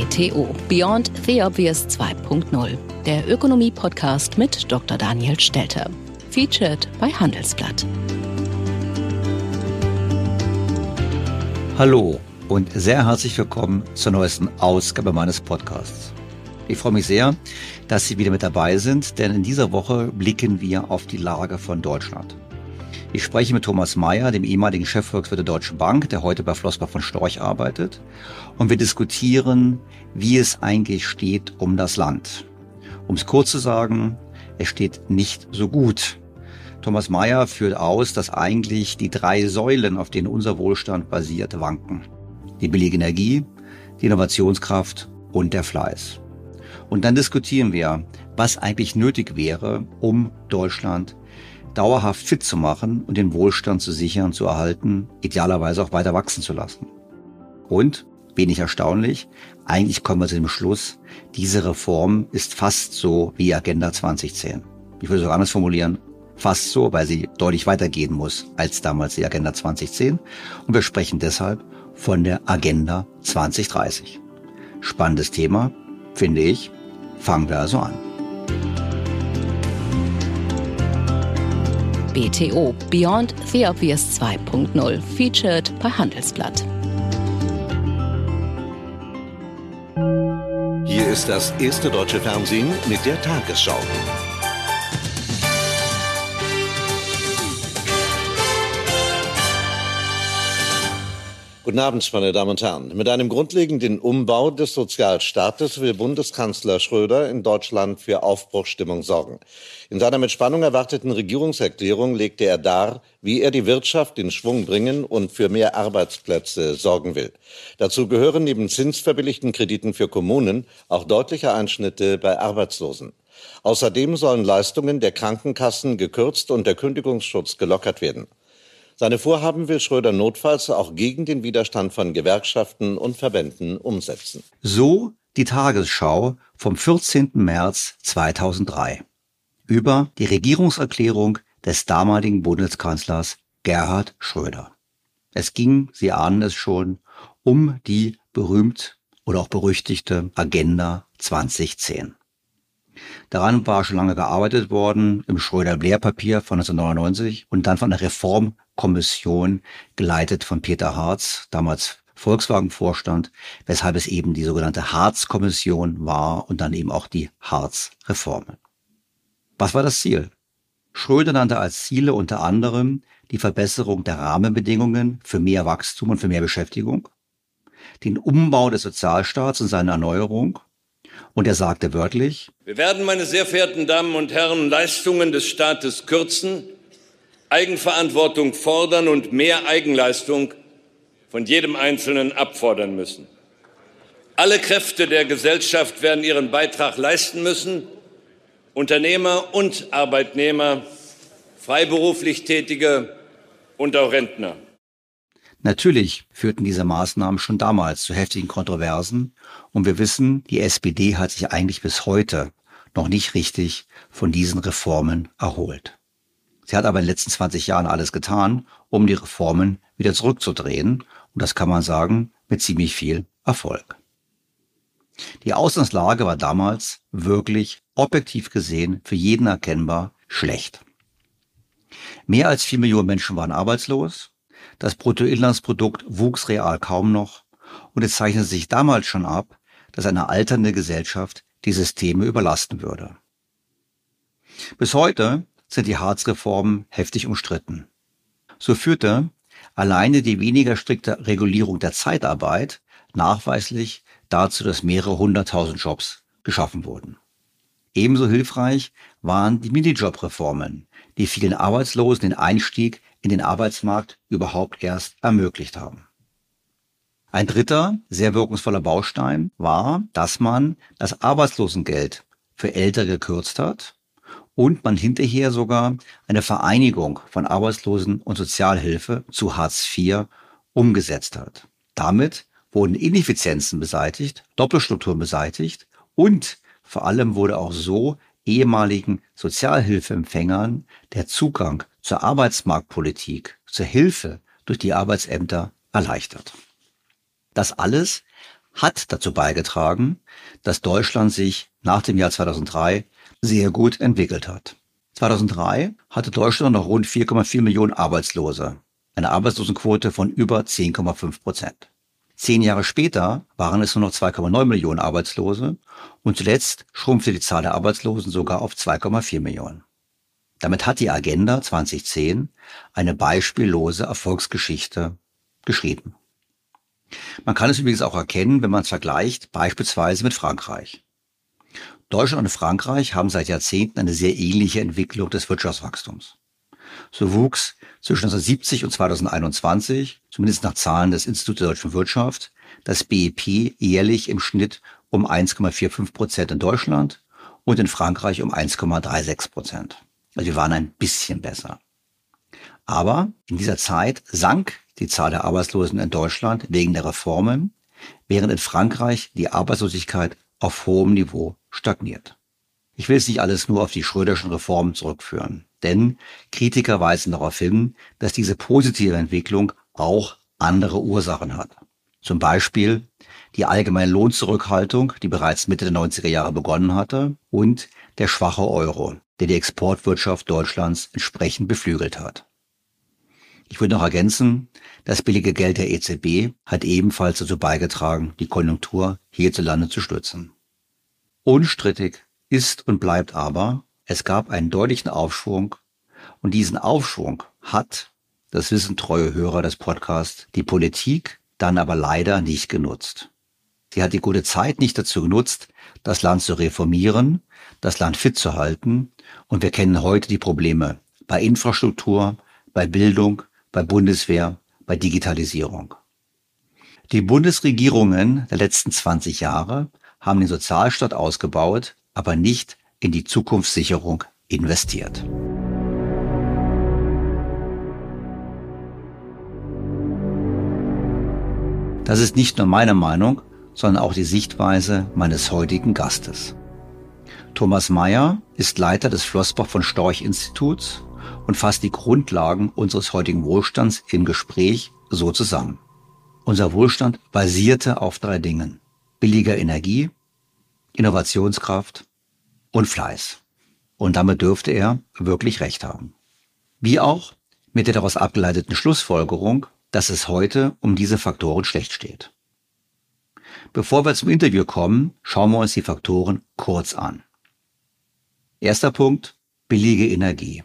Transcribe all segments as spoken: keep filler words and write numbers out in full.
B T O Beyond the Obvious zwei Punkt null, der Ökonomie-Podcast mit Doktor Daniel Stelter. Featured bei Handelsblatt. Hallo und sehr herzlich willkommen zur neuesten Ausgabe meines Podcasts. Ich freue mich sehr, dass Sie wieder mit dabei sind, denn in dieser Woche blicken wir auf die Lage von Deutschland. Ich spreche mit Thomas Mayer, dem ehemaligen Chefvolkswirt der Deutschen Bank, der heute bei Flossbach von Storch arbeitet. Und wir diskutieren, wie es eigentlich steht um das Land. Um es kurz zu sagen, es steht nicht so gut. Thomas Mayer führt aus, dass eigentlich die drei Säulen, auf denen unser Wohlstand basiert, wanken. Die billige Energie, die Innovationskraft und der Fleiß. Und dann diskutieren wir, was eigentlich nötig wäre, um Deutschland dauerhaft fit zu machen und den Wohlstand zu sichern, zu erhalten, idealerweise auch weiter wachsen zu lassen. Und, wenig erstaunlich, eigentlich kommen wir zu dem Schluss, diese Reform ist fast so wie Agenda zwanzig zehn. Ich würde es auch anders formulieren, fast so, weil sie deutlich weitergehen muss als damals die Agenda zwanzig zehn. Und wir sprechen deshalb von der Agenda zwanzig dreißig. Spannendes Thema, finde ich. Fangen wir also an. B T O Beyond the Obvious zwei Punkt null, featured bei Handelsblatt. Hier ist das erste deutsche Fernsehen mit der Tagesschau. Guten Abend, meine Damen und Herren. Mit einem grundlegenden Umbau des Sozialstaates will Bundeskanzler Schröder in Deutschland für Aufbruchsstimmung sorgen. In seiner mit Spannung erwarteten Regierungserklärung legte er dar, wie er die Wirtschaft in Schwung bringen und für mehr Arbeitsplätze sorgen will. Dazu gehören neben zinsverbilligten Krediten für Kommunen auch deutliche Einschnitte bei Arbeitslosen. Außerdem sollen Leistungen der Krankenkassen gekürzt und der Kündigungsschutz gelockert werden. Seine Vorhaben will Schröder notfalls auch gegen den Widerstand von Gewerkschaften und Verbänden umsetzen. So die Tagesschau vom vierzehnten März zweitausenddrei über die Regierungserklärung des damaligen Bundeskanzlers Gerhard Schröder. Es ging, Sie ahnen es schon, um die berühmt oder auch berüchtigte Agenda zwanzig zehn. Daran war schon lange gearbeitet worden im Schröder-Blair-Papier von neunzehnhundertneunundneunzig und dann von der Reformkommission geleitet von Peter Hartz, damals Volkswagen-Vorstand, weshalb es eben die sogenannte Hartz-Kommission war und dann eben auch die Hartz-Reformen. Was war das Ziel? Schröder nannte als Ziele unter anderem die Verbesserung der Rahmenbedingungen für mehr Wachstum und für mehr Beschäftigung, den Umbau des Sozialstaats und seine Erneuerung. Und er sagte wörtlich: Wir werden, meine sehr verehrten Damen und Herren, Leistungen des Staates kürzen, Eigenverantwortung fordern und mehr Eigenleistung von jedem Einzelnen abfordern müssen. Alle Kräfte der Gesellschaft werden ihren Beitrag leisten müssen, Unternehmer und Arbeitnehmer, freiberuflich Tätige und auch Rentner. Natürlich führten diese Maßnahmen schon damals zu heftigen Kontroversen und wir wissen, die S P D hat sich eigentlich bis heute noch nicht richtig von diesen Reformen erholt. Sie hat aber in den letzten zwanzig Jahren alles getan, um die Reformen wieder zurückzudrehen und das kann man sagen, mit ziemlich viel Erfolg. Die Ausgangslage war damals wirklich objektiv gesehen für jeden erkennbar schlecht. Mehr als vier Millionen Menschen waren arbeitslos. Das Bruttoinlandsprodukt wuchs real kaum noch und es zeichnete sich damals schon ab, dass eine alternde Gesellschaft die Systeme überlasten würde. Bis heute sind die Hartz-Reformen heftig umstritten. So führte alleine die weniger strikte Regulierung der Zeitarbeit nachweislich dazu, dass mehrere hunderttausend Jobs geschaffen wurden. Ebenso hilfreich waren die Minijob-Reformen, die vielen Arbeitslosen den Einstieg in den Arbeitsmarkt überhaupt erst ermöglicht haben. Ein dritter, sehr wirkungsvoller Baustein war, dass man das Arbeitslosengeld für Ältere gekürzt hat und man hinterher sogar eine Vereinigung von Arbeitslosen- und Sozialhilfe zu Hartz vier umgesetzt hat. Damit wurden Ineffizienzen beseitigt, Doppelstrukturen beseitigt und vor allem wurde auch so ehemaligen Sozialhilfeempfängern der Zugang zur Arbeitsmarktpolitik, zur Hilfe durch die Arbeitsämter erleichtert. Das alles hat dazu beigetragen, dass Deutschland sich nach dem Jahr zweitausenddrei sehr gut entwickelt hat. zweitausenddrei hatte Deutschland noch rund vier Komma vier Millionen Arbeitslose, eine Arbeitslosenquote von über zehn Komma fünf Prozent. Zehn Jahre später waren es nur noch zwei Komma neun Millionen Arbeitslose und zuletzt schrumpfte die Zahl der Arbeitslosen sogar auf zwei Komma vier Millionen. Damit hat die Agenda zweitausendzehn eine beispiellose Erfolgsgeschichte geschrieben. Man kann es übrigens auch erkennen, wenn man es vergleicht, beispielsweise mit Frankreich. Deutschland und Frankreich haben seit Jahrzehnten eine sehr ähnliche Entwicklung des Wirtschaftswachstums. So wuchs zwischen neunzehnhundertsiebzig und zweitausendeinundzwanzig, zumindest nach Zahlen des Instituts der deutschen Wirtschaft, das B I P jährlich im Schnitt um eins Komma fünfundvierzig Prozent in Deutschland und in Frankreich um eins Komma sechsunddreißig Prozent. Also wir waren ein bisschen besser. Aber in dieser Zeit sank die Zahl der Arbeitslosen in Deutschland wegen der Reformen, während in Frankreich die Arbeitslosigkeit auf hohem Niveau stagniert. Ich will es nicht alles nur auf die Schröderschen Reformen zurückführen, denn Kritiker weisen darauf hin, dass diese positive Entwicklung auch andere Ursachen hat. Zum Beispiel die allgemeine Lohnzurückhaltung, die bereits Mitte der neunziger Jahre begonnen hatte, und der schwache Euro, der die Exportwirtschaft Deutschlands entsprechend beflügelt hat. Ich würde noch ergänzen, das billige Geld der E Z B hat ebenfalls dazu beigetragen, die Konjunktur hierzulande zu stützen. Unstrittig ist und bleibt aber, es gab einen deutlichen Aufschwung und diesen Aufschwung hat, das wissen treue Hörer des Podcasts, die Politik dann aber leider nicht genutzt. Sie hat die gute Zeit nicht dazu genutzt, das Land zu reformieren, das Land fit zu halten, und wir kennen heute die Probleme bei Infrastruktur, bei Bildung, bei Bundeswehr, bei Digitalisierung. Die Bundesregierungen der letzten zwanzig Jahre haben den Sozialstaat ausgebaut, aber nicht in die Zukunftssicherung investiert. Das ist nicht nur meine Meinung, sondern auch die Sichtweise meines heutigen Gastes. Thomas Mayer ist Leiter des Flossbach von Storch Instituts und fasst die Grundlagen unseres heutigen Wohlstands im Gespräch so zusammen. Unser Wohlstand basierte auf drei Dingen: billiger Energie, Innovationskraft und Fleiß. Und damit dürfte er wirklich recht haben. Wie auch mit der daraus abgeleiteten Schlussfolgerung, dass es heute um diese Faktoren schlecht steht. Bevor wir zum Interview kommen, schauen wir uns die Faktoren kurz an. Erster Punkt: billige Energie.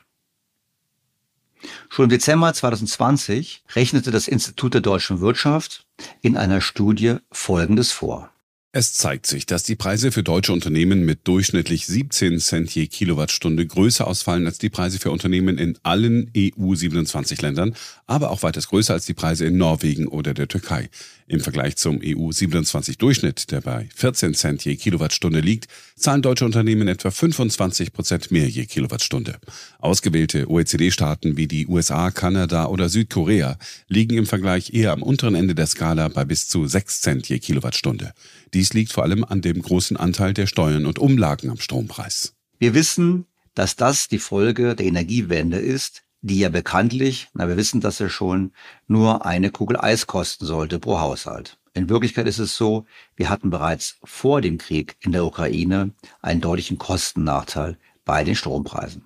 Schon im Dezember zweitausendzwanzig rechnete das Institut der deutschen Wirtschaft in einer Studie Folgendes vor. Es zeigt sich, dass die Preise für deutsche Unternehmen mit durchschnittlich siebzehn Cent je Kilowattstunde größer ausfallen als die Preise für Unternehmen in allen E U siebenundzwanzig Ländern, aber auch weitaus größer als die Preise in Norwegen oder der Türkei. Im Vergleich zum E U siebenundzwanzig Durchschnitt, der bei vierzehn Cent je Kilowattstunde liegt, zahlen deutsche Unternehmen etwa fünfundzwanzig Prozent mehr je Kilowattstunde. Ausgewählte O E C D-Staaten wie die U S A, Kanada oder Südkorea liegen im Vergleich eher am unteren Ende der Skala bei bis zu sechs Cent je Kilowattstunde. Dies liegt vor allem an dem großen Anteil der Steuern und Umlagen am Strompreis. Wir wissen, dass das die Folge der Energiewende ist, die ja bekanntlich, na wir wissen das ja schon, nur eine Kugel Eis kosten sollte pro Haushalt. In Wirklichkeit ist es so, wir hatten bereits vor dem Krieg in der Ukraine einen deutlichen Kostennachteil bei den Strompreisen.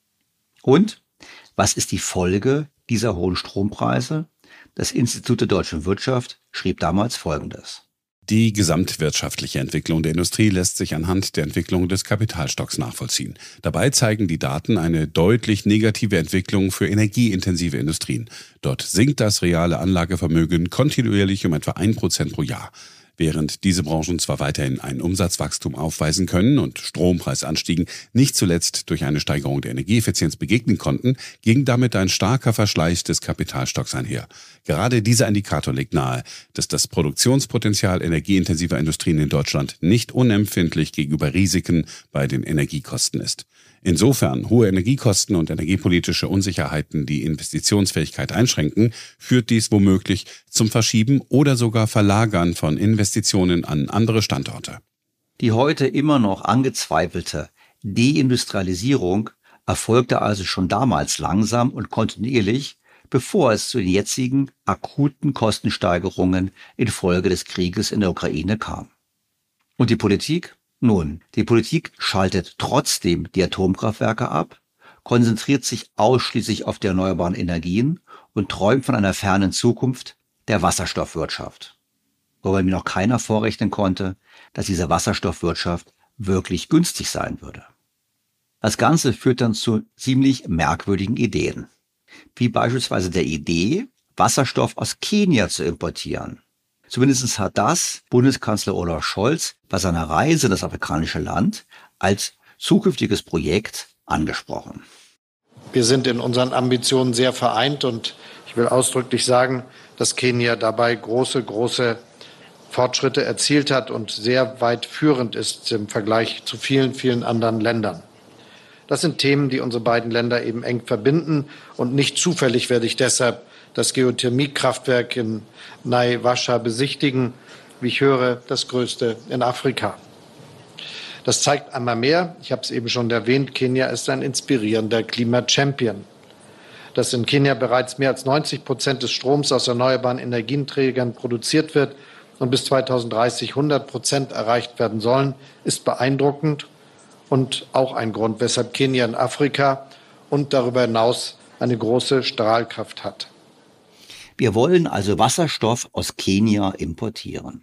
Und was ist die Folge dieser hohen Strompreise? Das Institut der deutschen Wirtschaft schrieb damals Folgendes. Die gesamtwirtschaftliche Entwicklung der Industrie lässt sich anhand der Entwicklung des Kapitalstocks nachvollziehen. Dabei zeigen die Daten eine deutlich negative Entwicklung für energieintensive Industrien. Dort sinkt das reale Anlagevermögen kontinuierlich um etwa ein Prozent pro Jahr. Während diese Branchen zwar weiterhin ein Umsatzwachstum aufweisen können und Strompreisanstiegen nicht zuletzt durch eine Steigerung der Energieeffizienz begegnen konnten, ging damit ein starker Verschleiß des Kapitalstocks einher. Gerade dieser Indikator legt nahe, dass das Produktionspotenzial energieintensiver Industrien in Deutschland nicht unempfindlich gegenüber Risiken bei den Energiekosten ist. Insofern hohe Energiekosten und energiepolitische Unsicherheiten die Investitionsfähigkeit einschränken, führt dies womöglich zum Verschieben oder sogar Verlagern von Investitionen an andere Standorte. Die heute immer noch angezweifelte Deindustrialisierung erfolgte also schon damals langsam und kontinuierlich bevor es zu den jetzigen akuten Kostensteigerungen infolge des Krieges in der Ukraine kam. Und die Politik? Nun, die Politik schaltet trotzdem die Atomkraftwerke ab, konzentriert sich ausschließlich auf die erneuerbaren Energien und träumt von einer fernen Zukunft der Wasserstoffwirtschaft. Wobei mir noch keiner vorrechnen konnte, dass diese Wasserstoffwirtschaft wirklich günstig sein würde. Das Ganze führt dann zu ziemlich merkwürdigen Ideen, wie beispielsweise der Idee, Wasserstoff aus Kenia zu importieren. Zumindest hat das Bundeskanzler Olaf Scholz bei seiner Reise in das afrikanische Land als zukünftiges Projekt angesprochen. Wir sind in unseren Ambitionen sehr vereint und ich will ausdrücklich sagen, dass Kenia dabei große, große Fortschritte erzielt hat und sehr weit führend ist im Vergleich zu vielen, vielen anderen Ländern. Das sind Themen, die unsere beiden Länder eben eng verbinden und nicht zufällig werde ich deshalb das Geothermiekraftwerk in Naivasha besichtigen, wie ich höre, das größte in Afrika. Das zeigt einmal mehr, ich habe es eben schon erwähnt, Kenia ist ein inspirierender Klima-Champion. Dass in Kenia bereits mehr als neunzig Prozent des Stroms aus erneuerbaren Energieträgern produziert wird und bis zweitausenddreißig hundert Prozent erreicht werden sollen, ist beeindruckend und auch ein Grund, weshalb Kenia in Afrika und darüber hinaus eine große Strahlkraft hat. Wir wollen also Wasserstoff aus Kenia importieren.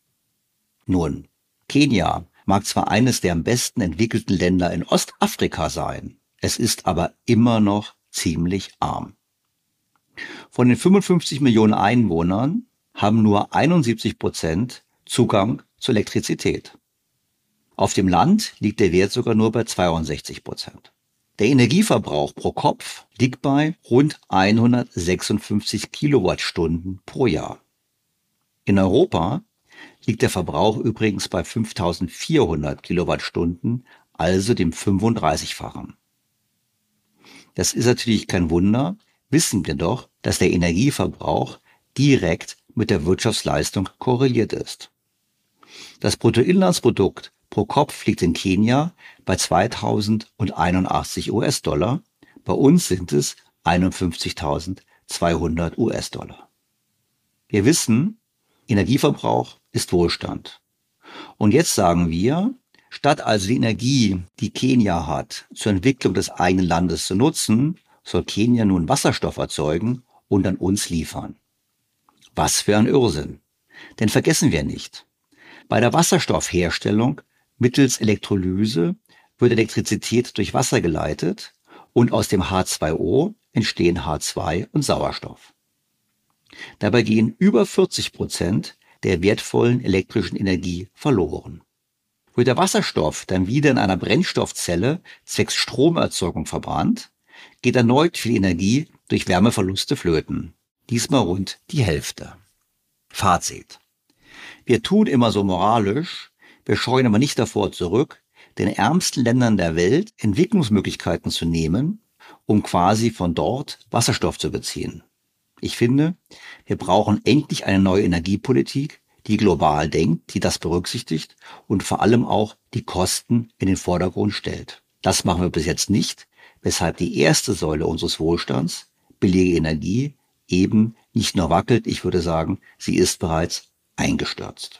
Nun, Kenia mag zwar eines der am besten entwickelten Länder in Ostafrika sein, es ist aber immer noch ziemlich arm. Von den fünfundfünfzig Millionen Einwohnern haben nur einundsiebzig Prozent Zugang zur Elektrizität. Auf dem Land liegt der Wert sogar nur bei zweiundsechzig Prozent. Der Energieverbrauch pro Kopf liegt bei rund hundertsechsundfünfzig Kilowattstunden pro Jahr. In Europa liegt der Verbrauch übrigens bei fünftausendvierhundert Kilowattstunden, also dem fünfunddreißigfachen. Das ist natürlich kein Wunder, wissen wir doch, dass der Energieverbrauch direkt mit der Wirtschaftsleistung korreliert ist. Das Bruttoinlandsprodukt pro Kopf liegt in Kenia bei zweitausendeinundachtzig US-Dollar. Bei uns sind es einundfünfzigtausendzweihundert US-Dollar. Wir wissen, Energieverbrauch ist Wohlstand. Und jetzt sagen wir, statt also die Energie, die Kenia hat, zur Entwicklung des eigenen Landes zu nutzen, soll Kenia nun Wasserstoff erzeugen und an uns liefern. Was für ein Irrsinn. Denn vergessen wir nicht, bei der Wasserstoffherstellung mittels Elektrolyse wird Elektrizität durch Wasser geleitet und aus dem H zwei O entstehen H zwei und Sauerstoff. Dabei gehen über vierzig Prozent der wertvollen elektrischen Energie verloren. Wird der Wasserstoff dann wieder in einer Brennstoffzelle zwecks Stromerzeugung verbrannt, geht erneut viel Energie durch Wärmeverluste flöten. Diesmal rund die Hälfte. Fazit. Wir tun immer so moralisch, wir scheuen aber nicht davor zurück, den ärmsten Ländern der Welt Entwicklungsmöglichkeiten zu nehmen, um quasi von dort Wasserstoff zu beziehen. Ich finde, wir brauchen endlich eine neue Energiepolitik, die global denkt, die das berücksichtigt und vor allem auch die Kosten in den Vordergrund stellt. Das machen wir bis jetzt nicht, weshalb die erste Säule unseres Wohlstands, billige Energie, eben nicht nur wackelt, ich würde sagen, sie ist bereits eingestürzt.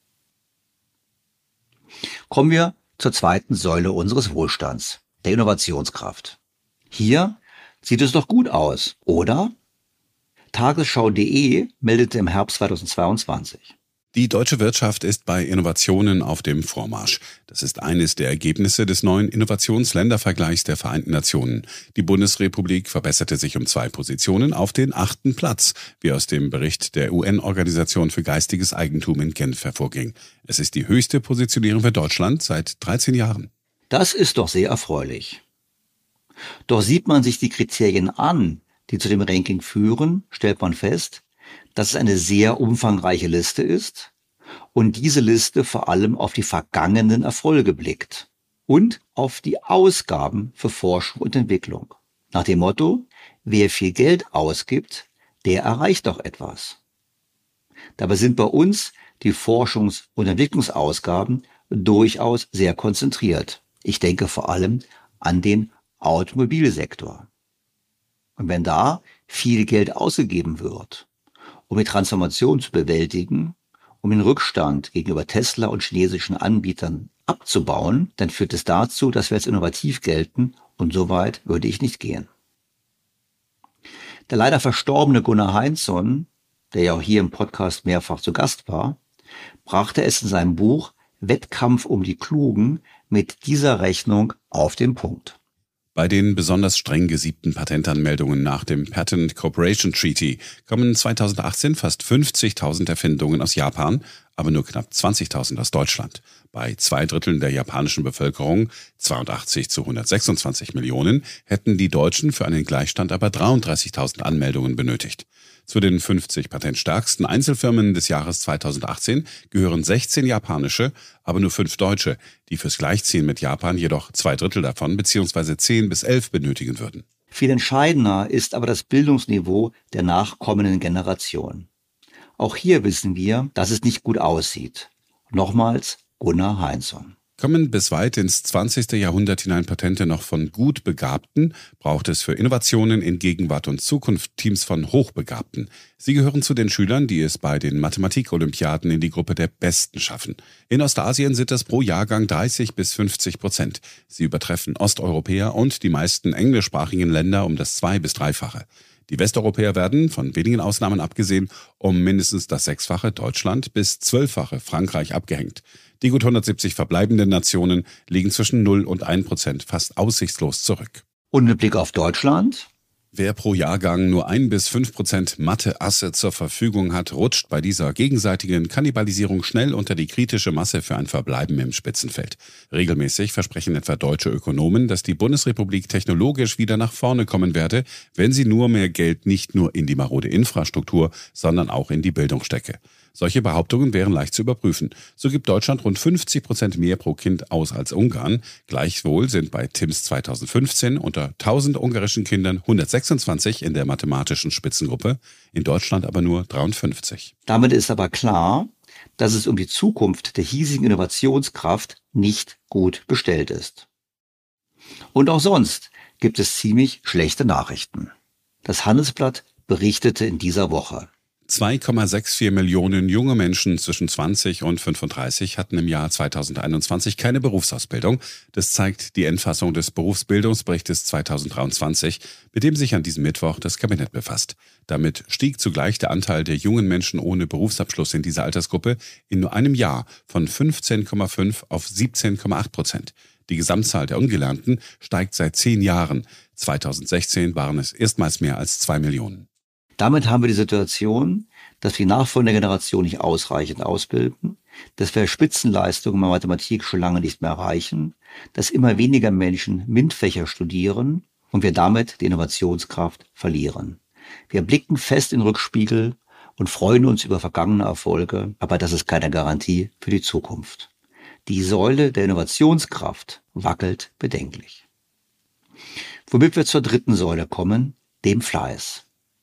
Kommen wir zur zweiten Säule unseres Wohlstands, der Innovationskraft. Hier sieht es doch gut aus, oder? Tagesschau punkt de meldete im Herbst zweitausendzweiundzwanzig. Die deutsche Wirtschaft ist bei Innovationen auf dem Vormarsch. Das ist eines der Ergebnisse des neuen Innovationsländervergleichs der Vereinten Nationen. Die Bundesrepublik verbesserte sich um zwei Positionen auf den achten Platz, wie aus dem Bericht der U N-Organisation für geistiges Eigentum in Genf hervorging. Es ist die höchste Positionierung für Deutschland seit dreizehn Jahren. Das ist doch sehr erfreulich. Doch sieht man sich die Kriterien an, die zu dem Ranking führen, stellt man fest, dass es eine sehr umfangreiche Liste ist und diese Liste vor allem auf die vergangenen Erfolge blickt und auf die Ausgaben für Forschung und Entwicklung. Nach dem Motto, wer viel Geld ausgibt, der erreicht doch etwas. Dabei sind bei uns die Forschungs- und Entwicklungsausgaben durchaus sehr konzentriert. Ich denke vor allem an den Automobilsektor. Und wenn da viel Geld ausgegeben wird, um die Transformation zu bewältigen, um den Rückstand gegenüber Tesla und chinesischen Anbietern abzubauen, dann führt es dazu, dass wir als innovativ gelten, und so weit würde ich nicht gehen. Der leider verstorbene Gunnar Heinzson, der ja auch hier im Podcast mehrfach zu Gast war, brachte es in seinem Buch Wettkampf um die Klugen mit dieser Rechnung auf den Punkt. Bei den besonders streng gesiebten Patentanmeldungen nach dem Patent Cooperation Treaty kommen zweitausendachtzehn fast fünfzigtausend Erfindungen aus Japan, aber nur knapp zwanzigtausend aus Deutschland. Bei zwei Dritteln der japanischen Bevölkerung, zweiundachtzig zu hundertsechsundzwanzig Millionen, hätten die Deutschen für einen Gleichstand aber dreiunddreißigtausend Anmeldungen benötigt. Zu den fünfzig patentstärksten Einzelfirmen des Jahres zweitausendachtzehn gehören sechzehn japanische, aber nur fünf deutsche, die fürs Gleichziehen mit Japan jedoch zwei Drittel davon bzw. zehn bis elf benötigen würden. Viel entscheidender ist aber das Bildungsniveau der nachkommenden Generation. Auch hier wissen wir, dass es nicht gut aussieht. Nochmals Gunnar Heinzson. Kommen bis weit ins zwanzigste Jahrhundert hinein Patente noch von gut Begabten, braucht es für Innovationen in Gegenwart und Zukunft Teams von Hochbegabten. Sie gehören zu den Schülern, die es bei den Mathematik-Olympiaden in die Gruppe der Besten schaffen. In Ostasien sind das pro Jahrgang dreißig bis fünfzig Prozent. Sie übertreffen Osteuropäer und die meisten englischsprachigen Länder um das zwei- bis dreifache. Die Westeuropäer werden, von wenigen Ausnahmen abgesehen, um mindestens das Sechsfache Deutschland bis Zwölffache Frankreich abgehängt. Die gut hundertsiebzig verbleibenden Nationen liegen zwischen null und ein Prozent fast aussichtslos zurück. Und mit Blick auf Deutschland? Wer pro Jahrgang nur ein bis fünf Prozent Mathe-Asse zur Verfügung hat, rutscht bei dieser gegenseitigen Kannibalisierung schnell unter die kritische Masse für ein Verbleiben im Spitzenfeld. Regelmäßig versprechen etwa deutsche Ökonomen, dass die Bundesrepublik technologisch wieder nach vorne kommen werde, wenn sie nur mehr Geld nicht nur in die marode Infrastruktur, sondern auch in die Bildung stecke. Solche Behauptungen wären leicht zu überprüfen. So gibt Deutschland rund fünfzig Prozent mehr pro Kind aus als Ungarn. Gleichwohl sind bei T I M S zweitausendfünfzehn unter tausend ungarischen Kindern hundertsechsundzwanzig in der mathematischen Spitzengruppe, in Deutschland aber nur dreiundfünfzig. Damit ist aber klar, dass es um die Zukunft der hiesigen Innovationskraft nicht gut bestellt ist. Und auch sonst gibt es ziemlich schlechte Nachrichten. Das Handelsblatt berichtete in dieser Woche: zwei Komma vierundsechzig Millionen junge Menschen zwischen zwanzig und fünfunddreißig hatten im Jahr zweitausendeinundzwanzig keine Berufsausbildung. Das zeigt die Endfassung des Berufsbildungsberichtes zweitausenddreiundzwanzig, mit dem sich an diesem Mittwoch das Kabinett befasst. Damit stieg zugleich der Anteil der jungen Menschen ohne Berufsabschluss in dieser Altersgruppe in nur einem Jahr von fünfzehn Komma fünf auf siebzehn Komma acht Prozent. Die Gesamtzahl der Ungelernten steigt seit zehn Jahren. zweitausendsechzehn waren es erstmals mehr als zwei Millionen. Damit haben wir die Situation, dass wir die nachfolgende Generation nicht ausreichend ausbilden, dass wir Spitzenleistungen in der Mathematik schon lange nicht mehr erreichen, dass immer weniger Menschen MINT-Fächer studieren und wir damit die Innovationskraft verlieren. Wir blicken fest in den Rückspiegel und freuen uns über vergangene Erfolge, aber das ist keine Garantie für die Zukunft. Die Säule der Innovationskraft wackelt bedenklich. Womit wir zur dritten Säule kommen, dem Fleiß.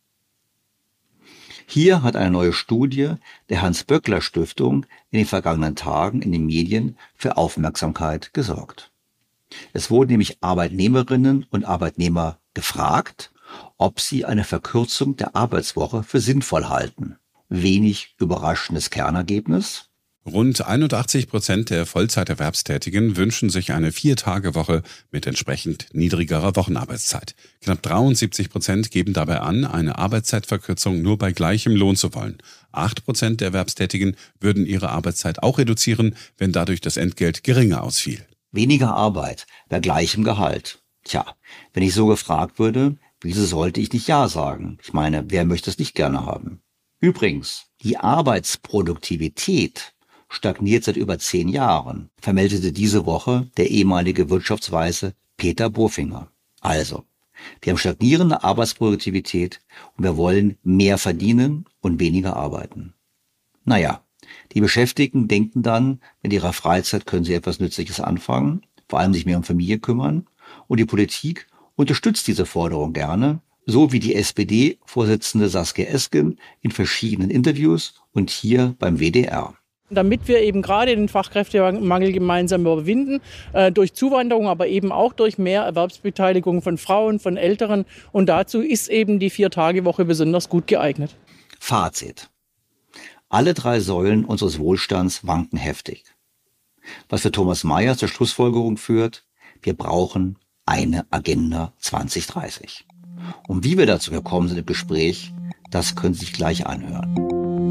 Hier hat eine neue Studie der Hans-Böckler-Stiftung in den vergangenen Tagen in den Medien für Aufmerksamkeit gesorgt. Es wurden nämlich Arbeitnehmerinnen und Arbeitnehmer gefragt, ob sie eine Verkürzung der Arbeitswoche für sinnvoll halten. Wenig überraschendes Kernergebnis: Rund einundachtzig Prozent der Vollzeiterwerbstätigen wünschen sich eine Vier-Tage-Woche mit entsprechend niedrigerer Wochenarbeitszeit. Knapp dreiundsiebzig Prozent geben dabei an, eine Arbeitszeitverkürzung nur bei gleichem Lohn zu wollen. acht Prozent der Erwerbstätigen würden ihre Arbeitszeit auch reduzieren, wenn dadurch das Entgelt geringer ausfiel. Weniger Arbeit bei gleichem Gehalt. Tja, wenn ich so gefragt würde, wieso sollte ich nicht Ja sagen? Ich meine, wer möchte es nicht gerne haben? Übrigens, die Arbeitsproduktivität stagniert seit über zehn Jahren, vermeldete diese Woche der ehemalige Wirtschaftsweise Peter Bofinger. Also, wir haben stagnierende Arbeitsproduktivität und wir wollen mehr verdienen und weniger arbeiten. Naja, die Beschäftigten denken dann, mit ihrer Freizeit können sie etwas Nützliches anfangen, vor allem sich mehr um Familie kümmern, und die Politik unterstützt diese Forderung gerne, so wie die S P D-Vorsitzende Saskia Esken in verschiedenen Interviews und hier beim W D R. Damit wir eben gerade den Fachkräftemangel gemeinsam überwinden, äh, durch Zuwanderung, aber eben auch durch mehr Erwerbsbeteiligung von Frauen, von Älteren. Und dazu ist eben die Vier-Tage-Woche besonders gut geeignet. Fazit. Alle drei Säulen unseres Wohlstands wanken heftig. Was für Thomas Mayer zur Schlussfolgerung führt, wir brauchen eine Agenda zwanzig dreißig. Und wie wir dazu gekommen sind im Gespräch, das können Sie sich gleich anhören.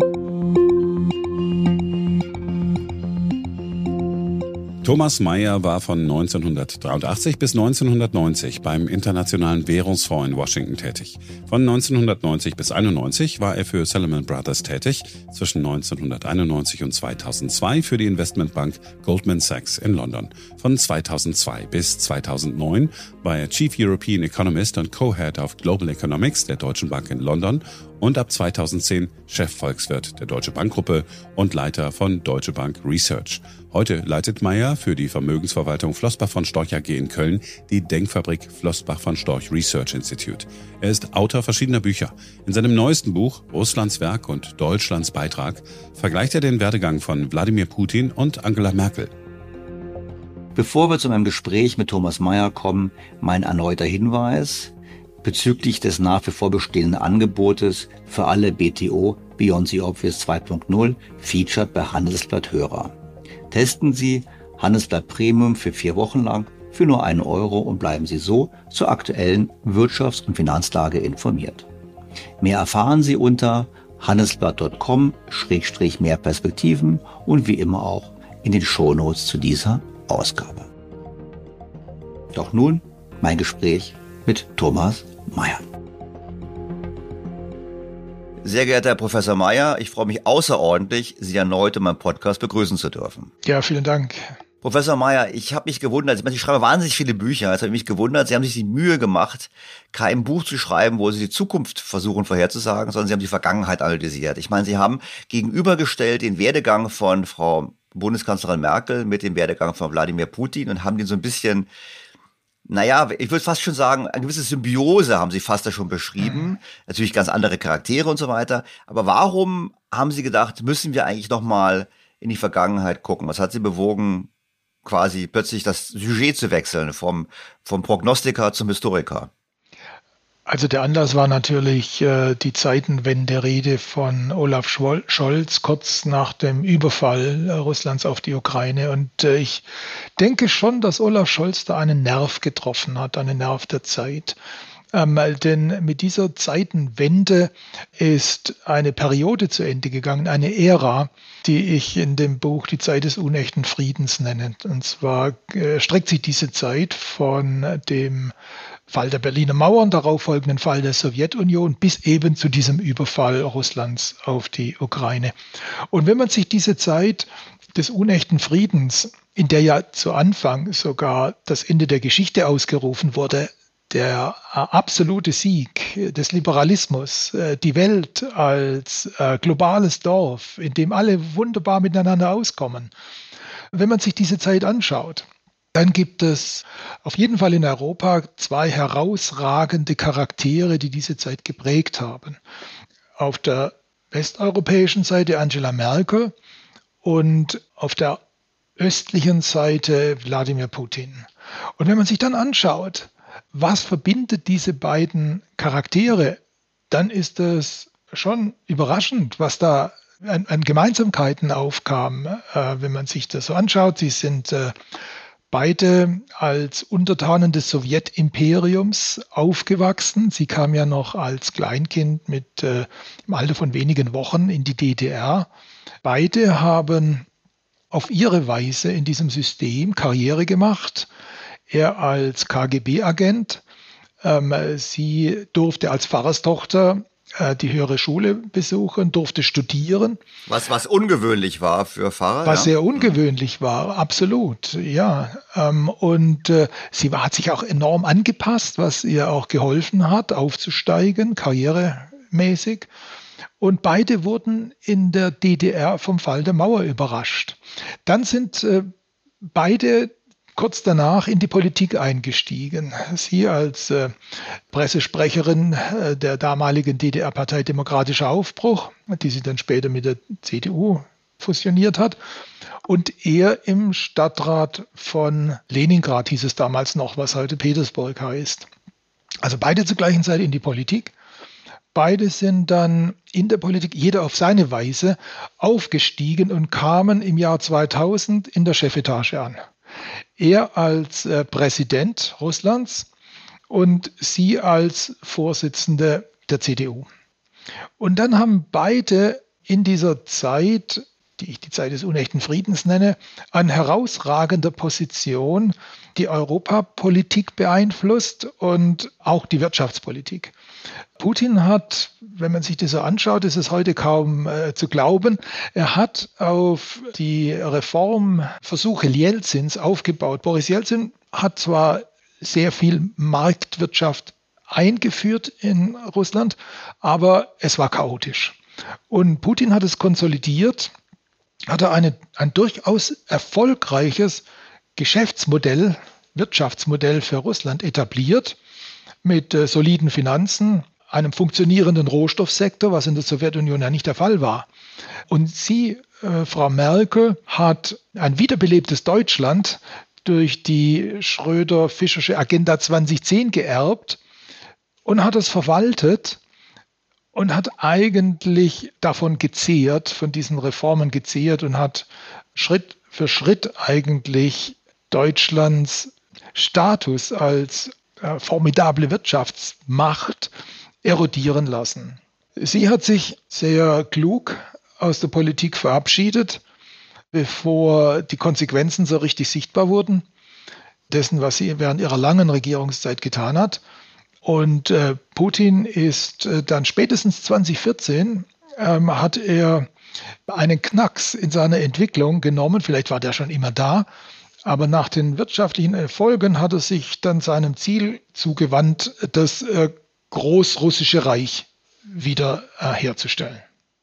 Thomas Mayer war von neunzehnhundertdreiundachtzig bis neunzehnhundertneunzig beim Internationalen Währungsfonds in Washington tätig. Von neunzehnhundertneunzig bis einundneunzig war er für Salomon Brothers tätig, zwischen neunzehnhunderteinundneunzig und zweitausendzwei für die Investmentbank Goldman Sachs in London. Von zweitausendzwei bis zweitausendneun war er Chief European Economist und Co-Head of Global Economics der Deutschen Bank in London und ab zweitausendzehn Chefvolkswirt der Deutsche Bankgruppe und Leiter von Deutsche Bank Research. Heute leitet Mayer für die Vermögensverwaltung Flossbach von Storch A G in Köln die Denkfabrik Flossbach von Storch Research Institute. Er ist Autor verschiedener Bücher. In seinem neuesten Buch Russlands Werk und Deutschlands Beitrag vergleicht er den Werdegang von Wladimir Putin und Angela Merkel. Bevor wir zu meinem Gespräch mit Thomas Mayer kommen, mein erneuter Hinweis bezüglich des nach wie vor bestehenden Angebotes für alle B T O Beyond the Obvious zwei Punkt null featured bei Handelsblatt Hörer. Testen Sie Handelsblatt Premium für vier Wochen lang für nur einen Euro und bleiben Sie so zur aktuellen Wirtschafts- und Finanzlage informiert. Mehr erfahren Sie unter handelsblatt punkt com Schrägstrich mehr Perspektiven und wie immer auch in den Shownotes zu dieser Ausgabe. Doch nun mein Gespräch mit Thomas Mayer. Sehr geehrter Herr Professor Mayer, ich freue mich außerordentlich, Sie erneut in meinem Podcast begrüßen zu dürfen. Ja, vielen Dank. Professor Mayer, ich habe mich gewundert, ich, meine, ich schreibe wahnsinnig viele Bücher, jetzt habe ich mich gewundert, Sie haben sich die Mühe gemacht, kein Buch zu schreiben, wo Sie die Zukunft versuchen vorherzusagen, sondern Sie haben die Vergangenheit analysiert. Ich meine, Sie haben gegenübergestellt den Werdegang von Frau Bundeskanzlerin Merkel mit dem Werdegang von Wladimir Putin und haben den so ein bisschen, naja, ich würde fast schon sagen, eine gewisse Symbiose haben Sie fast da schon beschrieben. Mhm. Natürlich ganz andere Charaktere und so weiter. Aber warum haben Sie gedacht, müssen wir eigentlich nochmal in die Vergangenheit gucken? Was hat Sie bewogen, quasi plötzlich das Sujet zu wechseln, vom, vom Prognostiker zum Historiker? Also der Anlass war natürlich äh, die Zeitenwende-Rede von Olaf Scholz kurz nach dem Überfall äh, Russlands auf die Ukraine. Und äh, ich denke schon, dass Olaf Scholz da einen Nerv getroffen hat, einen Nerv der Zeit. Ähm, denn mit dieser Zeitenwende ist eine Periode zu Ende gegangen, eine Ära, die ich in dem Buch Die Zeit des unechten Friedens nenne. Und zwar äh, streckt sich diese Zeit von dem Fall der Berliner Mauer und darauf folgenden Fall der Sowjetunion bis eben zu diesem Überfall Russlands auf die Ukraine. Und wenn man sich diese Zeit des unechten Friedens, in der ja zu Anfang sogar das Ende der Geschichte ausgerufen wurde, der absolute Sieg des Liberalismus, die Welt als globales Dorf, in dem alle wunderbar miteinander auskommen. Wenn man sich diese Zeit anschaut, dann gibt es auf jeden Fall in Europa zwei herausragende Charaktere, die diese Zeit geprägt haben. Auf der westeuropäischen Seite Angela Merkel und auf der östlichen Seite Wladimir Putin. Und wenn man sich dann anschaut, was verbindet diese beiden Charaktere, dann ist es schon überraschend, was da an, an Gemeinsamkeiten aufkam, äh, wenn man sich das so anschaut. Sie sind äh, beide als Untertanen des Sowjetimperiums aufgewachsen. Sie kam ja noch als Kleinkind mit äh, im Alter von wenigen Wochen in die D D R. Beide haben auf ihre Weise in diesem System Karriere gemacht. Er als K G B-Agent. Ähm, sie durfte als Pfarrerstochter äh, die höhere Schule besuchen, durfte studieren. Was, was ungewöhnlich war für Pfarrer? Was ja? sehr ungewöhnlich war, absolut, ja. Ähm, und äh, sie war, hat sich auch enorm angepasst, was ihr auch geholfen hat, aufzusteigen, karrieremäßig. Und beide wurden in der D D R vom Fall der Mauer überrascht. Dann sind äh, beide kurz danach in die Politik eingestiegen. Sie als äh, Pressesprecherin äh, der damaligen D D R-Partei Demokratischer Aufbruch, die sie dann später mit der C D U fusioniert hat. Und er im Stadtrat von Leningrad, hieß es damals noch, was heute Petersburg heißt. Also beide zur gleichen Zeit in die Politik. Beide sind dann in der Politik, jeder auf seine Weise, aufgestiegen und kamen im Jahr zweitausend in der Chefetage an. Er als äh, Präsident Russlands und sie als Vorsitzende der C D U. Und dann haben beide in dieser Zeit, die ich die Zeit des unechten Friedens nenne, an herausragender Position die Europapolitik beeinflusst und auch die Wirtschaftspolitik. Putin hat, wenn man sich das so anschaut, ist es heute kaum äh, zu glauben, er hat auf die Reformversuche Jelzins aufgebaut. Boris Jelzin hat zwar sehr viel Marktwirtschaft eingeführt in Russland, aber es war chaotisch. Und Putin hat es konsolidiert, hat er eine, ein durchaus erfolgreiches Geschäftsmodell, Wirtschaftsmodell für Russland etabliert, mit äh, soliden Finanzen, einem funktionierenden Rohstoffsektor, was in der Sowjetunion ja nicht der Fall war. Und sie, äh, Frau Merkel, hat ein wiederbelebtes Deutschland durch die Schröder-Fischersche Agenda zwanzig zehn geerbt und hat es verwaltet und hat eigentlich davon gezehrt, von diesen Reformen gezehrt und hat Schritt für Schritt eigentlich Deutschlands Status als äh, formidable Wirtschaftsmacht erodieren lassen. Sie hat sich sehr klug aus der Politik verabschiedet, bevor die Konsequenzen so richtig sichtbar wurden, dessen, was sie während ihrer langen Regierungszeit getan hat. Und äh, Putin ist äh, dann spätestens zwanzig vierzehn, ähm, hat er einen Knacks in seiner Entwicklung genommen, vielleicht war der schon immer da, aber nach den wirtschaftlichen Erfolgen hat er sich dann seinem Ziel zugewandt, das äh, Großrussische Reich wieder äh, herzustellen.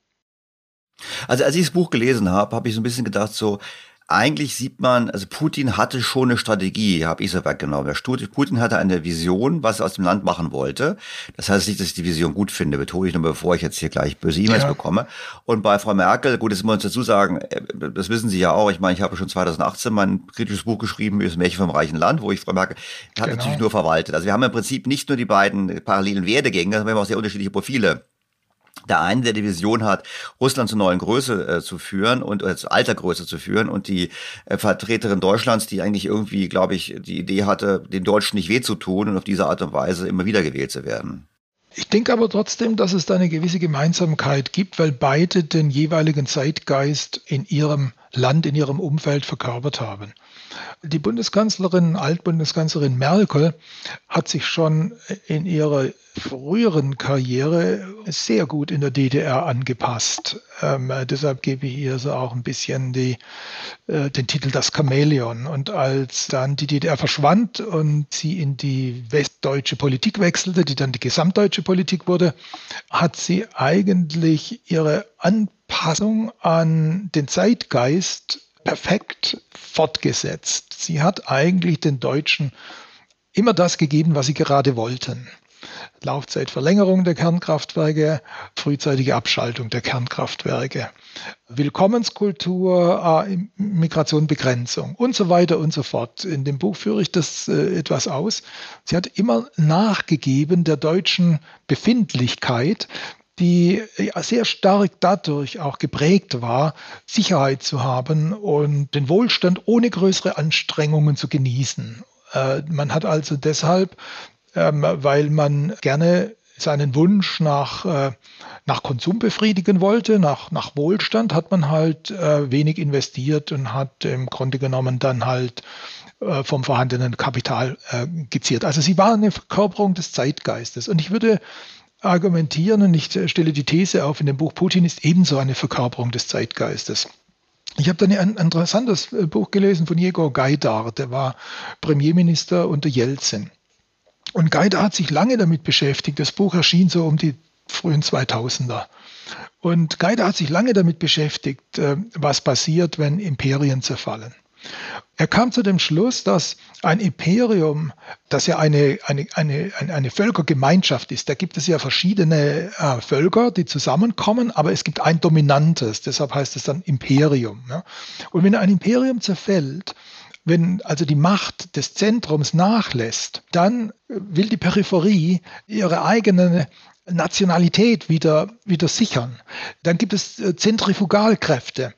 Also als ich das Buch gelesen habe, habe ich so ein bisschen gedacht, so eigentlich sieht man, also Putin hatte schon eine Strategie, habe ich so weggenommen. Putin hatte eine Vision, was er aus dem Land machen wollte. Das heißt nicht, dass ich die Vision gut finde, betone ich nur, bevor ich jetzt hier gleich böse E-Mails ja. bekomme. Und bei Frau Merkel, gut, das muss man uns dazu sagen, das wissen Sie ja auch, ich meine, ich habe schon zweitausendachtzehn mein kritisches Buch geschrieben, das Märchen vom reichen Land, wo ich Frau Merkel, hat genau. natürlich nur verwaltet. Also wir haben im Prinzip nicht nur die beiden parallelen Werdegänge, sondern wir haben auch sehr unterschiedliche Profile. Der eine, der die Vision hat, Russland zur neuen Größe äh, zu führen und äh, zu alter Größe zu führen, und die äh, Vertreterin Deutschlands, die eigentlich irgendwie, glaube ich, die Idee hatte, den Deutschen nicht weh zu tun und auf diese Art und Weise immer wieder gewählt zu werden. Ich denke aber trotzdem, dass es da eine gewisse Gemeinsamkeit gibt, weil beide den jeweiligen Zeitgeist in ihrem Land, in ihrem Umfeld verkörpert haben. Die Bundeskanzlerin, Altbundeskanzlerin Merkel hat sich schon in ihrer früheren Karriere sehr gut in der D D R angepasst. Ähm, deshalb gebe ich ihr so auch ein bisschen die, äh, den Titel Das Chamäleon. Und als dann die D D R verschwand und sie in die westdeutsche Politik wechselte, die dann die gesamtdeutsche Politik wurde, hat sie eigentlich ihre Anpassung an den Zeitgeist perfekt fortgesetzt. Sie hat eigentlich den Deutschen immer das gegeben, was sie gerade wollten. Laufzeitverlängerung der Kernkraftwerke, frühzeitige Abschaltung der Kernkraftwerke, Willkommenskultur, äh, Migration, Begrenzung und so weiter und so fort. In dem Buch führe ich das äh, etwas aus. Sie hat immer nachgegeben der deutschen Befindlichkeit, die ja sehr stark dadurch auch geprägt war, Sicherheit zu haben und den Wohlstand ohne größere Anstrengungen zu genießen. Äh, man hat also deshalb, ähm, weil man gerne seinen Wunsch nach, äh, nach Konsum befriedigen wollte, nach, nach Wohlstand, hat man halt äh, wenig investiert und hat im Grunde genommen dann halt äh, vom vorhandenen Kapital äh, geziert. Also sie war eine Verkörperung des Zeitgeistes. Und ich würde argumentieren, und ich stelle die These auf in dem Buch, Putin ist ebenso eine Verkörperung des Zeitgeistes. Ich habe dann ein interessantes Buch gelesen von Jegor Gaidar, der war Premierminister unter Jelzin. Und Gaidar hat sich lange damit beschäftigt. Das Buch erschien so um die frühen zweitausender. Und Gaidar hat sich lange damit beschäftigt, was passiert, wenn Imperien zerfallen. Er kam zu dem Schluss, dass ein Imperium, das ja eine, eine, eine, eine Völkergemeinschaft ist, da gibt es ja verschiedene äh, Völker, die zusammenkommen, aber es gibt ein dominantes, deshalb heißt es dann Imperium. Ja? Und wenn ein Imperium zerfällt, wenn also die Macht des Zentrums nachlässt, dann will die Peripherie ihre eigene Nationalität wieder, wieder sichern. Dann gibt es Zentrifugalkräfte.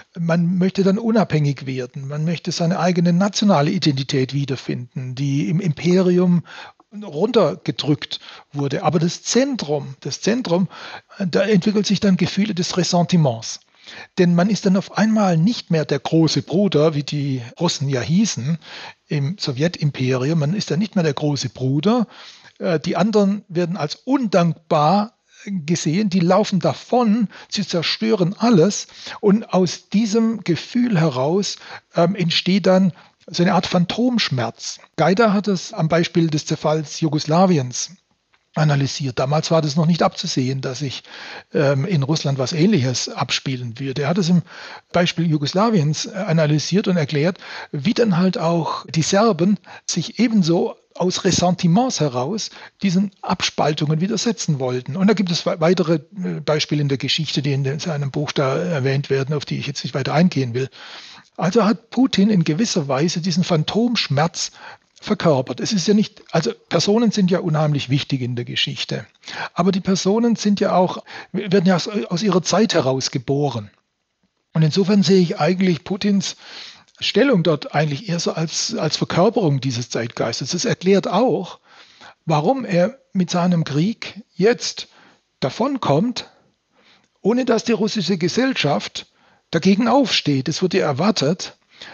Man möchte dann unabhängig werden. Man möchte seine eigene nationale Identität wiederfinden, die im Imperium runtergedrückt wurde. Aber das Zentrum, das Zentrum, da entwickelt sich dann Gefühle des Ressentiments. Denn man ist dann auf einmal nicht mehr der große Bruder, wie die Russen ja hießen, im Sowjetimperium. Man ist dann nicht mehr der große Bruder. Die anderen werden als undankbar gesehen, die laufen davon, sie zerstören alles. Und aus diesem Gefühl heraus ähm, entsteht dann so eine Art Phantomschmerz. Gaida hat es am Beispiel des Zerfalls Jugoslawiens analysiert. Damals war das noch nicht abzusehen, dass sich ähm, in Russland was Ähnliches abspielen würde. Er hat es im Beispiel Jugoslawiens analysiert und erklärt, wie dann halt auch die Serben sich ebenso aus Ressentiments heraus diesen Abspaltungen widersetzen wollten. Und da gibt es weitere Beispiele in der Geschichte, die in seinem Buch da erwähnt werden, auf die ich jetzt nicht weiter eingehen will. Also hat Putin in gewisser Weise diesen Phantomschmerz verkörpert. Es ist ja nicht, also Personen sind ja unheimlich wichtig in der Geschichte. Aber die Personen sind ja auch, werden ja aus, aus ihrer Zeit heraus geboren. Und insofern sehe ich eigentlich Putins Stellung dort eigentlich eher so als, als Verkörperung dieses Zeitgeistes. Das erklärt auch, warum er mit seinem Krieg jetzt davonkommt, ohne dass die russische Gesellschaft dagegen aufsteht. Es wurde erwartet,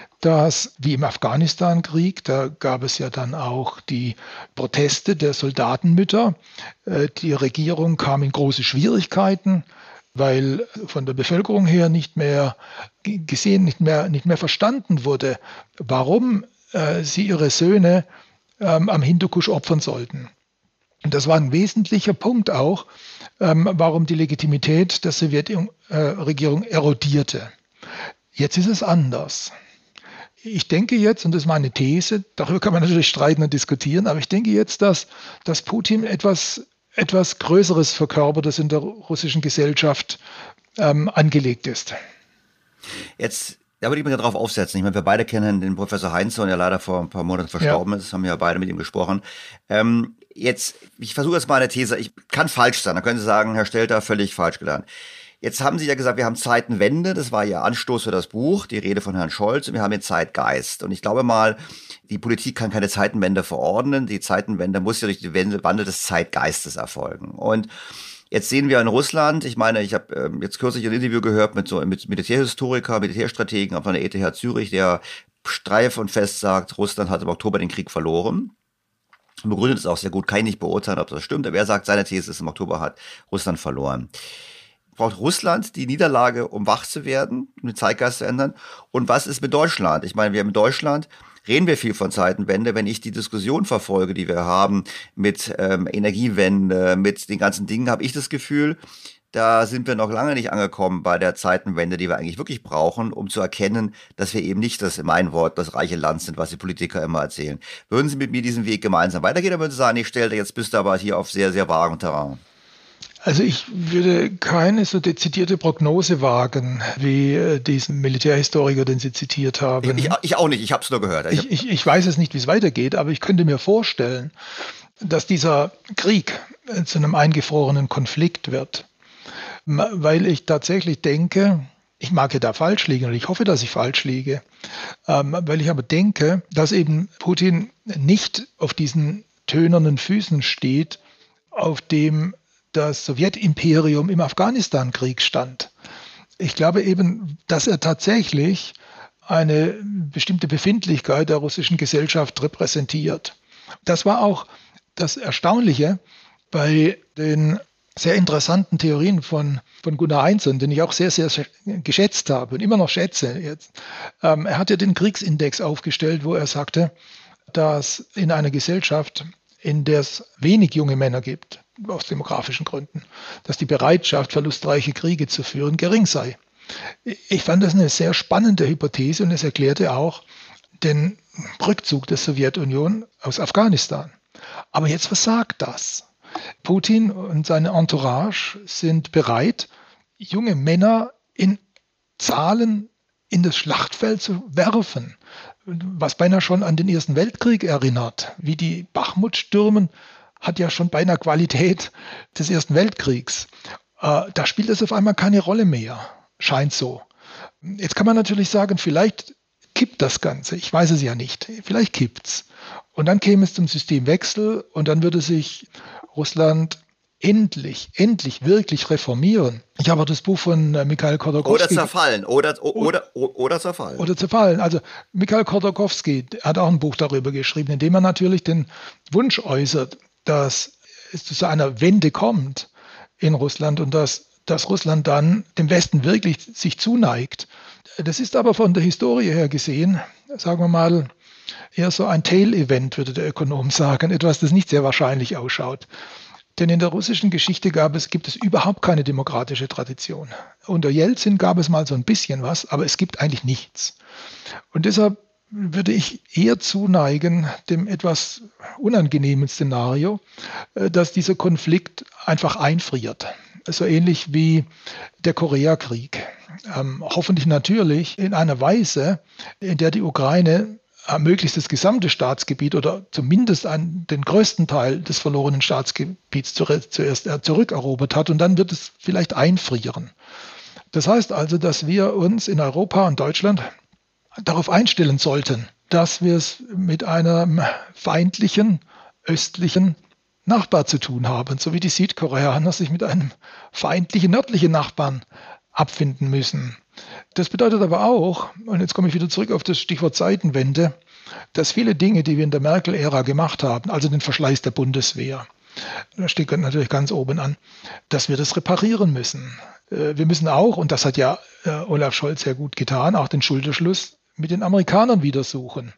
dass, wie im Afghanistan-Krieg, da gab es ja dann auch die Proteste der Soldatenmütter. Die Regierung kam in große Schwierigkeiten, weil von der Bevölkerung her nicht mehr gesehen, nicht mehr, nicht mehr verstanden wurde, warum äh, sie ihre Söhne ähm, am Hindukusch opfern sollten. Und das war ein wesentlicher Punkt auch, ähm, warum die Legitimität der Sowjetregierung erodierte. Jetzt ist es anders. Ich denke jetzt, und das ist meine These, darüber kann man natürlich streiten und diskutieren, aber ich denke jetzt, dass, dass Putin etwas etwas Größeres verkörpert, das in der russischen Gesellschaft ähm, angelegt ist. Jetzt, da würde ich mir darauf aufsetzen. Ich meine, wir beide kennen den Professor Heinze, der leider vor ein paar Monaten verstorben ja. ist. Haben ja beide mit ihm gesprochen. Ähm, jetzt, ich versuche jetzt mal eine These. Ich kann falsch sein. Da können Sie sagen, Herr Stelter, völlig falsch gelernt. Jetzt haben Sie ja gesagt, wir haben Zeitenwende. Das war Ihr Anstoß für das Buch, die Rede von Herrn Scholz. Und wir haben jetzt Zeitgeist. Und ich glaube mal, die Politik kann keine Zeitenwende verordnen. Die Zeitenwende muss ja durch den Wandel des Zeitgeistes erfolgen. Und jetzt sehen wir in Russland, ich meine, ich habe ähm, jetzt kürzlich ein Interview gehört mit so mit Militärhistoriker, Militärstrategen von der E T H Zürich, der streif und fest sagt, Russland hat im Oktober den Krieg verloren. Begründet es auch sehr gut, kann ich nicht beurteilen, ob das stimmt, aber er sagt, seine These ist, im Oktober hat Russland verloren. Braucht Russland die Niederlage, um wach zu werden, um den Zeitgeist zu ändern? Und was ist mit Deutschland? Ich meine, wir haben in Deutschland reden wir viel von Zeitenwende. Wenn ich die Diskussion verfolge, die wir haben mit ähm, Energiewende, mit den ganzen Dingen, habe ich das Gefühl, da sind wir noch lange nicht angekommen bei der Zeitenwende, die wir eigentlich wirklich brauchen, um zu erkennen, dass wir eben nicht das, in meinen Worten, das reiche Land sind, was die Politiker immer erzählen. Würden Sie mit mir diesen Weg gemeinsam weitergehen, oder würden Sie sagen, ich stelle, jetzt bist du aber hier auf sehr, sehr vagem Terrain? Also ich würde keine so dezidierte Prognose wagen, wie äh, diesen Militärhistoriker, den Sie zitiert haben. Ich, ich, ich auch nicht, ich habe es nur gehört. Ich, ich, ich weiß es nicht, wie es weitergeht, aber ich könnte mir vorstellen, dass dieser Krieg äh, zu einem eingefrorenen Konflikt wird. Weil ich tatsächlich denke, ich mag ja da falsch liegen und ich hoffe, dass ich falsch liege, ähm, weil ich aber denke, dass eben Putin nicht auf diesen tönernen Füßen steht, auf dem das Sowjetimperium im Afghanistan-Krieg stand. Ich glaube eben, dass er tatsächlich eine bestimmte Befindlichkeit der russischen Gesellschaft repräsentiert. Das war auch das Erstaunliche bei den sehr interessanten Theorien von, von Gunnar Einzon, den ich auch sehr, sehr geschätzt habe und immer noch schätze jetzt. Ähm, er hat ja den Kriegsindex aufgestellt, wo er sagte, dass in einer Gesellschaft, in der es wenig junge Männer gibt, aus demografischen Gründen, dass die Bereitschaft, verlustreiche Kriege zu führen, gering sei. Ich fand das eine sehr spannende Hypothese und es erklärte auch den Rückzug der Sowjetunion aus Afghanistan. Aber jetzt versagt das. Putin und seine Entourage sind bereit, junge Männer in Zahlen in das Schlachtfeld zu werfen, was beinahe schon an den Ersten Weltkrieg erinnert. Wie die Bachmut stürmen, hat ja schon beinahe Qualität des Ersten Weltkriegs. Äh, da spielt es auf einmal keine Rolle mehr, scheint so. Jetzt kann man natürlich sagen, vielleicht kippt das Ganze. Ich weiß es ja nicht. Vielleicht kippt's. Und dann käme es zum Systemwechsel und dann würde sich Russland endlich, endlich wirklich reformieren. Ich habe das Buch von äh, Mikhail Khodorkovsky. Oder zerfallen. Oder, oder, oder, oder zerfallen. Oder zerfallen. Also Mikhail Khodorkovsky hat auch ein Buch darüber geschrieben, in dem er natürlich den Wunsch äußert, dass es zu einer Wende kommt in Russland und dass, dass Russland dann dem Westen wirklich sich zuneigt. Das ist aber von der Historie her gesehen, sagen wir mal, eher so ein Tail-Event, würde der Ökonom sagen, etwas, das nicht sehr wahrscheinlich ausschaut. Denn in der russischen Geschichte gab es, gibt es überhaupt keine demokratische Tradition. Unter Jelzin gab es mal so ein bisschen was, aber es gibt eigentlich nichts. Und deshalb würde ich eher zuneigen dem etwas unangenehmen Szenario, dass dieser Konflikt einfach einfriert. So ähnlich wie der Koreakrieg. Ähm, hoffentlich natürlich in einer Weise, in der die Ukraine möglichst das gesamte Staatsgebiet oder zumindest einen, den größten Teil des verlorenen Staatsgebiets zuerst zurückerobert hat und dann wird es vielleicht einfrieren. Das heißt also, dass wir uns in Europa und Deutschland darauf einstellen sollten, dass wir es mit einem feindlichen östlichen Nachbar zu tun haben, so wie die Südkoreaner sich mit einem feindlichen nördlichen Nachbarn abfinden müssen. Das bedeutet aber auch, und jetzt komme ich wieder zurück auf das Stichwort Zeitenwende, dass viele Dinge, die wir in der Merkel-Ära gemacht haben, also den Verschleiß der Bundeswehr, da steht natürlich ganz oben an, dass wir das reparieren müssen. Wir müssen auch, und das hat ja Olaf Scholz sehr gut getan, auch den Schulterschluss mit den Amerikanern wieder suchen,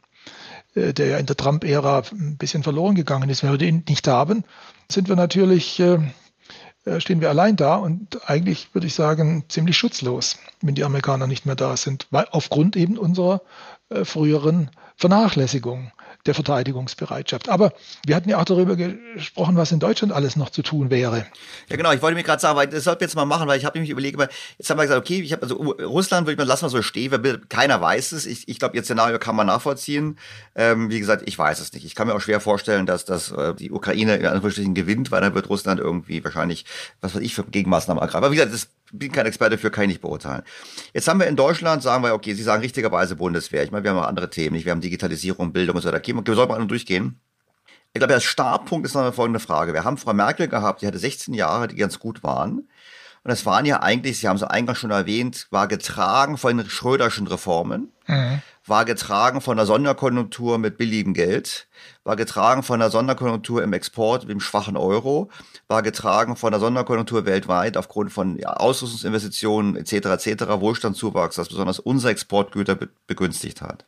der ja in der Trump-Ära ein bisschen verloren gegangen ist. Wenn wir den nicht haben, sind wir natürlich... stehen wir allein da und eigentlich, würde ich sagen, ziemlich schutzlos, wenn die Amerikaner nicht mehr da sind, weil aufgrund eben unserer äh, früheren Vernachlässigung der Verteidigungsbereitschaft. Aber wir hatten ja auch darüber gesprochen, was in Deutschland alles noch zu tun wäre. Ja genau, ich wollte mir gerade sagen, weil das sollten wir jetzt mal machen, weil ich habe nämlich überlegt, aber jetzt haben wir gesagt, okay, ich habe also Russland würde ich mal lassen wir so stehen, weil keiner weiß es. Ich, ich glaube, ihr Szenario kann man nachvollziehen. Ähm, wie gesagt, ich weiß es nicht. Ich kann mir auch schwer vorstellen, dass, dass äh, die Ukraine in Anführungsstrichen gewinnt, weil dann wird Russland irgendwie wahrscheinlich, was weiß ich, für Gegenmaßnahmen ergreifen. Aber wie gesagt, das bin kein Experte für, kann ich nicht beurteilen. Jetzt haben wir in Deutschland, sagen wir, okay, Sie sagen richtigerweise Bundeswehr. Ich meine, wir haben auch andere Themen, nicht? Wir haben Digitalisierung, Bildung und so weiter. Wir sollten mal durchgehen. Ich glaube, der Startpunkt ist noch eine folgende Frage. Wir haben Frau Merkel gehabt, die hatte sechzehn Jahre, die ganz gut waren. Und das waren ja eigentlich, Sie haben es eingangs schon erwähnt, war getragen von den Schröderschen Reformen, mhm. war getragen von der Sonderkonjunktur mit billigem Geld, war getragen von der Sonderkonjunktur im Export mit dem schwachen Euro, war getragen von der Sonderkonjunktur weltweit aufgrund von ja, Ausrüstungsinvestitionen et cetera et cetera, Wohlstandszuwachs, das besonders unsere Exportgüter be- begünstigt hat.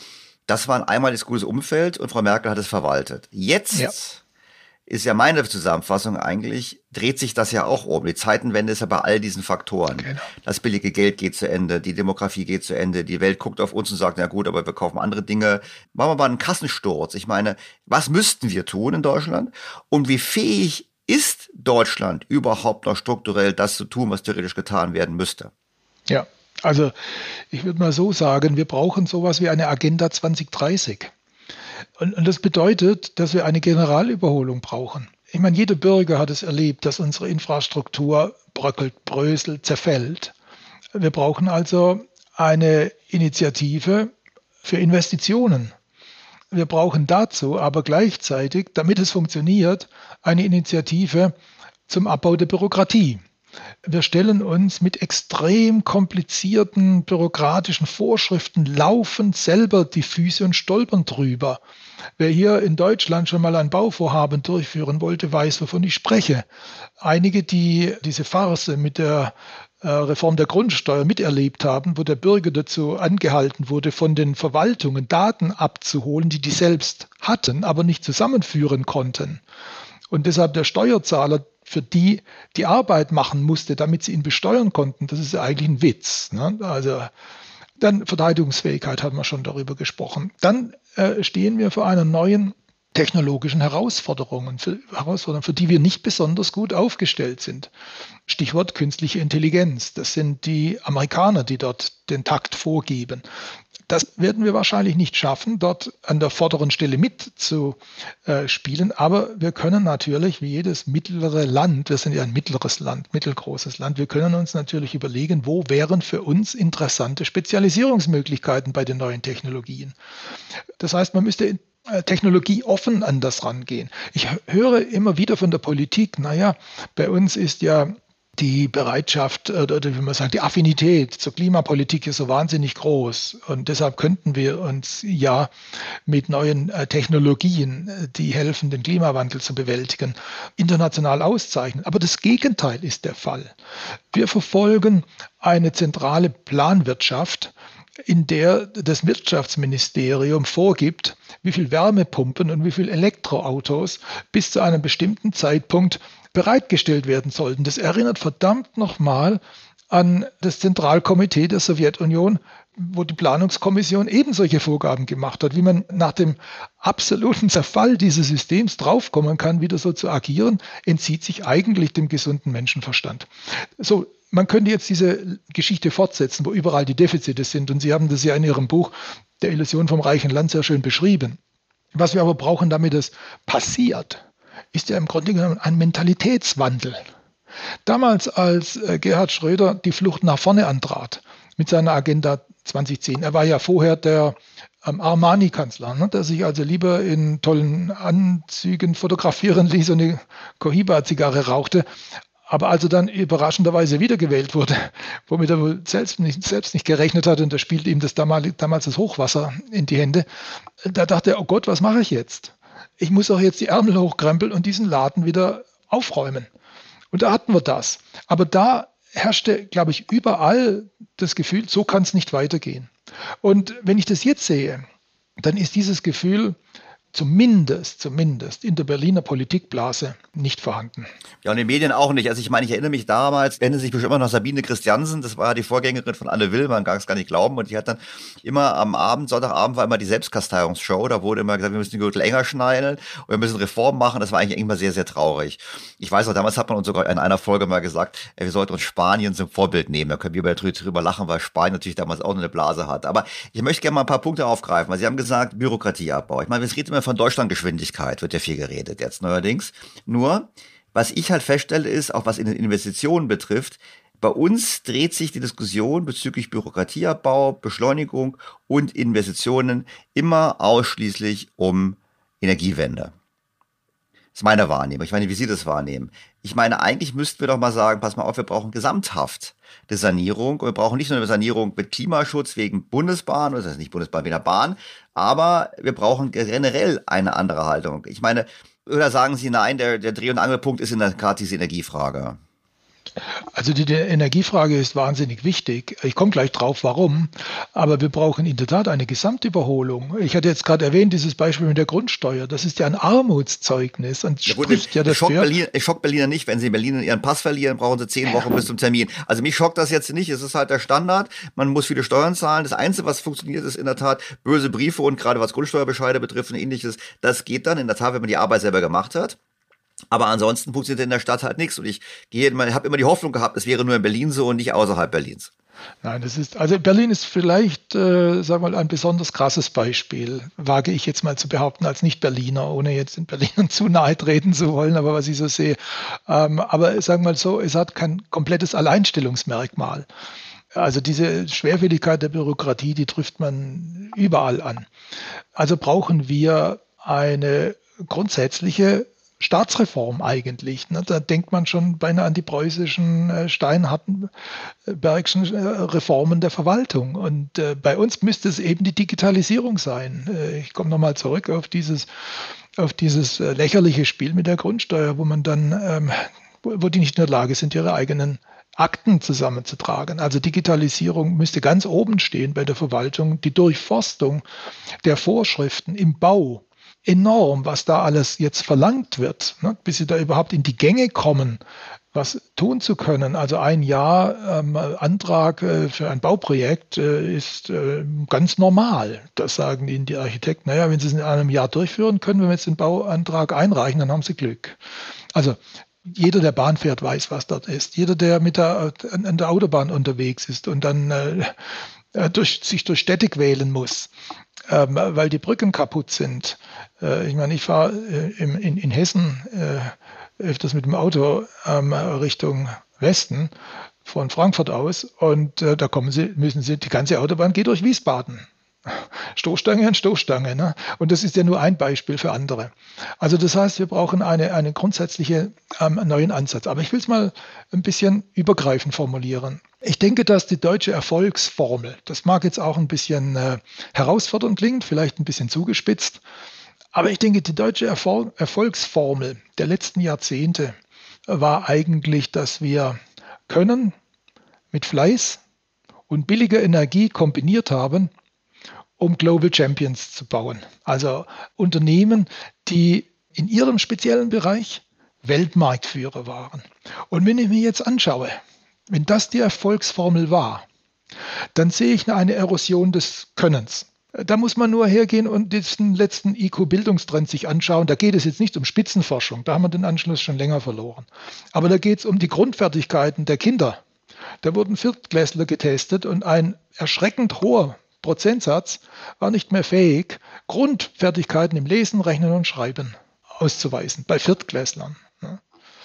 Das war ein einmaliges gutes Umfeld und Frau Merkel hat es verwaltet. Jetzt ja. ist ja meine Zusammenfassung eigentlich, dreht sich das ja auch um. Die Zeitenwende ist ja bei all diesen Faktoren. Genau. Das billige Geld geht zu Ende, die Demografie geht zu Ende, die Welt guckt auf uns und sagt, na gut, aber wir kaufen andere Dinge. Machen wir mal einen Kassensturz. Ich meine, was müssten wir tun in Deutschland? Und wie fähig ist Deutschland überhaupt noch strukturell das zu tun, was theoretisch getan werden müsste? Ja. Also ich würde mal so sagen, wir brauchen sowas wie eine Agenda zwanzig dreißig. Und, und das bedeutet, dass wir eine Generalüberholung brauchen. Ich meine, jeder Bürger hat es erlebt, dass unsere Infrastruktur bröckelt, bröselt, zerfällt. Wir brauchen also eine Initiative für Investitionen. Wir brauchen dazu aber gleichzeitig, damit es funktioniert, eine Initiative zum Abbau der Bürokratie. Wir stellen uns mit extrem komplizierten bürokratischen Vorschriften laufend selber die Füße und stolpern drüber. Wer hier in Deutschland schon mal ein Bauvorhaben durchführen wollte, weiß, wovon ich spreche. Einige, die diese Farce mit der äh, Reform der Grundsteuer miterlebt haben, wo der Bürger dazu angehalten wurde, von den Verwaltungen Daten abzuholen, die die selbst hatten, aber nicht zusammenführen konnten. und deshalb der Steuerzahler für die die Arbeit machen musste, damit sie ihn besteuern konnten, das ist ja eigentlich ein Witz. Ne? Also dann Verteidigungsfähigkeit hat man schon darüber gesprochen. Dann äh, stehen wir vor einer neuen technologischen Herausforderungen, für, Herausforderungen, für die wir nicht besonders gut aufgestellt sind. Stichwort künstliche Intelligenz. Das sind die Amerikaner, die dort den Takt vorgeben. Das werden wir wahrscheinlich nicht schaffen, dort an der vorderen Stelle mitzuspielen. Aber wir können natürlich, wie jedes mittlere Land, wir sind ja ein mittleres Land, mittelgroßes Land, wir können uns natürlich überlegen, wo wären für uns interessante Spezialisierungsmöglichkeiten bei den neuen Technologien. Das heißt, man müsste technologieoffen an das rangehen. Ich höre immer wieder von der Politik, naja, bei uns ist ja die Bereitschaft oder wie man sagt, die Affinität zur Klimapolitik ist so wahnsinnig groß und deshalb könnten wir uns ja mit neuen Technologien, die helfen, den Klimawandel zu bewältigen, international auszeichnen. Aber das Gegenteil ist der Fall. Wir verfolgen eine zentrale Planwirtschaft, in der das Wirtschaftsministerium vorgibt, wie viel Wärmepumpen und wie viel Elektroautos bis zu einem bestimmten Zeitpunkt bereitgestellt werden sollten. Das erinnert verdammt nochmal an das Zentralkomitee der Sowjetunion, wo die Planungskommission eben solche Vorgaben gemacht hat, wie man nach dem absoluten Zerfall dieses Systems draufkommen kann, wieder so zu agieren, entzieht sich eigentlich dem gesunden Menschenverstand. So, man könnte jetzt diese Geschichte fortsetzen, wo überall die Defizite sind. Und Sie haben das ja in Ihrem Buch Der Illusion vom reichen Land sehr schön beschrieben. Was wir aber brauchen, damit es passiert, ist ja im Grunde genommen ein Mentalitätswandel. Damals, als Gerhard Schröder die Flucht nach vorne antrat mit seiner Agenda zwanzig zehn, er war ja vorher der ähm, Armani-Kanzler, ne, der sich also lieber in tollen Anzügen fotografieren ließ und eine Cohiba-Zigarre rauchte, aber als er dann überraschenderweise wiedergewählt wurde, womit er wohl selbst nicht, selbst nicht gerechnet hat, und da spielte ihm das damals, damals das Hochwasser in die Hände, da dachte er, oh Gott, was mache ich jetzt? Ich muss doch jetzt die Ärmel hochkrempeln und diesen Laden wieder aufräumen. Und da hatten wir das. Aber da herrschte, glaube ich, überall das Gefühl, so kann es nicht weitergehen. Und wenn ich das jetzt sehe, dann ist dieses Gefühl zumindest, zumindest in der Berliner Politikblase nicht vorhanden. Ja, und in den Medien auch nicht. Also ich meine, ich erinnere mich damals, erinnern sich bestimmt immer noch Sabine Christiansen, das war die Vorgängerin von Anne Will, man kann es gar nicht glauben. Und die hat dann immer am Abend, Sonntagabend war immer die Selbstkasteiungsshow, da wurde immer gesagt, wir müssen die Gürtel enger schneiden und wir müssen Reformen machen. Das war eigentlich immer sehr, sehr traurig. Ich weiß noch, damals hat man uns sogar in einer Folge mal gesagt, wir sollten uns Spanien zum Vorbild nehmen. Da können wir drüber lachen, weil Spanien natürlich damals auch eine Blase hat. Aber ich möchte gerne mal ein paar Punkte aufgreifen, weil Sie haben gesagt, Bürokratieabbau. Ich meine, wir reden immer von Deutschlandgeschwindigkeit, wird ja viel geredet jetzt neuerdings. Nur, was ich halt feststelle, ist, auch was in den Investitionen betrifft, bei uns dreht sich die Diskussion bezüglich Bürokratieabbau, Beschleunigung und Investitionen immer ausschließlich um Energiewende. Das ist meine Wahrnehmung. Ich meine, wie Sie das wahrnehmen. Ich meine, eigentlich müssten wir doch mal sagen, pass mal auf, wir brauchen gesamthaft eine Sanierung. Und wir brauchen nicht nur eine Sanierung mit Klimaschutz wegen Bundesbahn, das heißt nicht Bundesbahn wegen der Bahn, aber wir brauchen generell eine andere Haltung. Ich meine, oder sagen Sie, nein, der, der Dreh- und Angelpunkt ist in der Tat diese Energiefrage? Also die, die Energiefrage ist wahnsinnig wichtig. Ich komme gleich drauf, warum. Aber wir brauchen in der Tat eine Gesamtüberholung. Ich hatte jetzt gerade erwähnt, dieses Beispiel mit der Grundsteuer. Das ist ja ein Armutszeugnis und ja, gut, spricht ja dafür. Schockt Berlin, ich schockt Berliner nicht. Wenn sie in Berlin ihren Pass verlieren, brauchen sie zehn Wochen bis zum Termin. Also mich schockt das jetzt nicht. Es ist halt der Standard. Man muss viele Steuern zahlen. Das Einzige, was funktioniert, ist in der Tat böse Briefe und gerade was Grundsteuerbescheide betrifft und ähnliches. Das geht dann in der Tat, wenn man die Arbeit selber gemacht hat. Aber ansonsten funktioniert in der Stadt halt nichts. Und ich gehe, ich habe immer die Hoffnung gehabt, es wäre nur in Berlin so und nicht außerhalb Berlins. Nein, das ist, also Berlin ist vielleicht, äh, sagen wir mal, ein besonders krasses Beispiel, wage ich jetzt mal zu behaupten, als Nicht-Berliner, ohne jetzt den Berlinern zu nahe treten zu wollen, aber was ich so sehe. Ähm, aber sagen wir mal so, es hat kein komplettes Alleinstellungsmerkmal. Also diese Schwerfälligkeit der Bürokratie, die trifft man überall an. Also brauchen wir eine grundsätzliche Staatsreform eigentlich. Da denkt man schon beinahe an die preußischen Steinhartenbergschen Reformen der Verwaltung. Und bei uns müsste es eben die Digitalisierung sein. Ich komme nochmal zurück auf dieses, auf dieses lächerliche Spiel mit der Grundsteuer, wo man dann, wo die nicht in der Lage sind, ihre eigenen Akten zusammenzutragen. Also Digitalisierung müsste ganz oben stehen bei der Verwaltung. Die Durchforstung der Vorschriften im Bau enorm, was da alles jetzt verlangt wird, ne, bis sie da überhaupt in die Gänge kommen, was tun zu können. Also ein Jahr ähm, Antrag äh, für ein Bauprojekt äh, ist äh, ganz normal. Das sagen Ihnen die Architekten. Naja, wenn Sie es in einem Jahr durchführen können, wenn wir jetzt den Bauantrag einreichen, dann haben Sie Glück. Also jeder, der Bahn fährt, weiß, was dort ist. Jeder, der mit der, an der Autobahn unterwegs ist und dann äh, durch, sich durch Städte quälen muss, äh, weil die Brücken kaputt sind. Äh, ich meine, ich fahre äh, in, in Hessen äh, öfters mit dem Auto ähm, Richtung Westen von Frankfurt aus und äh, da kommen Sie, müssen Sie, die ganze Autobahn geht durch Wiesbaden. Stoßstange an Stoßstange. Ne? Und das ist ja nur ein Beispiel für andere. Also das heißt, wir brauchen eine, eine grundsätzliche ähm, neuen Ansatz. Aber ich will es mal ein bisschen übergreifend formulieren. Ich denke, dass die deutsche Erfolgsformel, das mag jetzt auch ein bisschen äh, herausfordernd klingen, vielleicht ein bisschen zugespitzt, aber ich denke, die deutsche Erfol- Erfolgsformel der letzten Jahrzehnte war eigentlich, dass wir Können mit Fleiß und billiger Energie kombiniert haben, um Global Champions zu bauen. Also Unternehmen, die in ihrem speziellen Bereich Weltmarktführer waren. Und wenn ich mir jetzt anschaue, wenn das die Erfolgsformel war, dann sehe ich eine Erosion des Könnens. Da muss man nur hergehen und diesen letzten I Q-Bildungstrend sich anschauen. Da geht es jetzt nicht um Spitzenforschung, da haben wir den Anschluss schon länger verloren. Aber da geht es um die Grundfertigkeiten der Kinder. Da wurden Viertklässler getestet und ein erschreckend hoher Prozentsatz war nicht mehr fähig, Grundfertigkeiten im Lesen, Rechnen und Schreiben auszuweisen, bei Viertklässlern. Ne?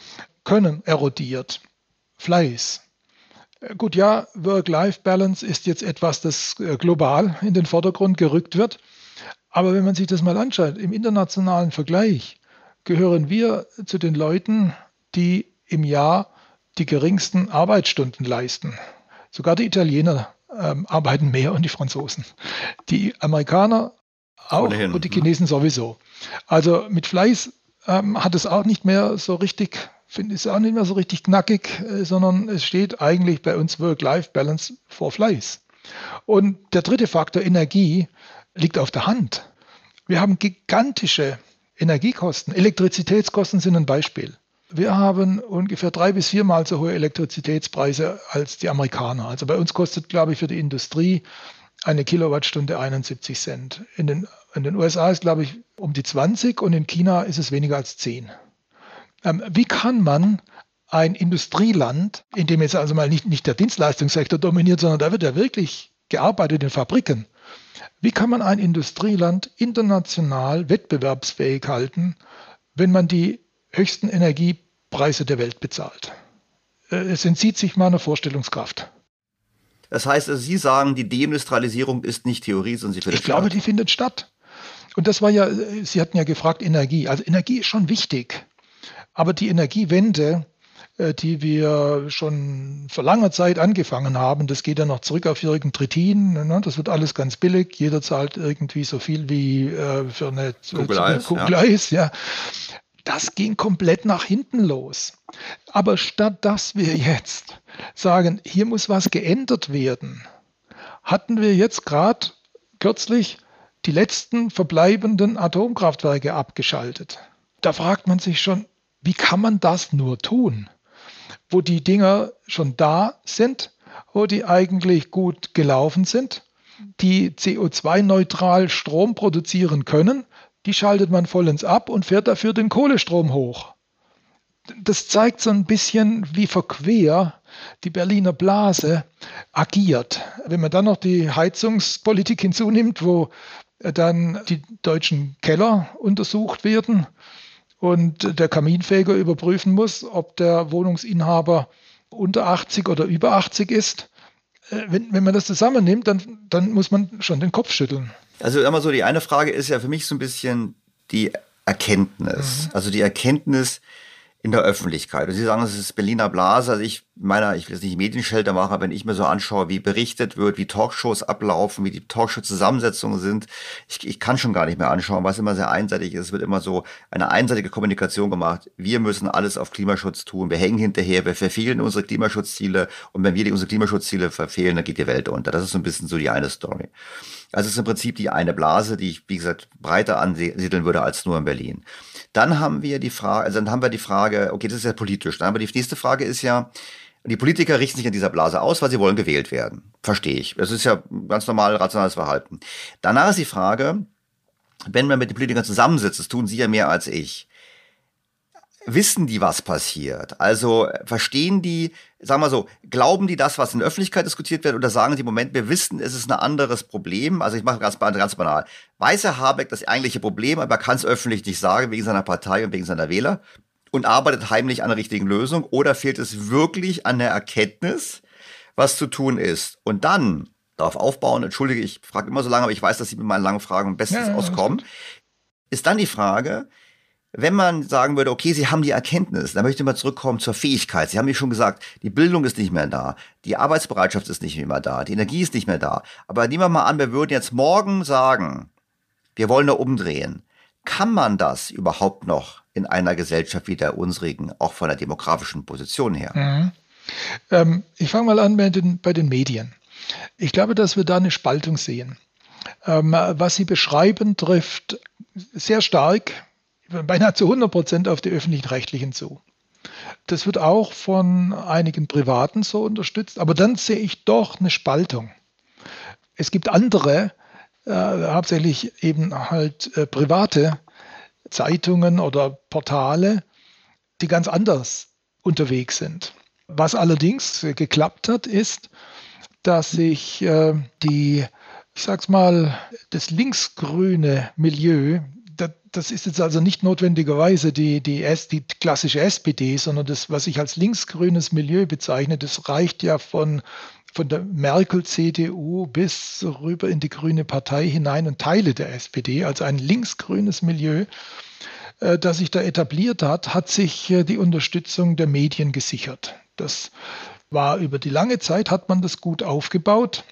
Können erodiert, Fleiß. Gut, ja, Work-Life-Balance ist jetzt etwas, das global in den Vordergrund gerückt wird. Aber wenn man sich das mal anschaut, im internationalen Vergleich gehören wir zu den Leuten, die im Jahr die geringsten Arbeitsstunden leisten. Sogar die Italiener ähm, arbeiten mehr und die Franzosen. Die Amerikaner auch Ohnehin. Und die Chinesen sowieso. Also mit Fleiß ähm, hat es auch nicht mehr so richtig, finde ich es auch nicht mehr so richtig knackig, äh, sondern es steht eigentlich bei uns Work-Life-Balance vor Fleiß. Und der dritte Faktor, Energie, liegt auf der Hand. Wir haben gigantische Energiekosten. Elektrizitätskosten sind ein Beispiel. Wir haben ungefähr drei bis viermal so hohe Elektrizitätspreise als die Amerikaner. Also bei uns kostet, glaube ich, für die Industrie eine Kilowattstunde einundsiebzig Cent. In den, in den U S A ist, glaube ich, um die zwanzig und in China ist es weniger als zehn. Ähm, wie kann man ein Industrieland, in dem jetzt also mal nicht, nicht der Dienstleistungssektor dominiert, sondern da wird ja wirklich gearbeitet in Fabriken, wie kann man ein Industrieland international wettbewerbsfähig halten, wenn man die höchsten Energiepreise der Welt bezahlt? Es entzieht sich meiner Vorstellungskraft. Das heißt, also Sie sagen, die Deindustrialisierung ist nicht Theorie, sondern sie findet statt. Ich glaube, die findet statt. Und das war ja, Sie hatten ja gefragt, Energie. Also Energie ist schon wichtig. Aber die Energiewende, die wir schon vor langer Zeit angefangen haben, das geht ja noch zurück auf Jürgen Trittin. Ne? Das wird alles ganz billig. Jeder zahlt irgendwie so viel wie äh, für eine Kugel Eis. Kugel Eis, ja. Das ging komplett nach hinten los. Aber statt dass wir jetzt sagen, hier muss was geändert werden, hatten wir jetzt gerade kürzlich die letzten verbleibenden Atomkraftwerke abgeschaltet. Da fragt man sich schon, wie kann man das nur tun, wo die Dinger schon da sind, wo die eigentlich gut gelaufen sind, die C O zwei neutral Strom produzieren können, die schaltet man vollends ab und fährt dafür den Kohlestrom hoch. Das zeigt so ein bisschen, wie verquer die Berliner Blase agiert. Wenn man dann noch die Heizungspolitik hinzunimmt, wo dann die deutschen Keller untersucht werden und der Kaminfeger überprüfen muss, ob der Wohnungsinhaber unter achtzig oder über achtzig ist. Wenn, wenn man das zusammennimmt, dann, dann muss man schon den Kopf schütteln. Also immer so, die eine Frage ist ja für mich so ein bisschen die Erkenntnis. Mhm. Also die Erkenntnis in der Öffentlichkeit. Und Sie sagen, es ist Berliner Blase. Also ich meiner, ich will jetzt nicht Medienschelter machen, aber wenn ich mir so anschaue, wie berichtet wird, wie Talkshows ablaufen, wie die Talkshow-Zusammensetzungen sind, ich, ich kann schon gar nicht mehr anschauen, was immer sehr einseitig ist. Es wird immer so eine einseitige Kommunikation gemacht. Wir müssen alles auf Klimaschutz tun. Wir hängen hinterher, wir verfehlen unsere Klimaschutzziele. Und wenn wir die, unsere Klimaschutzziele verfehlen, dann geht die Welt unter. Das ist so ein bisschen so die eine Story. Also es ist im Prinzip die eine Blase, die ich, wie gesagt, breiter ansiedeln würde als nur in Berlin. Dann haben wir die Frage, also dann haben wir die Frage, okay, das ist ja politisch. Dann aber die nächste Frage ist ja, die Politiker richten sich an dieser Blase aus, weil sie wollen gewählt werden. Verstehe ich. Das ist ja ganz normal rationales Verhalten. Danach ist die Frage, wenn man mit den Politikern zusammensitzt, das tun sie ja mehr als ich, wissen die, was passiert? Also verstehen die, sagen wir so, glauben die das, was in der Öffentlichkeit diskutiert wird, oder sagen sie, Moment, wir wissen, es ist ein anderes Problem? Also ich mache ganz, ganz banal. Weiß Herr Habeck das eigentliche Problem, aber er kann es öffentlich nicht sagen, wegen seiner Partei und wegen seiner Wähler, und arbeitet heimlich an der richtigen Lösung, oder fehlt es wirklich an der Erkenntnis, was zu tun ist? Und dann darauf aufbauen, entschuldige, ich frage immer so lange, aber ich weiß, dass Sie mit meinen langen Fragen bestens ja, ja, auskommen, ist dann die Frage, wenn man sagen würde, okay, Sie haben die Erkenntnis, dann möchte ich mal zurückkommen zur Fähigkeit. Sie haben mir schon gesagt, die Bildung ist nicht mehr da, die Arbeitsbereitschaft ist nicht mehr da, die Energie ist nicht mehr da. Aber nehmen wir mal an, wir würden jetzt morgen sagen, wir wollen da umdrehen. Kann man das überhaupt noch in einer Gesellschaft wie der unsrigen, auch von der demografischen Position her? Mhm. Ähm, ich fange mal an bei den, bei den Medien. Ich glaube, dass wir da eine Spaltung sehen. Ähm, was Sie beschreiben, trifft sehr stark, beinahe zu hundert Prozent auf die Öffentlich-Rechtlichen zu. Das wird auch von einigen Privaten so unterstützt, aber dann sehe ich doch eine Spaltung. Es gibt andere, äh, hauptsächlich eben halt äh, private Zeitungen oder Portale, die ganz anders unterwegs sind. Was allerdings äh, geklappt hat, ist, dass sich äh, die, ich sag's mal, das linksgrüne Milieu, das ist jetzt also nicht notwendigerweise die, die, S, die klassische S P D, sondern das, was ich als linksgrünes Milieu bezeichne, das reicht ja von, von der Merkel-C D U bis rüber in die Grüne Partei hinein und Teile der S P D, also ein linksgrünes Milieu, äh, das sich da etabliert hat, hat sich äh, die Unterstützung der Medien gesichert. Das war über die lange Zeit, hat man das gut aufgebaut,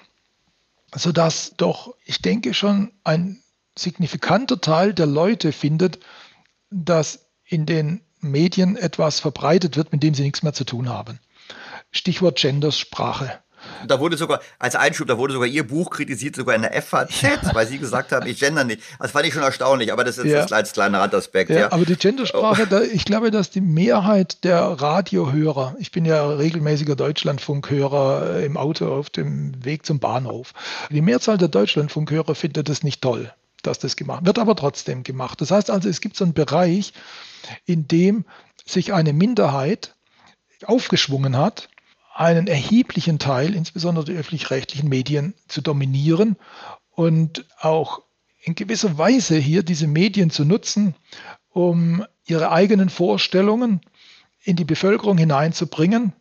sodass doch, ich denke schon, ein signifikanter Teil der Leute findet, dass in den Medien etwas verbreitet wird, mit dem sie nichts mehr zu tun haben. Stichwort Gendersprache. Da wurde sogar, als Einschub, da wurde sogar Ihr Buch kritisiert, sogar in der F A Z, ja. Weil Sie gesagt haben, ich gender nicht. Das fand ich schon erstaunlich, aber das ist jetzt ja. als kleiner Randaspekt. Ja, ja. Aber die Gendersprache, da, ich glaube, dass die Mehrheit der Radiohörer, ich bin ja regelmäßiger Deutschlandfunkhörer im Auto auf dem Weg zum Bahnhof, die Mehrzahl der Deutschlandfunkhörer findet das nicht toll, dass das gemacht wird, aber trotzdem gemacht. Das heißt also, es gibt so einen Bereich, in dem sich eine Minderheit aufgeschwungen hat, einen erheblichen Teil, insbesondere die öffentlich-rechtlichen Medien, zu dominieren und auch in gewisser Weise hier diese Medien zu nutzen, um ihre eigenen Vorstellungen in die Bevölkerung hineinzubringen,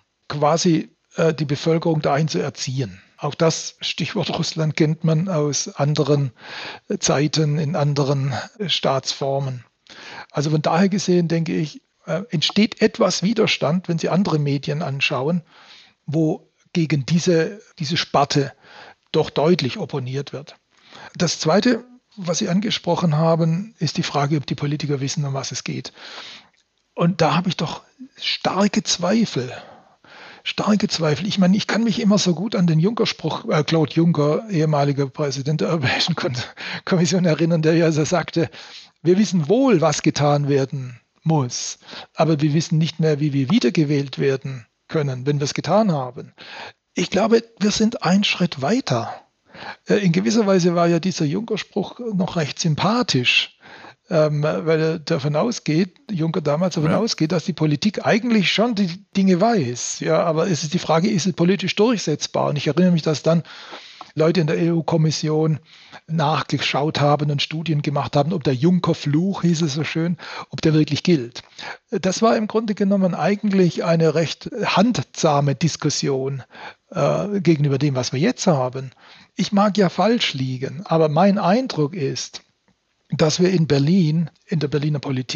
quasi äh, die Bevölkerung dahin zu erziehen. Auch das Stichwort Russland kennt man aus anderen Zeiten, in anderen Staatsformen. Also von daher gesehen, denke ich, entsteht etwas Widerstand, wenn Sie andere Medien anschauen, wo gegen diese, diese Sparte doch deutlich opponiert wird. Das Zweite, was Sie angesprochen haben, ist die Frage, ob die Politiker wissen, um was es geht. Und da habe ich doch starke Zweifel. Starke Zweifel. Ich meine, ich kann mich immer so gut an den Juncker-Spruch, äh, Claude Juncker, ehemaliger Präsident der Europäischen Kommission, erinnern, der ja so sagte, wir wissen wohl, was getan werden muss, aber wir wissen nicht mehr, wie wir wiedergewählt werden können, wenn wir es getan haben. Ich glaube, wir sind einen Schritt weiter. In gewisser Weise war ja dieser Juncker-Spruch noch recht sympathisch, ähm, weil er davon ausgeht, Juncker damals davon ja. ausgeht, dass die Politik eigentlich schon die Dinge weiß. Ja, aber es ist die Frage, ist es politisch durchsetzbar? Und ich erinnere mich, dass dann Leute in der E U-Kommission nachgeschaut haben und Studien gemacht haben, ob der Juncker-Fluch, hieß es so schön, ob der wirklich gilt. Das war im Grunde genommen eigentlich eine recht handsame Diskussion äh, gegenüber dem, was wir jetzt haben. Ich mag ja falsch liegen, aber mein Eindruck ist, dass wir in Berlin, in der Berliner Politik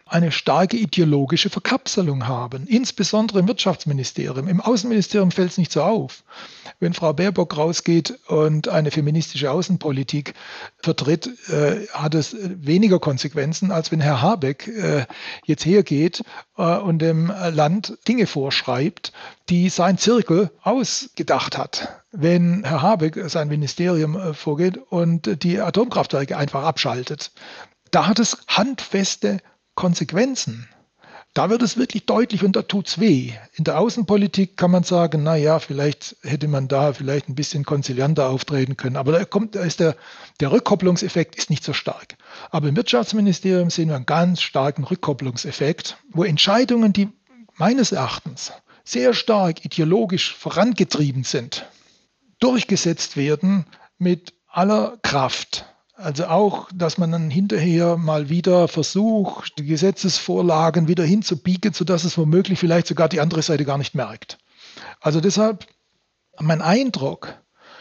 eine starke ideologische Verkapselung haben, insbesondere im Wirtschaftsministerium. Im Außenministerium fällt es nicht so auf. Wenn Frau Baerbock rausgeht und eine feministische Außenpolitik vertritt, äh, hat es weniger Konsequenzen, als wenn Herr Habeck äh, jetzt hergeht äh, und dem Land Dinge vorschreibt, die sein Zirkel ausgedacht hat. Wenn Herr Habeck sein Ministerium äh, vorgeht und die Atomkraftwerke einfach abschaltet, da hat es handfeste Konsequenzen. Da wird es wirklich deutlich und da tut's weh. In der Außenpolitik kann man sagen, na ja, vielleicht hätte man da vielleicht ein bisschen konzilianter auftreten können. Aber da kommt, da ist der, der Rückkopplungseffekt ist nicht so stark. Aber im Wirtschaftsministerium sehen wir einen ganz starken Rückkopplungseffekt, wo Entscheidungen, die meines Erachtens sehr stark ideologisch vorangetrieben sind, durchgesetzt werden mit aller Kraft. Also auch, dass man dann hinterher mal wieder versucht, die Gesetzesvorlagen wieder hinzubiegen, sodass es womöglich vielleicht sogar die andere Seite gar nicht merkt. Also deshalb, mein Eindruck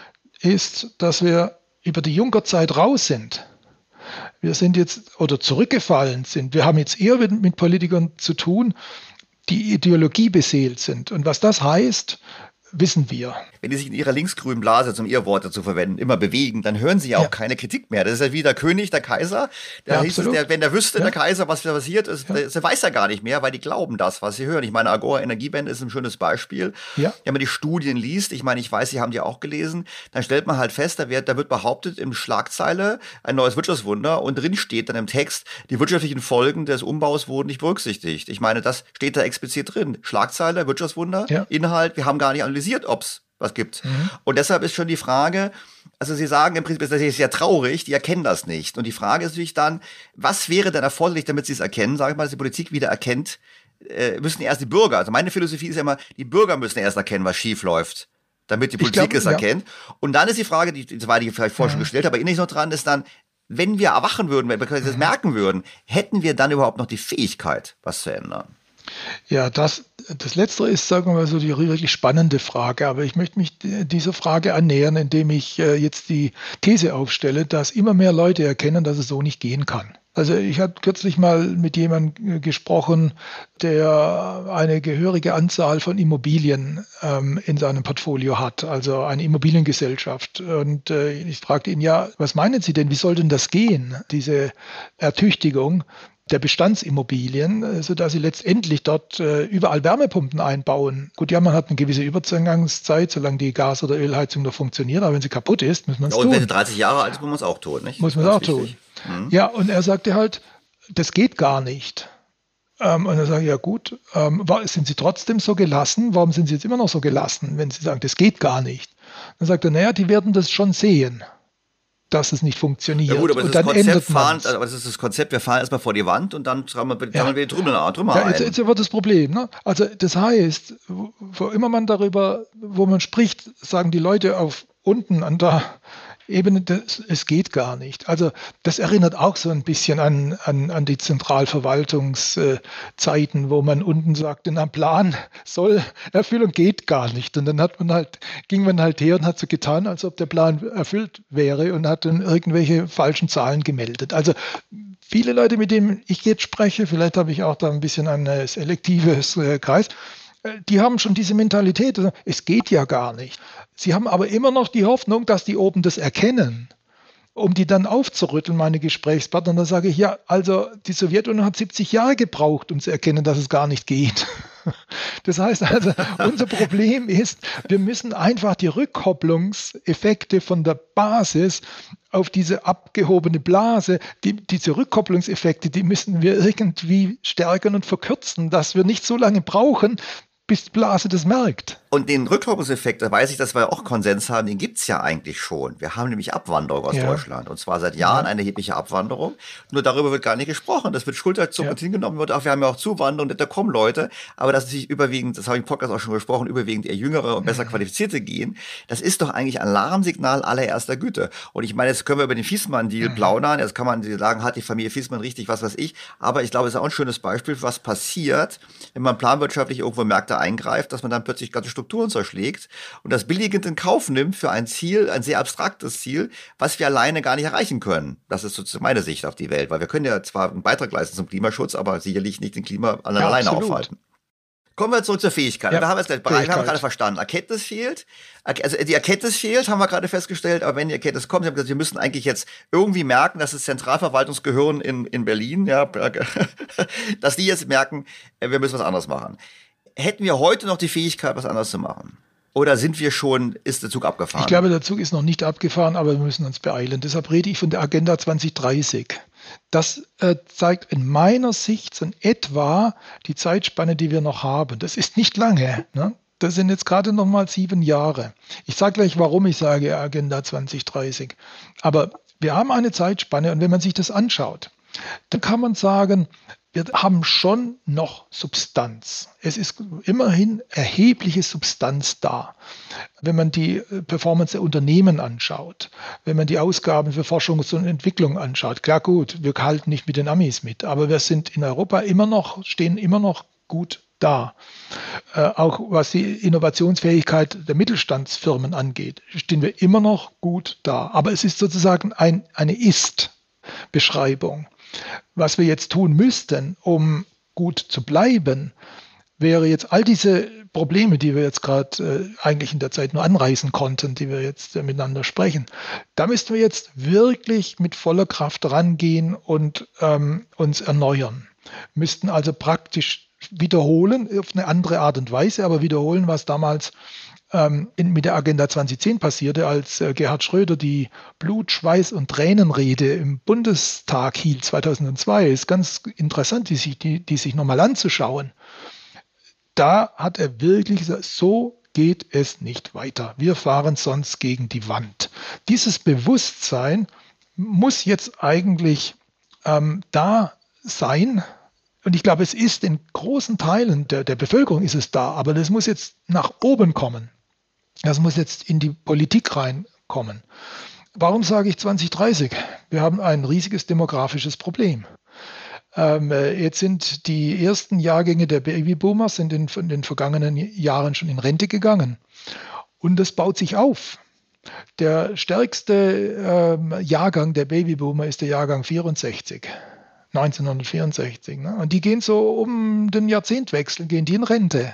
ist, dass wir über die Juncker-Zeit raus sind. Wir sind jetzt, oder zurückgefallen sind. Wir haben jetzt eher mit, mit Politikern zu tun, die ideologiebeseelt sind. Und was das heißt, wissen wir. Wenn die sich in ihrer linksgrünen Blase, um ihr Worte zu verwenden, immer bewegen, dann hören sie ja auch ja. keine Kritik mehr. Das ist ja wie der König, der Kaiser. Der ja, hieß es, der, wenn der wüsste, ja. der Kaiser, was passiert ist, ja. der, der weiß ja gar nicht mehr, weil die glauben das, was sie hören. Ich meine, Agora Energiewende ist ein schönes Beispiel. Ja. Wenn man die Studien liest, ich meine, ich weiß, Sie haben die auch gelesen, dann stellt man halt fest, da wird, da wird behauptet im Schlagzeile ein neues Wirtschaftswunder und drin steht dann im Text, die wirtschaftlichen Folgen des Umbaus wurden nicht berücksichtigt. Ich meine, das steht da explizit drin. Schlagzeile, Wirtschaftswunder, ja. Inhalt, wir haben gar nicht analysiert, ob es was gibt. Mhm. Und deshalb ist schon die Frage, also Sie sagen im Prinzip, das ist ja traurig, die erkennen das nicht. Und die Frage ist natürlich dann, was wäre denn erforderlich, damit Sie es erkennen? Sag ich mal, dass die Politik wieder erkennt, äh, müssen erst die Bürger, also meine Philosophie ist ja immer, die Bürger müssen erst erkennen, was schief läuft, damit die Politik glaub, es ja. erkennt. Und dann ist die Frage, die, die war die vielleicht vorher mhm. schon gestellt, aber innerlich noch dran ist dann, wenn wir erwachen würden, wenn wir das mhm. merken würden, hätten wir dann überhaupt noch die Fähigkeit, was zu ändern? Ja, das, das Letztere ist, sagen wir mal so, die wirklich spannende Frage. Aber ich möchte mich dieser Frage annähern, indem ich äh, jetzt die These aufstelle, dass immer mehr Leute erkennen, dass es so nicht gehen kann. Also ich habe kürzlich mal mit jemandem gesprochen, der eine gehörige Anzahl von Immobilien ähm, in seinem Portfolio hat, also eine Immobiliengesellschaft. Und äh, ich fragte ihn, ja, was meinen Sie denn, wie soll denn das gehen, diese Ertüchtigung der Bestandsimmobilien, sodass sie letztendlich dort äh, überall Wärmepumpen einbauen. Gut, ja, man hat eine gewisse Übergangszeit, solange die Gas- oder Ölheizung noch funktioniert, aber wenn sie kaputt ist, muss man es ja, tun. Und wenn sie dreißig Jahre alt ist, muss man es auch tun, nicht? Muss man es auch wichtig. tun. Mhm. Ja, und er sagte halt, das geht gar nicht. Ähm, und dann sage ich, ja gut, ähm, sind Sie trotzdem so gelassen? Warum sind Sie jetzt immer noch so gelassen, wenn Sie sagen, das geht gar nicht? Dann sagt er, naja, die werden das schon sehen, dass es nicht funktioniert. Ja gut, aber, und das dann Konzept fahren, aber das ist das Konzept, wir fahren erstmal vor die Wand und dann tragen wir, ja. wir Trümmer, Trümmer ja, ein. Jetzt, jetzt wird das Problem. Ne? Also das heißt, wo, wo immer man darüber, wo man spricht, sagen die Leute auf unten an der Ebene, das, es geht gar nicht. Also das erinnert auch so ein bisschen an, an, an die Zentralverwaltungszeiten, wo man unten sagte, na Plan soll Erfüllung geht gar nicht. Und dann hat man halt, ging man halt her und hat so getan, als ob der Plan erfüllt wäre und hat dann irgendwelche falschen Zahlen gemeldet. Also viele Leute, mit denen ich jetzt spreche, vielleicht habe ich auch da ein bisschen ein selektives äh, Kreis, die haben schon diese Mentalität, es geht ja gar nicht. Sie haben aber immer noch die Hoffnung, dass die oben das erkennen, um die dann aufzurütteln, meine Gesprächspartner. Und dann sage ich, ja, also die Sowjetunion hat siebzig Jahre gebraucht, um zu erkennen, dass es gar nicht geht. Das heißt also, unser Problem ist, wir müssen einfach die Rückkopplungseffekte von der Basis auf diese abgehobene Blase, die, diese Rückkopplungseffekte, die müssen wir irgendwie stärken und verkürzen, dass wir nicht so lange brauchen, bis die Blase das merkt. Und den Rückkopplungseffekt, da weiß ich, dass wir auch Konsens haben, den gibt's ja eigentlich schon. Wir haben nämlich Abwanderung aus ja. Deutschland. Und zwar seit Jahren ja. eine erhebliche Abwanderung. Nur darüber wird gar nicht gesprochen. Das wird schulterzuckend ja. hingenommen. Wird auch, wir haben ja auch Zuwanderung, da kommen Leute. Aber dass sich überwiegend, das habe ich im Podcast auch schon besprochen, überwiegend eher jüngere und besser qualifizierte gehen, das ist doch eigentlich ein Alarmsignal allererster Güte. Und ich meine, jetzt können wir über den Fiesmann-Deal mhm. plaudern. Jetzt kann man sagen, hat die Familie Fiesmann richtig, was weiß ich. Aber ich glaube, es ist auch ein schönes Beispiel, was passiert, wenn man planwirtschaftlich irgendwo Märkte Weise eingreift, dass man dann plötzlich ganze Strukturen zerschlägt und das billigend in Kauf nimmt für ein Ziel, ein sehr abstraktes Ziel, was wir alleine gar nicht erreichen können. Das ist sozusagen meine Sicht auf die Welt, weil wir können ja zwar einen Beitrag leisten zum Klimaschutz, aber sicherlich nicht den Klima ja, alleine absolut. aufhalten. Kommen wir zurück zur Fähigkeit. Ja, wir haben jetzt gleich Bereich, haben wir gerade verstanden. Erkenntnis fehlt. Also die Erkenntnis fehlt, haben wir gerade festgestellt. Aber wenn die Erkenntnis kommt, haben wir gesagt, wir müssen eigentlich jetzt irgendwie merken, dass das Zentralverwaltungsgehirn in, in Berlin, ja, dass die jetzt merken, wir müssen was anderes machen. Hätten wir heute noch die Fähigkeit, was anderes zu machen? Oder sind wir schon, ist der Zug abgefahren? Ich glaube, der Zug ist noch nicht abgefahren, aber wir müssen uns beeilen. Deshalb rede ich von der Agenda zwanzig dreißig. Das äh, zeigt in meiner Sicht so in etwa die Zeitspanne, die wir noch haben. Das ist nicht lange. Ne? Das sind jetzt gerade noch mal sieben Jahre. Ich sage gleich, warum ich sage Agenda zwanzig dreißig. Aber wir haben eine Zeitspanne und wenn man sich das anschaut, dann kann man sagen, wir haben schon noch Substanz. Es ist immerhin erhebliche Substanz da. Wenn man die Performance der Unternehmen anschaut, wenn man die Ausgaben für Forschung und Entwicklung anschaut, klar gut, wir halten nicht mit den Amis mit, aber wir sind in Europa immer noch, stehen immer noch gut da. Äh, auch was die Innovationsfähigkeit der Mittelstandsfirmen angeht, stehen wir immer noch gut da. Aber es ist sozusagen ein, eine Ist-Beschreibung. Was wir jetzt tun müssten, um gut zu bleiben, wäre jetzt all diese Probleme, die wir jetzt gerade äh, eigentlich in der Zeit nur anreißen konnten, die wir jetzt äh, miteinander sprechen. Da müssten wir jetzt wirklich mit voller Kraft rangehen und ähm, uns erneuern. Müssten also praktisch wiederholen, auf eine andere Art und Weise, aber wiederholen, was damals ähm, in, mit der Agenda zwanzig zehn passierte, als äh, Gerhard Schröder die Blut-, Schweiß- und Tränenrede im Bundestag hielt zweitausendzwei. Ist ganz interessant, die sich, die, die sich nochmal anzuschauen. Da hat er wirklich gesagt, so geht es nicht weiter. Wir fahren sonst gegen die Wand. Dieses Bewusstsein muss jetzt eigentlich ähm, da sein. Und ich glaube, es ist in großen Teilen der, der Bevölkerung ist es da, aber das muss jetzt nach oben kommen. Das muss jetzt in die Politik reinkommen. Warum sage ich zwanzig dreißig? Wir haben ein riesiges demografisches Problem. Ähm, jetzt sind die ersten Jahrgänge der Babyboomers sind in, in den vergangenen Jahren schon in Rente gegangen. Und das baut sich auf. Der stärkste ähm, Jahrgang der Babyboomer ist der Jahrgang vierundsechzig. neunzehnhundertvierundsechzig. Ne? Und die gehen so um den Jahrzehntwechsel, gehen die in Rente.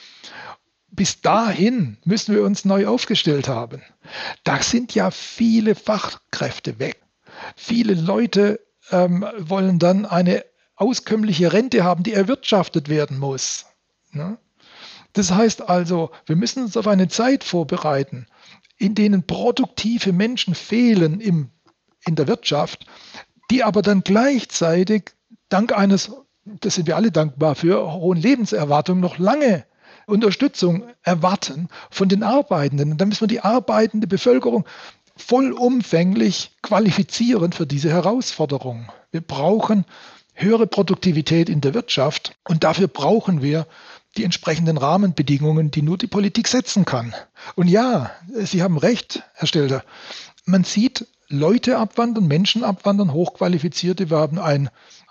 Bis dahin müssen wir uns neu aufgestellt haben. Da sind ja viele Fachkräfte weg. Viele Leute ähm, wollen dann eine auskömmliche Rente haben, die erwirtschaftet werden muss. Ne? Das heißt also, wir müssen uns auf eine Zeit vorbereiten, in denen produktive Menschen fehlen im, in der Wirtschaft, die aber dann gleichzeitig dank eines, das sind wir alle dankbar für, hohen Lebenserwartung noch lange Unterstützung erwarten von den Arbeitenden. Und dann müssen wir die arbeitende Bevölkerung vollumfänglich qualifizieren für diese Herausforderung. Wir brauchen höhere Produktivität in der Wirtschaft und dafür brauchen wir die entsprechenden Rahmenbedingungen, die nur die Politik setzen kann. Und ja, Sie haben recht, Herr Stelter, man sieht Leute abwandern, Menschen abwandern, Hochqualifizierte. Wir haben ein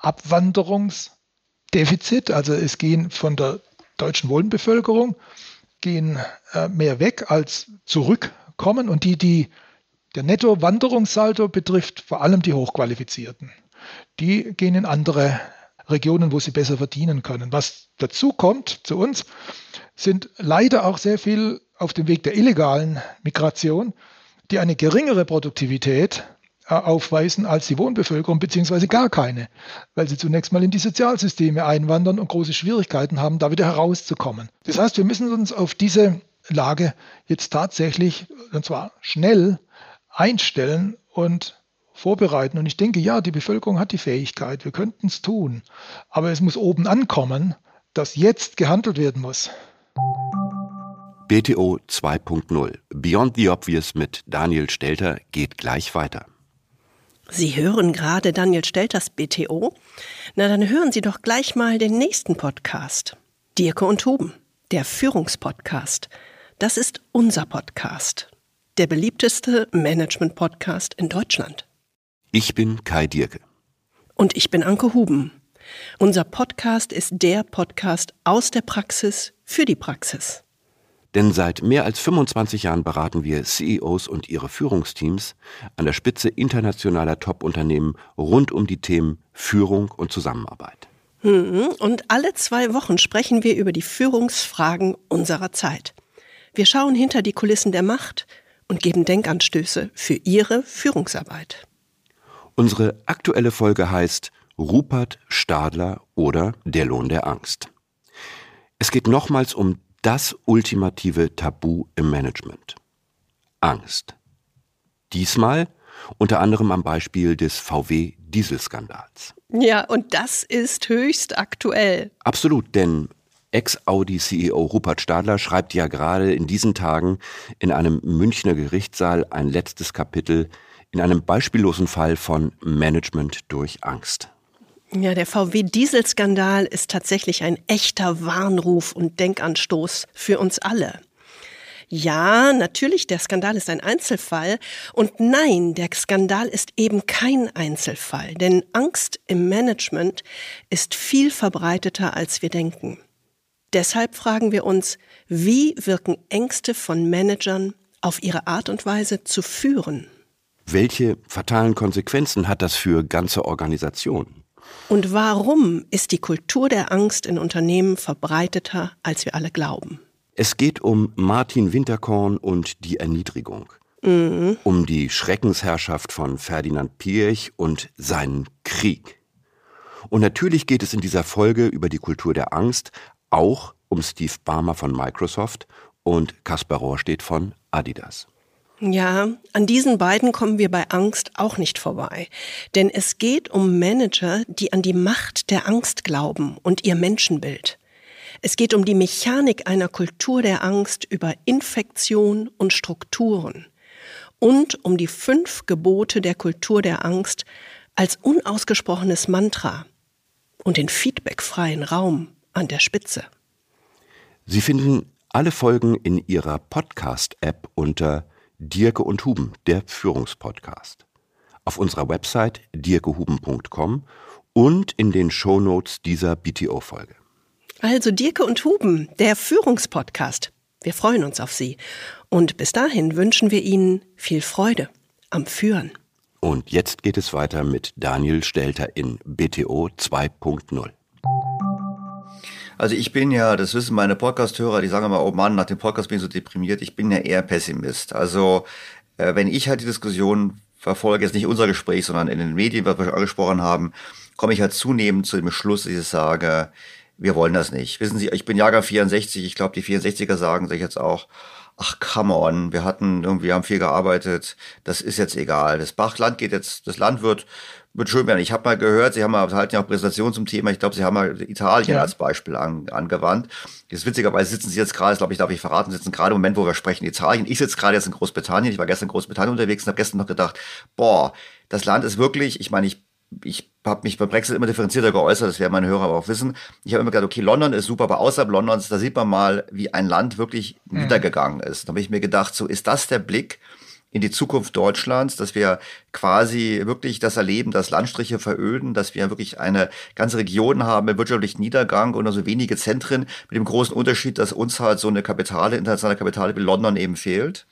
Abwanderungsdefizit, also es gehen von der deutschen Wohnbevölkerung gehen äh, mehr weg als zurückkommen und die, die der Netto-Wanderungssaldo betrifft vor allem die Hochqualifizierten. Die gehen in andere Regionen, wo sie besser verdienen können. Was dazu kommt zu uns, sind leider auch sehr viel auf dem Weg der illegalen Migration, die eine geringere Produktivität äh, aufweisen als die Wohnbevölkerung, beziehungsweise gar keine, weil sie zunächst mal in die Sozialsysteme einwandern und große Schwierigkeiten haben, da wieder herauszukommen. Das heißt, wir müssen uns auf diese Lage jetzt tatsächlich, und zwar schnell, einstellen und vorbereiten. Und ich denke, ja, die Bevölkerung hat die Fähigkeit, wir könnten es tun, aber es muss oben ankommen, dass jetzt gehandelt werden muss. B T O zwei Punkt null. Beyond the Obvious mit Daniel Stelter geht gleich weiter. Sie hören gerade Daniel Stelters B T O? Na, dann hören Sie doch gleich mal den nächsten Podcast. Dierke und Huben, der Führungspodcast. Das ist unser Podcast. Der beliebteste Management-Podcast in Deutschland. Ich bin Kai Dierke. Und ich bin Anke Huben. Unser Podcast ist der Podcast aus der Praxis für die Praxis. Denn seit mehr als fünfundzwanzig Jahren beraten wir C E Os und ihre Führungsteams an der Spitze internationaler Top-Unternehmen rund um die Themen Führung und Zusammenarbeit. Und alle zwei Wochen sprechen wir über die Führungsfragen unserer Zeit. Wir schauen hinter die Kulissen der Macht und geben Denkanstöße für Ihre Führungsarbeit. Unsere aktuelle Folge heißt Rupert Stadler oder Der Lohn der Angst. Es geht nochmals um das ultimative Tabu im Management. Angst. Diesmal unter anderem am Beispiel des V W-Dieselskandals. Ja, und das ist höchst aktuell. Absolut, denn Ex-Audi-C E O Rupert Stadler schreibt ja gerade in diesen Tagen in einem Münchner Gerichtssaal ein letztes Kapitel in einem beispiellosen Fall von Management durch Angst. Ja, der V W-Dieselskandal ist tatsächlich ein echter Warnruf und Denkanstoß für uns alle. Ja, natürlich, der Skandal ist ein Einzelfall. Und nein, der Skandal ist eben kein Einzelfall. Denn Angst im Management ist viel verbreiteter, als wir denken. Deshalb fragen wir uns, wie wirken Ängste von Managern auf ihre Art und Weise zu führen? Welche fatalen Konsequenzen hat das für ganze Organisationen? Und warum ist die Kultur der Angst in Unternehmen verbreiteter, als wir alle glauben? Es geht um Martin Winterkorn und die Erniedrigung. Mhm. Um die Schreckensherrschaft von Ferdinand Piëch und seinen Krieg. Und natürlich geht es in dieser Folge über die Kultur der Angst auch um Steve Ballmer von Microsoft und Kaspar Rohrstedt von Adidas. Ja, an diesen beiden kommen wir bei Angst auch nicht vorbei. Denn es geht um Manager, die an die Macht der Angst glauben und ihr Menschenbild. Es geht um die Mechanik einer Kultur der Angst über Infektion und Strukturen. Und um die fünf Gebote der Kultur der Angst als unausgesprochenes Mantra und den feedbackfreien Raum an der Spitze. Sie finden alle Folgen in Ihrer Podcast-App unter Dierke und Huben, der Führungspodcast. Auf unserer Website dierke huben punkt com und in den Shownotes dieser B T O-Folge. Also Dierke und Huben, der Führungspodcast. Wir freuen uns auf Sie. Und bis dahin wünschen wir Ihnen viel Freude am Führen. Und jetzt geht es weiter mit Daniel Stelter in B T O zwei punkt null. Also ich bin ja, das wissen meine Podcast-Hörer, die sagen immer, oh Mann, nach dem Podcast bin ich so deprimiert. Ich bin ja eher Pessimist. Also äh, wenn ich halt die Diskussion verfolge, jetzt nicht unser Gespräch, sondern in den Medien, was wir schon angesprochen haben, komme ich halt zunehmend zu dem Schluss, dass ich sage, wir wollen das nicht. Wissen Sie, ich bin Jahrgang vierundsechzig, ich glaube die vierundsechziger sagen sich jetzt auch, ach come on, wir hatten irgendwie, wir haben viel gearbeitet, das ist jetzt egal. Das Bachland geht jetzt, das Land wird wird schön werden. Ich habe mal gehört, Sie haben mal halten ja auch Präsentationen zum Thema. Ich glaube, Sie haben mal Italien ja. als Beispiel an, angewandt. Jetzt witzigerweise sitzen Sie jetzt gerade, das glaube ich, darf ich verraten, sitzen gerade im Moment, wo wir sprechen, Italien. Ich sitze gerade jetzt in Großbritannien. Ich war gestern in Großbritannien unterwegs und habe gestern noch gedacht, boah, das Land ist wirklich, ich meine, ich ich habe mich bei Brexit immer differenzierter geäußert, das werden meine Hörer aber auch wissen. Ich habe immer gedacht, okay, London ist super, aber außerhalb Londons, da sieht man mal, wie ein Land wirklich mhm. niedergegangen ist. Da habe ich mir gedacht, so ist das der Blick in die Zukunft Deutschlands, dass wir quasi wirklich das erleben, dass Landstriche veröden, dass wir wirklich eine ganze Region haben mit wirtschaftlichem Niedergang und nur so wenige Zentren, mit dem großen Unterschied, dass uns halt so eine Kapitale, internationale Kapitale wie London eben fehlt.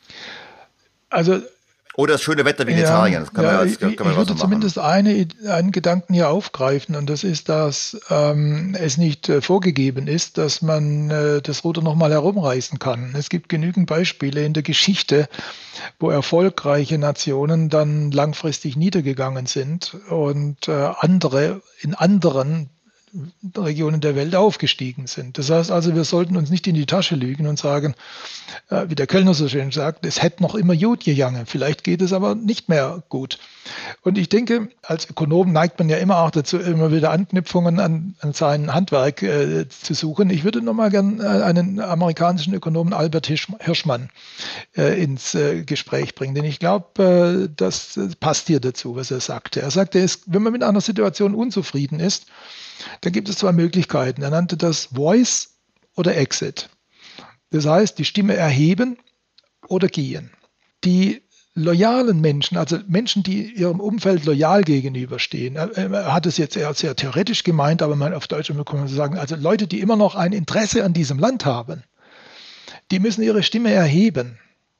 Also Oder das schöne Wetter wie in ja, Italien. Das kann ja, man, das kann ich, man ich würde so zumindest eine, einen Gedanken hier aufgreifen, und das ist, dass ähm, es nicht äh, vorgegeben ist, dass man äh, das Ruder nochmal herumreißen kann. Es gibt genügend Beispiele in der Geschichte, wo erfolgreiche Nationen dann langfristig niedergegangen sind und äh, andere in anderen Regionen der Welt aufgestiegen sind. Das heißt also, wir sollten uns nicht in die Tasche lügen und sagen, äh, wie der Kölner so schön sagt, es hätte noch immer gut gegangen. Vielleicht geht es aber nicht mehr gut. Und ich denke, als Ökonom neigt man ja immer auch dazu, immer wieder Anknüpfungen an, an sein Handwerk äh, zu suchen. Ich würde nochmal gern äh, einen amerikanischen Ökonomen, Albert Hirschman, äh, ins äh, Gespräch bringen. Denn ich glaube, äh, das äh, passt hier dazu, was er sagte. Er sagte, es, wenn man mit einer Situation unzufrieden ist, dann gibt es zwei Möglichkeiten. Er nannte das Voice oder Exit. Das heißt, die Stimme erheben oder gehen. Die loyalen Menschen, also Menschen, die ihrem Umfeld loyal gegenüberstehen, er hat es jetzt eher sehr theoretisch gemeint, aber mal auf Deutsch kann man sagen, also Leute, die immer noch ein Interesse an diesem Land haben, die müssen ihre Stimme erheben.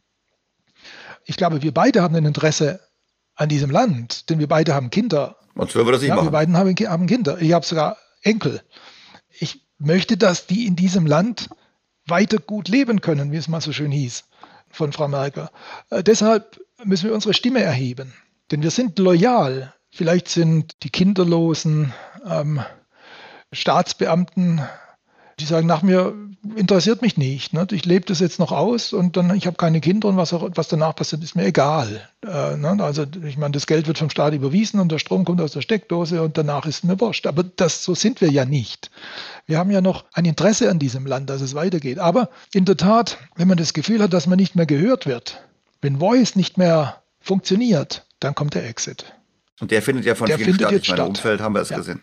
Ich glaube, wir beide haben ein Interesse an diesem Land, denn wir beide haben Kinder. Und so würde das nicht ja, machen. Wir beide haben, haben Kinder. Ich habe sogar Enkel. Ich möchte, dass die in diesem Land weiter gut leben können, wie es mal so schön hieß von Frau Merkel. Äh, deshalb müssen wir unsere Stimme erheben, denn wir sind loyal. Vielleicht sind die kinderlosen ähm, Staatsbeamten, die sagen, nach mir interessiert mich nicht. Ne? Ich lebe das jetzt noch aus und dann ich habe keine Kinder und was, auch, was danach passiert, ist mir egal. Äh, ne? Also ich meine, das Geld wird vom Staat überwiesen und der Strom kommt aus der Steckdose und danach ist mir wurscht. Aber das, so sind wir ja nicht. Wir haben ja noch ein Interesse an diesem Land, dass es weitergeht. Aber in der Tat, wenn man das Gefühl hat, dass man nicht mehr gehört wird, wenn Voice nicht mehr funktioniert, dann kommt der Exit. Und der findet ja von der vielen statt. Jetzt in meinem statt. Umfeld haben wir es ja. gesehen.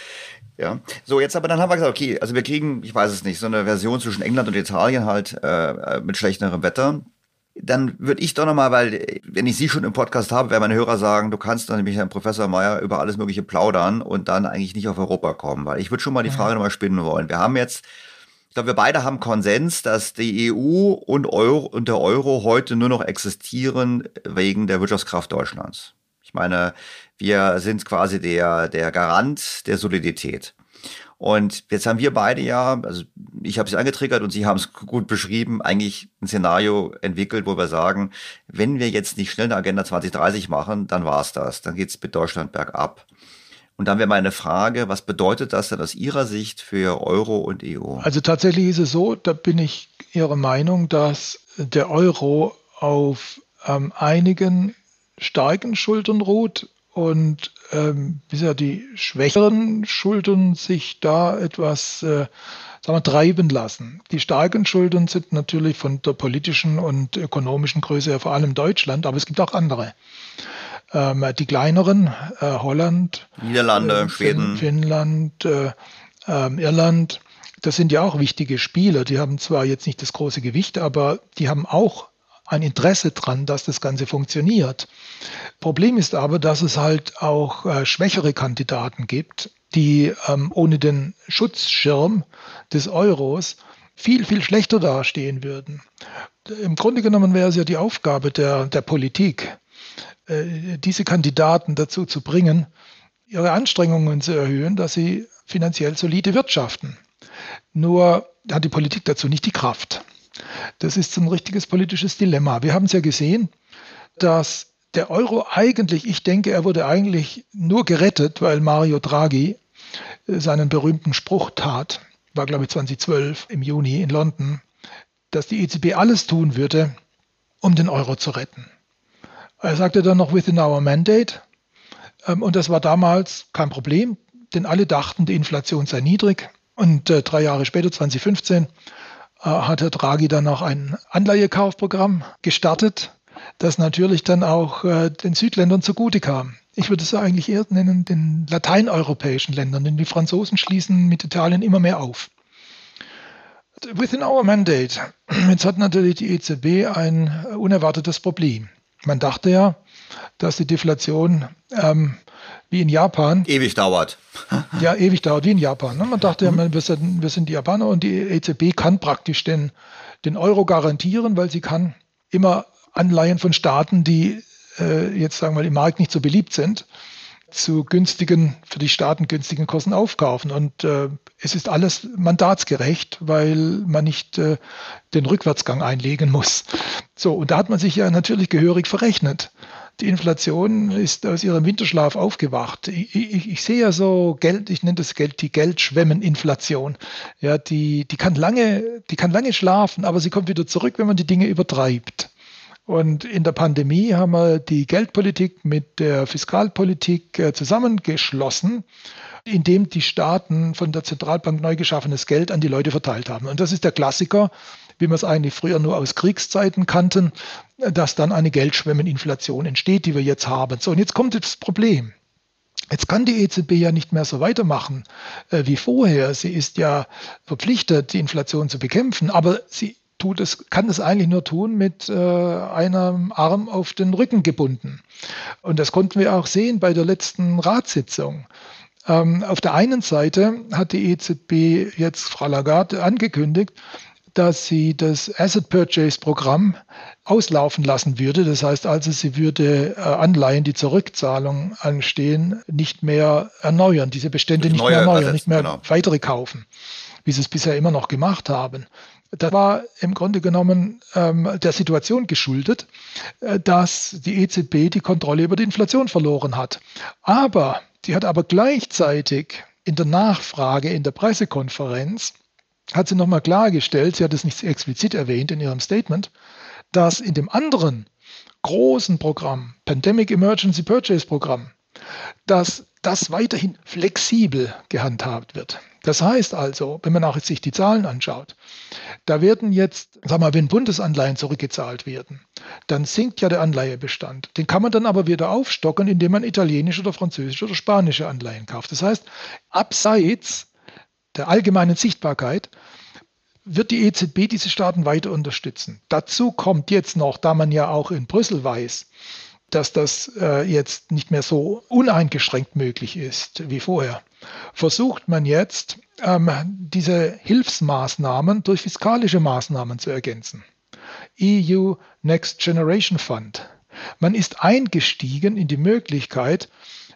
Ja, so jetzt aber dann haben wir gesagt, okay, also wir kriegen, ich weiß es nicht, so eine Version zwischen England und Italien halt äh, mit schlechterem Wetter. Dann würde ich doch nochmal, weil wenn ich Sie schon im Podcast habe, werden meine Hörer sagen, du kannst dann nämlich Herrn Professor Meyer über alles Mögliche plaudern und dann eigentlich nicht auf Europa kommen, weil ich würde schon mal die Frage ja. nochmal spinnen wollen. Wir haben jetzt, ich glaube, wir beide haben Konsens, dass die E U und, Euro, und der Euro heute nur noch existieren wegen der Wirtschaftskraft Deutschlands. Ich meine, wir sind quasi der, der Garant der Solidität. Und jetzt haben wir beide ja, also ich habe es angetriggert und Sie haben es gut beschrieben, eigentlich ein Szenario entwickelt, wo wir sagen, wenn wir jetzt nicht schnell eine Agenda zwanzig dreißig machen, dann war's das. Dann geht's mit Deutschland bergab. Und dann wäre meine Frage, was bedeutet das denn aus Ihrer Sicht für Euro und E U? Also tatsächlich ist es so, da bin ich Ihrer Meinung, dass der Euro auf ähm, einigen starken Schultern ruht und ähm, bisher die schwächeren Schultern sich da etwas äh, sagen wir, treiben lassen. Die starken Schultern sind natürlich von der politischen und ökonomischen Größe her vor allem Deutschland, aber es gibt auch andere. Ähm, die kleineren, äh, Holland, Niederlande, äh, Schweden, Finnland, äh, äh, Irland, das sind ja auch wichtige Spieler. Die haben zwar jetzt nicht das große Gewicht, aber die haben auch ein Interesse dran, dass das Ganze funktioniert. Problem ist aber, dass es halt auch äh, schwächere Kandidaten gibt, die ähm, ohne den Schutzschirm des Euros viel, viel schlechter dastehen würden. Im Grunde genommen wäre es ja die Aufgabe der, der Politik, äh, diese Kandidaten dazu zu bringen, ihre Anstrengungen zu erhöhen, dass sie finanziell solide wirtschaften. Nur hat die Politik dazu nicht die Kraft. Das ist so ein richtiges politisches Dilemma. Wir haben es ja gesehen, dass der Euro eigentlich, ich denke, er wurde eigentlich nur gerettet, weil Mario Draghi seinen berühmten Spruch tat, war glaube ich zweitausendzwölf im Juni in London, dass die E Z B alles tun würde, um den Euro zu retten. Er sagte dann noch within our mandate und das war damals kein Problem, denn alle dachten, die Inflation sei niedrig und äh, drei Jahre später, zweitausendfünfzehn, hat Herr Draghi dann noch ein Anleihekaufprogramm gestartet, das natürlich dann auch äh, den Südländern zugute kam. Ich würde es eigentlich eher nennen, den lateineuropäischen Ländern, denn die Franzosen schließen mit Italien immer mehr auf. Within our mandate. Jetzt hat natürlich die E Z B ein unerwartetes Problem. Man dachte ja, dass die Deflation ähm, wie in Japan ewig dauert. Ja, ewig dauert, wie in Japan. Ne? Man dachte ja, wir sind, wir sind die Japaner und die E Z B kann praktisch den, den Euro garantieren, weil sie kann immer Anleihen von Staaten, die äh, jetzt sagen wir mal im Markt nicht so beliebt sind, zu günstigen, für die Staaten günstigen Kosten aufkaufen. Und äh, es ist alles mandatsgerecht, weil man nicht äh, den Rückwärtsgang einlegen muss. So, und da hat man sich ja natürlich gehörig verrechnet. Die Inflation ist aus ihrem Winterschlaf aufgewacht. Ich, ich, ich sehe ja so Geld, ich nenne das Geld die Geldschwemmeninflation. Ja, die, die kann lange, die kann lange schlafen, aber sie kommt wieder zurück, wenn man die Dinge übertreibt. Und in der Pandemie haben wir die Geldpolitik mit der Fiskalpolitik äh, zusammengeschlossen, indem die Staaten von der Zentralbank neu geschaffenes Geld an die Leute verteilt haben. Und das ist der Klassiker, wie wir es eigentlich früher nur aus Kriegszeiten kannten, dass dann eine Geldschwemmeninflation entsteht, die wir jetzt haben. So, und jetzt kommt das Problem. Jetzt kann die E Z B ja nicht mehr so weitermachen äh, wie vorher. Sie ist ja verpflichtet, die Inflation zu bekämpfen, aber sie tut es, kann es eigentlich nur tun mit äh, einem Arm auf den Rücken gebunden. Und das konnten wir auch sehen bei der letzten Ratssitzung. Ähm, auf der einen Seite hat die E Z B jetzt Frau Lagarde angekündigt, dass sie das Asset Purchase Programm auslaufen lassen würde. Das heißt also, sie würde äh, Anleihen, die zur Rückzahlung anstehen, nicht mehr erneuern, diese Bestände nicht mehr erneuern, nicht mehr genau. weitere kaufen, wie sie es bisher immer noch gemacht haben. Das war im Grunde genommen ähm, der Situation geschuldet, äh, dass die E Z B die Kontrolle über die Inflation verloren hat. Aber die hat aber gleichzeitig in der Nachfrage, in der Pressekonferenz, hat sie nochmal klargestellt, sie hat es nicht explizit erwähnt in ihrem Statement, dass in dem anderen großen Programm, Pandemic Emergency Purchase Programm, dass das weiterhin flexibel gehandhabt wird. Das heißt also, wenn man auch sich die Zahlen anschaut, da werden jetzt, sag mal, wenn Bundesanleihen zurückgezahlt werden, dann sinkt ja der Anleihebestand. Den kann man dann aber wieder aufstocken, indem man italienische oder französische oder spanische Anleihen kauft. Das heißt, abseits der allgemeinen Sichtbarkeit wird die E Z B diese Staaten weiter unterstützen. Dazu kommt jetzt noch, da man ja auch in Brüssel weiß, dass das äh, jetzt nicht mehr so uneingeschränkt möglich ist wie vorher, versucht man jetzt, ähm, diese Hilfsmaßnahmen durch fiskalische Maßnahmen zu ergänzen. E U Next Generation Fund. Man ist eingestiegen in die Möglichkeit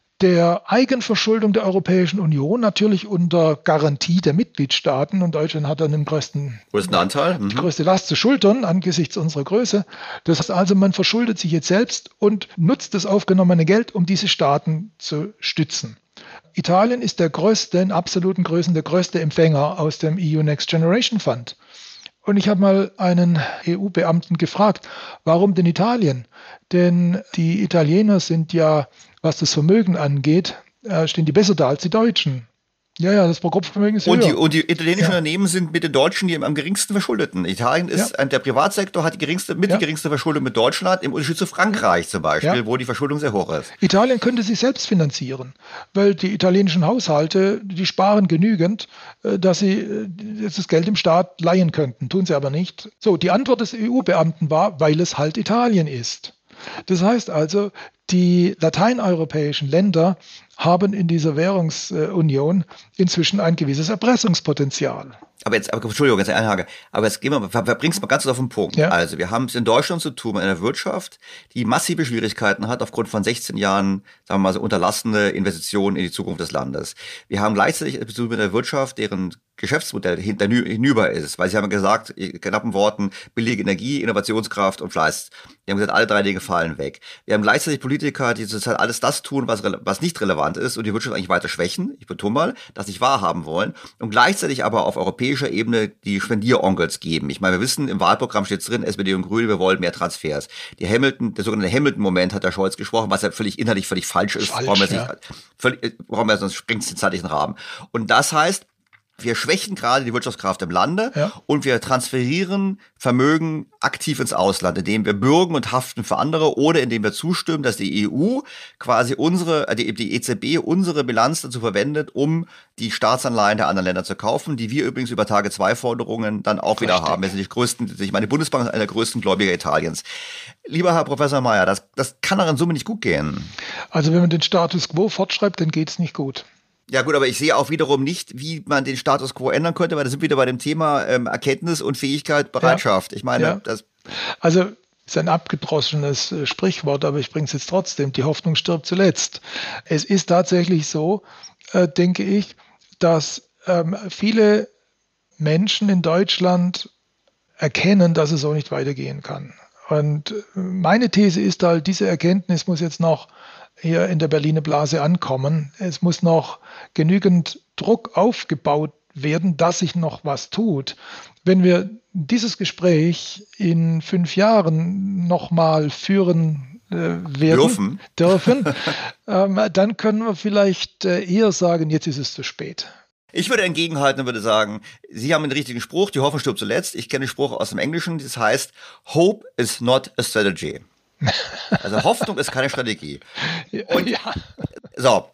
der Eigenverschuldung der Europäischen Union, natürlich unter Garantie der Mitgliedstaaten. Und Deutschland hat dann den größten, größten Anteil, die größte Last zu schultern angesichts unserer Größe. Das heißt also, man verschuldet sich jetzt selbst und nutzt das aufgenommene Geld, um diese Staaten zu stützen. Italien ist der größte, in absoluten Größen der größte Empfänger aus dem E U Next Generation Fund. Und ich habe mal einen E U-Beamten gefragt, warum denn Italien? Denn die Italiener sind ja, was das Vermögen angeht, äh, stehen die besser da als die Deutschen. Ja, ja, das Pro-Kopf-Vermögen ist und höher. Die, und die italienischen ja. Unternehmen sind mit den Deutschen die am geringsten verschuldeten. Italien ist, ja. der Privatsektor hat die geringste, mit ja. die geringste Verschuldung mit Deutschland, im Unterschied zu Frankreich zum Beispiel, ja. wo die Verschuldung sehr hoch ist. Italien könnte sich selbst finanzieren, weil die italienischen Haushalte, die sparen genügend, dass sie das Geld im Staat leihen könnten. Tun sie aber nicht. So, die Antwort des E U-Beamten war, weil es halt Italien ist. Das heißt also, die lateineuropäischen Länder haben in dieser Währungsunion inzwischen ein gewisses Erpressungspotenzial. Aber jetzt, aber, Entschuldigung, jetzt eine Einhage. Aber jetzt gehen wir, verbringst es mal ganz auf den Punkt. Ja. Also, wir haben es in Deutschland zu tun mit einer Wirtschaft, die massive Schwierigkeiten hat aufgrund von sechzehn Jahren, sagen wir mal so, unterlassene Investitionen in die Zukunft des Landes. Wir haben gleichzeitig zu tun mit einer Wirtschaft, deren Geschäftsmodell hinüber ist, weil sie haben gesagt, in knappen Worten, billige Energie, Innovationskraft und Fleiß. Die haben gesagt, alle drei Dinge fallen weg. Wir haben gleichzeitig Politiker, die zurzeit alles das tun, was, was nicht relevant ist und die Wirtschaft eigentlich weiter schwächen. Ich betone mal, das nicht wahrhaben wollen und gleichzeitig aber auf europäischer Ebene die Spendieronkels geben. Ich meine, wir wissen, im Wahlprogramm steht drin, S P D und Grüne, wir wollen mehr Transfers. Die Hamilton, der sogenannte Hamilton-Moment hat der Scholz gesprochen, was ja völlig inhaltlich völlig falsch ist. Falsch, brauchen wir ja. nicht, völlig, brauchen wir, sonst springt es den zeitlichen Rahmen. Und das heißt, wir schwächen gerade die Wirtschaftskraft im Lande ja. und wir transferieren Vermögen aktiv ins Ausland, indem wir bürgen und haften für andere oder indem wir zustimmen, dass die E U quasi unsere, die, die E Z B unsere Bilanz dazu verwendet, um die Staatsanleihen der anderen Länder zu kaufen, die wir übrigens über Tage zwei Forderungen dann auch wieder Richtig. haben. Wir sind die größten, ich meine, die Bundesbank ist einer der größten Gläubiger Italiens. Lieber Herr Professor Mayer, das, das kann doch in Summe nicht gut gehen. Also wenn man den Status quo fortschreibt, dann geht es nicht gut. Ja gut, aber ich sehe auch wiederum nicht, wie man den Status quo ändern könnte, weil da sind wir wieder bei dem Thema ähm, Erkenntnis und Fähigkeit, Bereitschaft. Ja. Ich meine, ja. das... Also ist ein abgedroschenes äh, Sprichwort, aber ich bringe es jetzt trotzdem. Die Hoffnung stirbt zuletzt. Es ist tatsächlich so, äh, denke ich, dass ähm, viele Menschen in Deutschland erkennen, dass es so nicht weitergehen kann. Und meine These ist halt, diese Erkenntnis muss jetzt noch hier in der Berliner Blase ankommen. Es muss noch genügend Druck aufgebaut werden, dass sich noch was tut. Wenn wir dieses Gespräch in fünf Jahren nochmal führen äh, werden dürfen, dürfen ähm, dann können wir vielleicht äh, eher sagen, jetzt ist es zu spät. Ich würde entgegenhalten und würde sagen, Sie haben den richtigen Spruch, die Hoffnung stirbt zuletzt. Ich kenne den Spruch aus dem Englischen, das heißt, Hope is not a strategy. Also Hoffnung ist keine Strategie. Und, ja. So,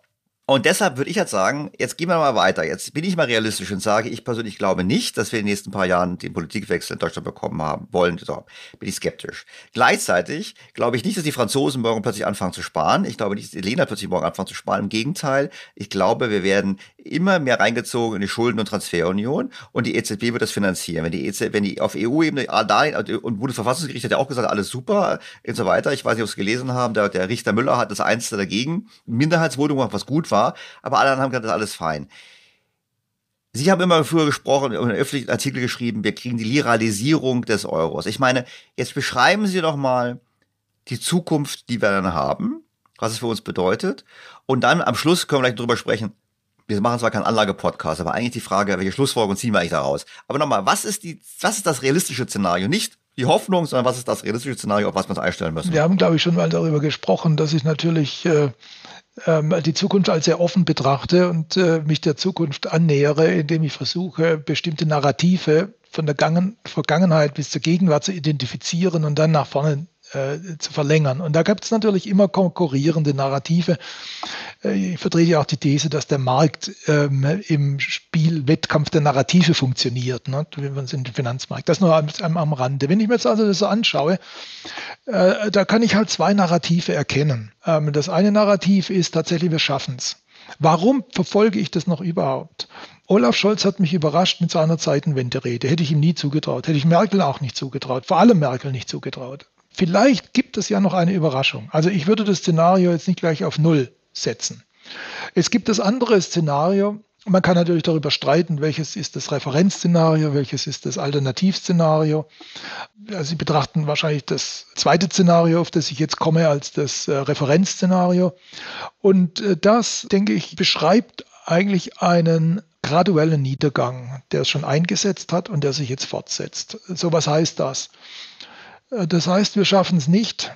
Und deshalb würde ich jetzt sagen, jetzt gehen wir mal weiter. Jetzt bin ich mal realistisch und sage, ich persönlich glaube nicht, dass wir in den nächsten paar Jahren den Politikwechsel in Deutschland bekommen haben wollen. So, bin ich skeptisch. Gleichzeitig glaube ich nicht, dass die Franzosen morgen plötzlich anfangen zu sparen. Ich glaube nicht, dass die Länder plötzlich morgen anfangen zu sparen. Im Gegenteil, ich glaube, wir werden immer mehr reingezogen in die Schulden- und Transferunion und die E Z B wird das finanzieren. Wenn die, E Z B, wenn die auf E U-Ebene Darlehen und Bundesverfassungsgericht hat ja auch gesagt, alles super und so weiter. Ich weiß nicht, ob Sie es gelesen haben, der, der Richter Müller hat das Einzige dagegen. Minderheitsvotum gemacht, was gut war. War, aber alle anderen haben gesagt, das ist alles fein. Sie haben immer früher gesprochen und einen öffentlichen Artikel geschrieben, wir kriegen die Liralisierung des Euros. Ich meine, jetzt beschreiben Sie doch mal die Zukunft, die wir dann haben, was es für uns bedeutet. Und dann am Schluss können wir gleich drüber sprechen. Wir machen zwar keinen Anlage-Podcast, aber eigentlich die Frage, welche Schlussfolgerungen ziehen wir eigentlich daraus? Aber nochmal, was ist die, was ist das realistische Szenario? Nicht die Hoffnung, sondern was ist das realistische Szenario, auf was wir uns einstellen müssen? Wir haben, glaube ich, schon mal darüber gesprochen, dass ich natürlich äh, die Zukunft als sehr offen betrachte und äh, mich der Zukunft annähere, indem ich versuche, bestimmte Narrative von der Gangen- Vergangenheit bis zur Gegenwart zu identifizieren und dann nach vorne äh, zu verlängern. Und da gibt es natürlich immer konkurrierende Narrative. Äh, ich vertrete ja auch die These, dass der Markt ähm, im Spiel Wettkampf der Narrative funktioniert, ne? Wie man es in dem Finanzmarkt. Das nur am, am, am Rande. Wenn ich mir jetzt also das so anschaue, äh, da kann ich halt zwei Narrative erkennen. Ähm, das eine Narrativ ist tatsächlich, wir schaffen es. Warum verfolge ich das noch überhaupt? Olaf Scholz hat mich überrascht mit seiner Zeitenwende-Rede. Hätte ich ihm nie zugetraut. Hätte ich Merkel auch nicht zugetraut. Vor allem Merkel nicht zugetraut. Vielleicht gibt es ja noch eine Überraschung. Also ich würde das Szenario jetzt nicht gleich auf Null setzen. Es gibt das andere Szenario. Man kann natürlich darüber streiten, welches ist das Referenzszenario, welches ist das Alternativszenario. Sie betrachten wahrscheinlich das zweite Szenario, auf das ich jetzt komme, als das Referenzszenario. Und das, denke ich, beschreibt eigentlich einen graduellen Niedergang, der es schon eingesetzt hat und der sich jetzt fortsetzt. So, was heißt das? Das heißt, wir schaffen es nicht,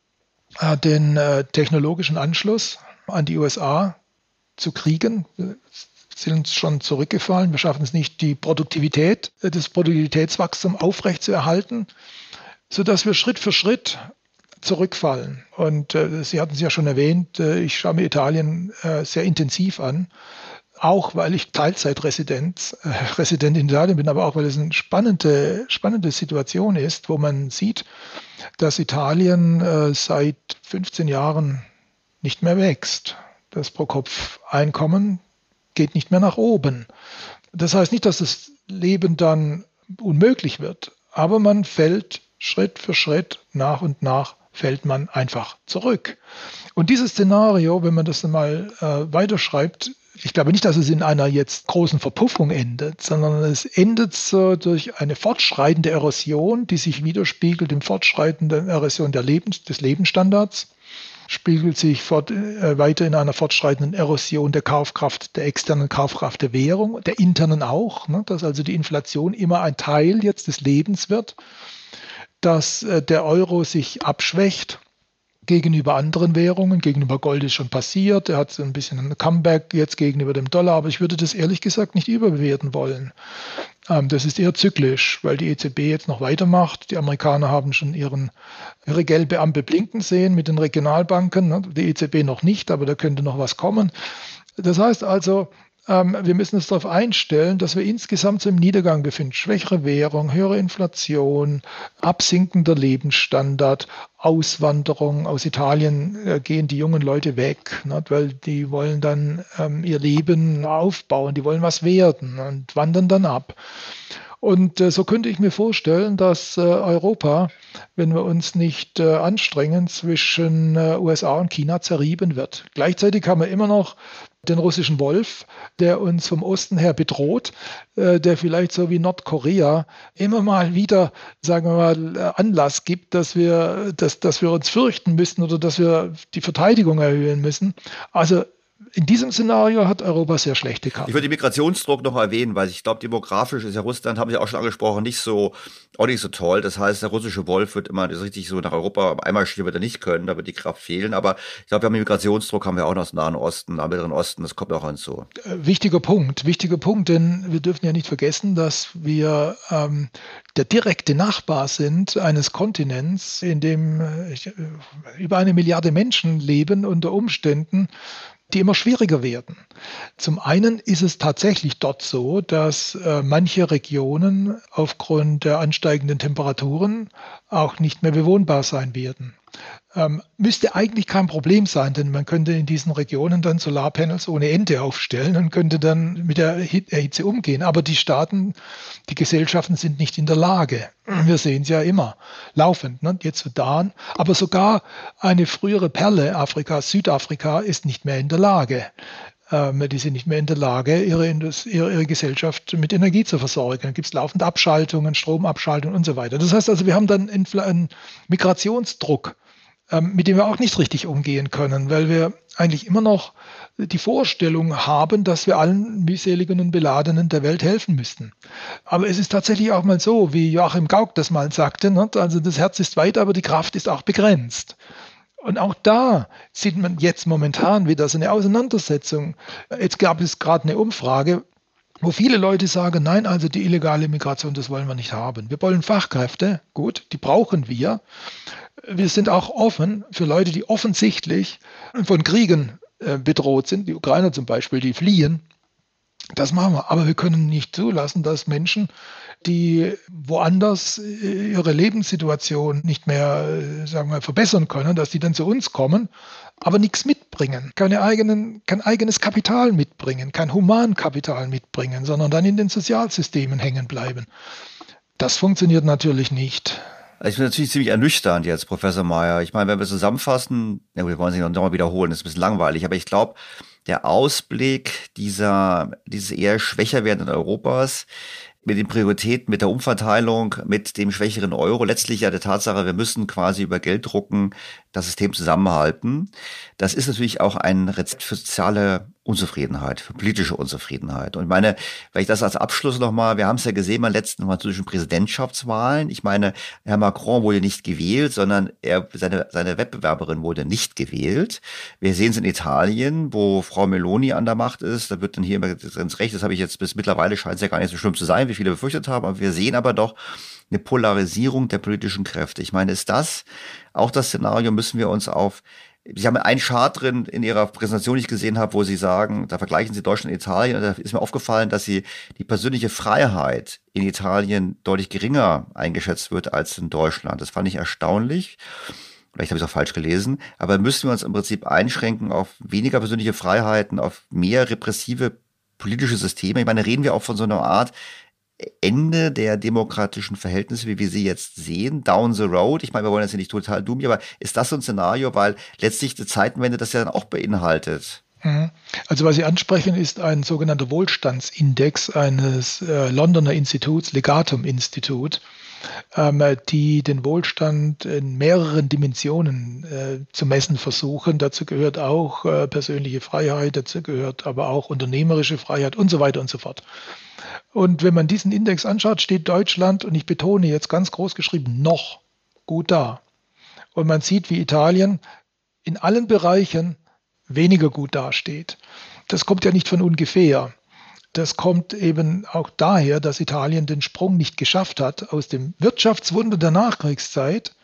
den technologischen Anschluss an die U S A zu kriegen. Wir sind schon zurückgefallen. Wir schaffen es nicht, die Produktivität, das Produktivitätswachstum aufrechtzuerhalten, sodass wir Schritt für Schritt zurückfallen. Und äh, Sie hatten es ja schon erwähnt, äh, ich schaue mir Italien äh, sehr intensiv an. Auch weil ich Teilzeitresident äh, Resident in Italien bin, aber auch weil es eine spannende, spannende Situation ist, wo man sieht, dass Italien äh, seit fünfzehn Jahren nicht mehr wächst. Das Pro-Kopf-Einkommen geht nicht mehr nach oben. Das heißt nicht, dass das Leben dann unmöglich wird, aber man fällt Schritt für Schritt, nach und nach fällt man einfach zurück. Und dieses Szenario, wenn man das mal äh, weiterschreibt, ich glaube nicht, dass es in einer jetzt großen Verpuffung endet, sondern es endet so durch eine fortschreitende Erosion, die sich widerspiegelt im fortschreitenden Erosion der Lebens, des Lebensstandards, spiegelt sich fort, äh, weiter in einer fortschreitenden Erosion der Kaufkraft, der externen Kaufkraft der Währung, der internen auch, ne, dass also die Inflation immer ein Teil jetzt des Lebens wird, dass äh, der Euro sich abschwächt gegenüber anderen Währungen. Gegenüber Gold ist schon passiert. Er hat so ein bisschen ein Comeback jetzt gegenüber dem Dollar, aber ich würde das ehrlich gesagt nicht überbewerten wollen. Ähm, das ist eher zyklisch, weil die E Z B jetzt noch weitermacht. Die Amerikaner haben schon ihren, ihre gelbe Ampel blinken sehen mit den Regionalbanken. Ne? Die E Z B noch nicht, aber da könnte noch was kommen. Das heißt also, ähm, wir müssen uns darauf einstellen, dass wir insgesamt so im Niedergang befinden. Schwächere Währung, höhere Inflation, absinkender Lebensstandard, Auswanderung. Aus Italien äh, gehen die jungen Leute weg, ne, weil die wollen dann ähm, ihr Leben aufbauen, die wollen was werden und wandern dann ab. Und äh, so könnte ich mir vorstellen, dass äh, Europa, wenn wir uns nicht äh, anstrengen, zwischen äh, U S A und China zerrieben wird. Gleichzeitig haben wir immer noch den russischen Wolf, der uns vom Osten her bedroht, äh, der vielleicht so wie Nordkorea immer mal wieder, sagen wir mal, Anlass gibt, dass wir, dass, dass wir uns fürchten müssen oder dass wir die Verteidigung erhöhen müssen. Also in diesem Szenario hat Europa sehr schlechte Karten. Ich würde den Migrationsdruck noch erwähnen, weil ich glaube, demografisch ist ja Russland, haben Sie auch schon angesprochen, nicht so, auch nicht so toll. Das heißt, der russische Wolf wird immer so richtig so nach Europa einmarschieren, wird er nicht können, da wird die Kraft fehlen. Aber ich glaube, wir haben den Migrationsdruck, haben wir auch noch aus dem Nahen Osten, am Mittleren Osten, das kommt auch hinzu. Wichtiger Punkt, wichtiger Punkt, denn wir dürfen ja nicht vergessen, dass wir ähm, der direkte Nachbar sind eines Kontinents, in dem äh, über eine Milliarde Menschen leben unter Umständen, die immer schwieriger werden. Zum einen ist es tatsächlich dort so, dass äh, manche Regionen aufgrund der ansteigenden Temperaturen auch nicht mehr bewohnbar sein werden. Ähm, müsste eigentlich kein Problem sein, denn man könnte in diesen Regionen dann Solarpanels ohne Ende aufstellen und könnte dann mit der Hitze umgehen. Aber die Staaten, die Gesellschaften sind nicht in der Lage. Wir sehen es ja immer, laufend, ne? Jetzt Sudan. Aber sogar eine frühere Perle Afrikas, Südafrika, ist nicht mehr in der Lage. Ähm, die sind nicht mehr in der Lage, ihre, Indus- ihre, ihre Gesellschaft mit Energie zu versorgen. Dann gibt es laufend Abschaltungen, Stromabschaltungen und so weiter. Das heißt also, wir haben dann einen, einen Migrationsdruck, mit dem wir auch nicht richtig umgehen können, weil wir eigentlich immer noch die Vorstellung haben, dass wir allen mühseligen und Beladenen der Welt helfen müssten. Aber es ist tatsächlich auch mal so, wie Joachim Gauck das mal sagte, ne? Also das Herz ist weit, aber die Kraft ist auch begrenzt. Und auch da sieht man jetzt momentan wieder so eine Auseinandersetzung. Jetzt gab es gerade eine Umfrage, wo viele Leute sagen, nein, also die illegale Migration, das wollen wir nicht haben. Wir wollen Fachkräfte, gut, die brauchen wir. Wir sind auch offen für Leute, die offensichtlich von Kriegen äh, bedroht sind, die Ukrainer zum Beispiel, die fliehen. Das machen wir. Aber wir können nicht zulassen, dass Menschen, die woanders ihre Lebenssituation nicht mehr, sagen wir, verbessern können, dass die dann zu uns kommen, aber nichts mitbringen, keine eigenen, kein eigenes Kapital mitbringen, kein Humankapital mitbringen, sondern dann in den Sozialsystemen hängen bleiben. Das funktioniert natürlich nicht. Ich bin natürlich ziemlich ernüchternd jetzt, Professor Mayer. Ich meine, wenn wir zusammenfassen, ja, wir wollen es nicht nochmal wiederholen, das ist ein bisschen langweilig, aber ich glaube, der Ausblick dieser, dieses eher schwächer werdenden Europas mit den Prioritäten, mit der Umverteilung, mit dem schwächeren Euro, letztlich ja der Tatsache, wir müssen quasi über Geld drucken, das System zusammenhalten. Das ist natürlich auch ein Rezept für soziale Unzufriedenheit, für politische Unzufriedenheit. Und ich meine, weil ich das als Abschluss nochmal, wir haben es ja gesehen bei den letzten französischen Präsidentschaftswahlen. Ich meine, Herr Macron wurde nicht gewählt, sondern er, seine, seine Wettbewerberin wurde nicht gewählt. Wir sehen es in Italien, wo Frau Meloni an der Macht ist. Da wird dann hier immer ganz recht, das habe ich jetzt bis mittlerweile, scheint es ja gar nicht so schlimm zu sein, wie viele befürchtet haben. Aber wir sehen aber doch eine Polarisierung der politischen Kräfte. Ich meine, ist das auch das Szenario, müssen wir uns auf, Sie haben einen Chart drin in Ihrer Präsentation, die ich gesehen habe, wo Sie sagen, da vergleichen Sie Deutschland und Italien, und da ist mir aufgefallen, dass Sie die persönliche Freiheit in Italien deutlich geringer eingeschätzt wird als in Deutschland. Das fand ich erstaunlich. Vielleicht habe ich es auch falsch gelesen. Aber müssen wir uns im Prinzip einschränken auf weniger persönliche Freiheiten, auf mehr repressive politische Systeme? Ich meine, reden wir auch von so einer Art Ende der demokratischen Verhältnisse, wie wir sie jetzt sehen, down the road. Ich meine, wir wollen jetzt ja nicht total dumm, aber ist das so ein Szenario, weil letztlich die Zeitenwende das ja dann auch beinhaltet? Also was Sie ansprechen, ist ein sogenannter Wohlstandsindex eines äh, Londoner Instituts, Legatum Institut, ähm, die den Wohlstand in mehreren Dimensionen äh, zu messen versuchen. Dazu gehört auch äh, persönliche Freiheit, dazu gehört aber auch unternehmerische Freiheit und so weiter und so fort. Und wenn man diesen Index anschaut, steht Deutschland, und ich betone jetzt ganz groß geschrieben, noch gut da. Und man sieht, wie Italien in allen Bereichen weniger gut dasteht. Das kommt ja nicht von ungefähr. Das kommt eben auch daher, dass Italien den Sprung nicht geschafft hat aus dem Wirtschaftswunder der Nachkriegszeit,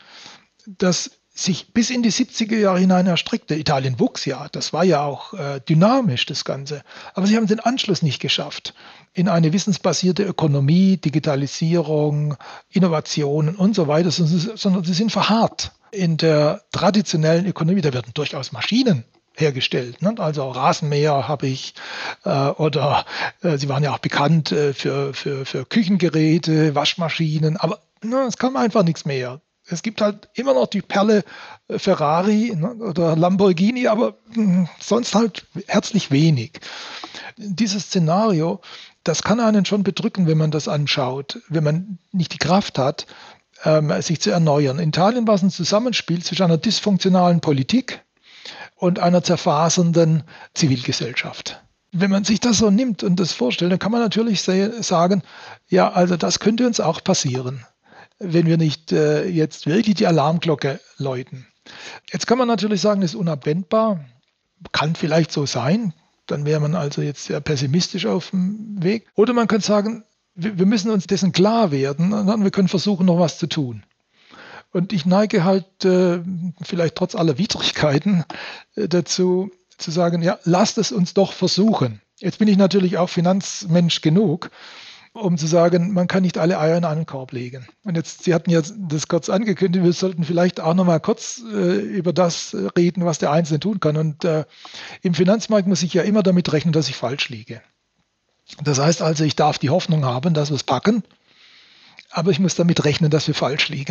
das sich bis in die siebziger Jahre hinein erstreckte. Italien wuchs ja, das war ja auch äh, dynamisch, das Ganze. Aber sie haben den Anschluss nicht geschafft in eine wissensbasierte Ökonomie, Digitalisierung, Innovationen und so weiter, sondern sie sind verharrt in der traditionellen Ökonomie. Da werden durchaus Maschinen hergestellt, ne? Also Rasenmäher habe ich, äh, oder äh, sie waren ja auch bekannt äh, für, für, für Küchengeräte, Waschmaschinen, aber ne, es kam einfach nichts mehr. Es gibt halt immer noch die Perle äh, Ferrari, ne, oder Lamborghini, aber mh, sonst halt herzlich wenig. Dieses Szenario, das kann einen schon bedrücken, wenn man das anschaut, wenn man nicht die Kraft hat, ähm, sich zu erneuern. In Italien war es ein Zusammenspiel zwischen einer dysfunktionalen Politik und einer zerfasernden Zivilgesellschaft. Wenn man sich das so nimmt und das vorstellt, dann kann man natürlich sagen, ja, also das könnte uns auch passieren, wenn wir nicht äh, jetzt wirklich die Alarmglocke läuten. Jetzt kann man natürlich sagen, das ist unabwendbar, kann vielleicht so sein, dann wäre man also jetzt sehr pessimistisch auf dem Weg. Oder man kann sagen, wir, wir müssen uns dessen klar werden und dann wir können versuchen, noch was zu tun. Und ich neige halt äh, vielleicht trotz aller Widrigkeiten äh, dazu, zu sagen, ja, lasst es uns doch versuchen. Jetzt bin ich natürlich auch Finanzmensch genug, um zu sagen, man kann nicht alle Eier in einen Korb legen. Und jetzt, Sie hatten jetzt das kurz angekündigt, wir sollten vielleicht auch noch mal kurz äh, über das reden, was der Einzelne tun kann. Und äh, im Finanzmarkt muss ich ja immer damit rechnen, dass ich falsch liege. Das heißt also, ich darf die Hoffnung haben, dass wir es packen, aber ich muss damit rechnen, dass wir falsch liegen.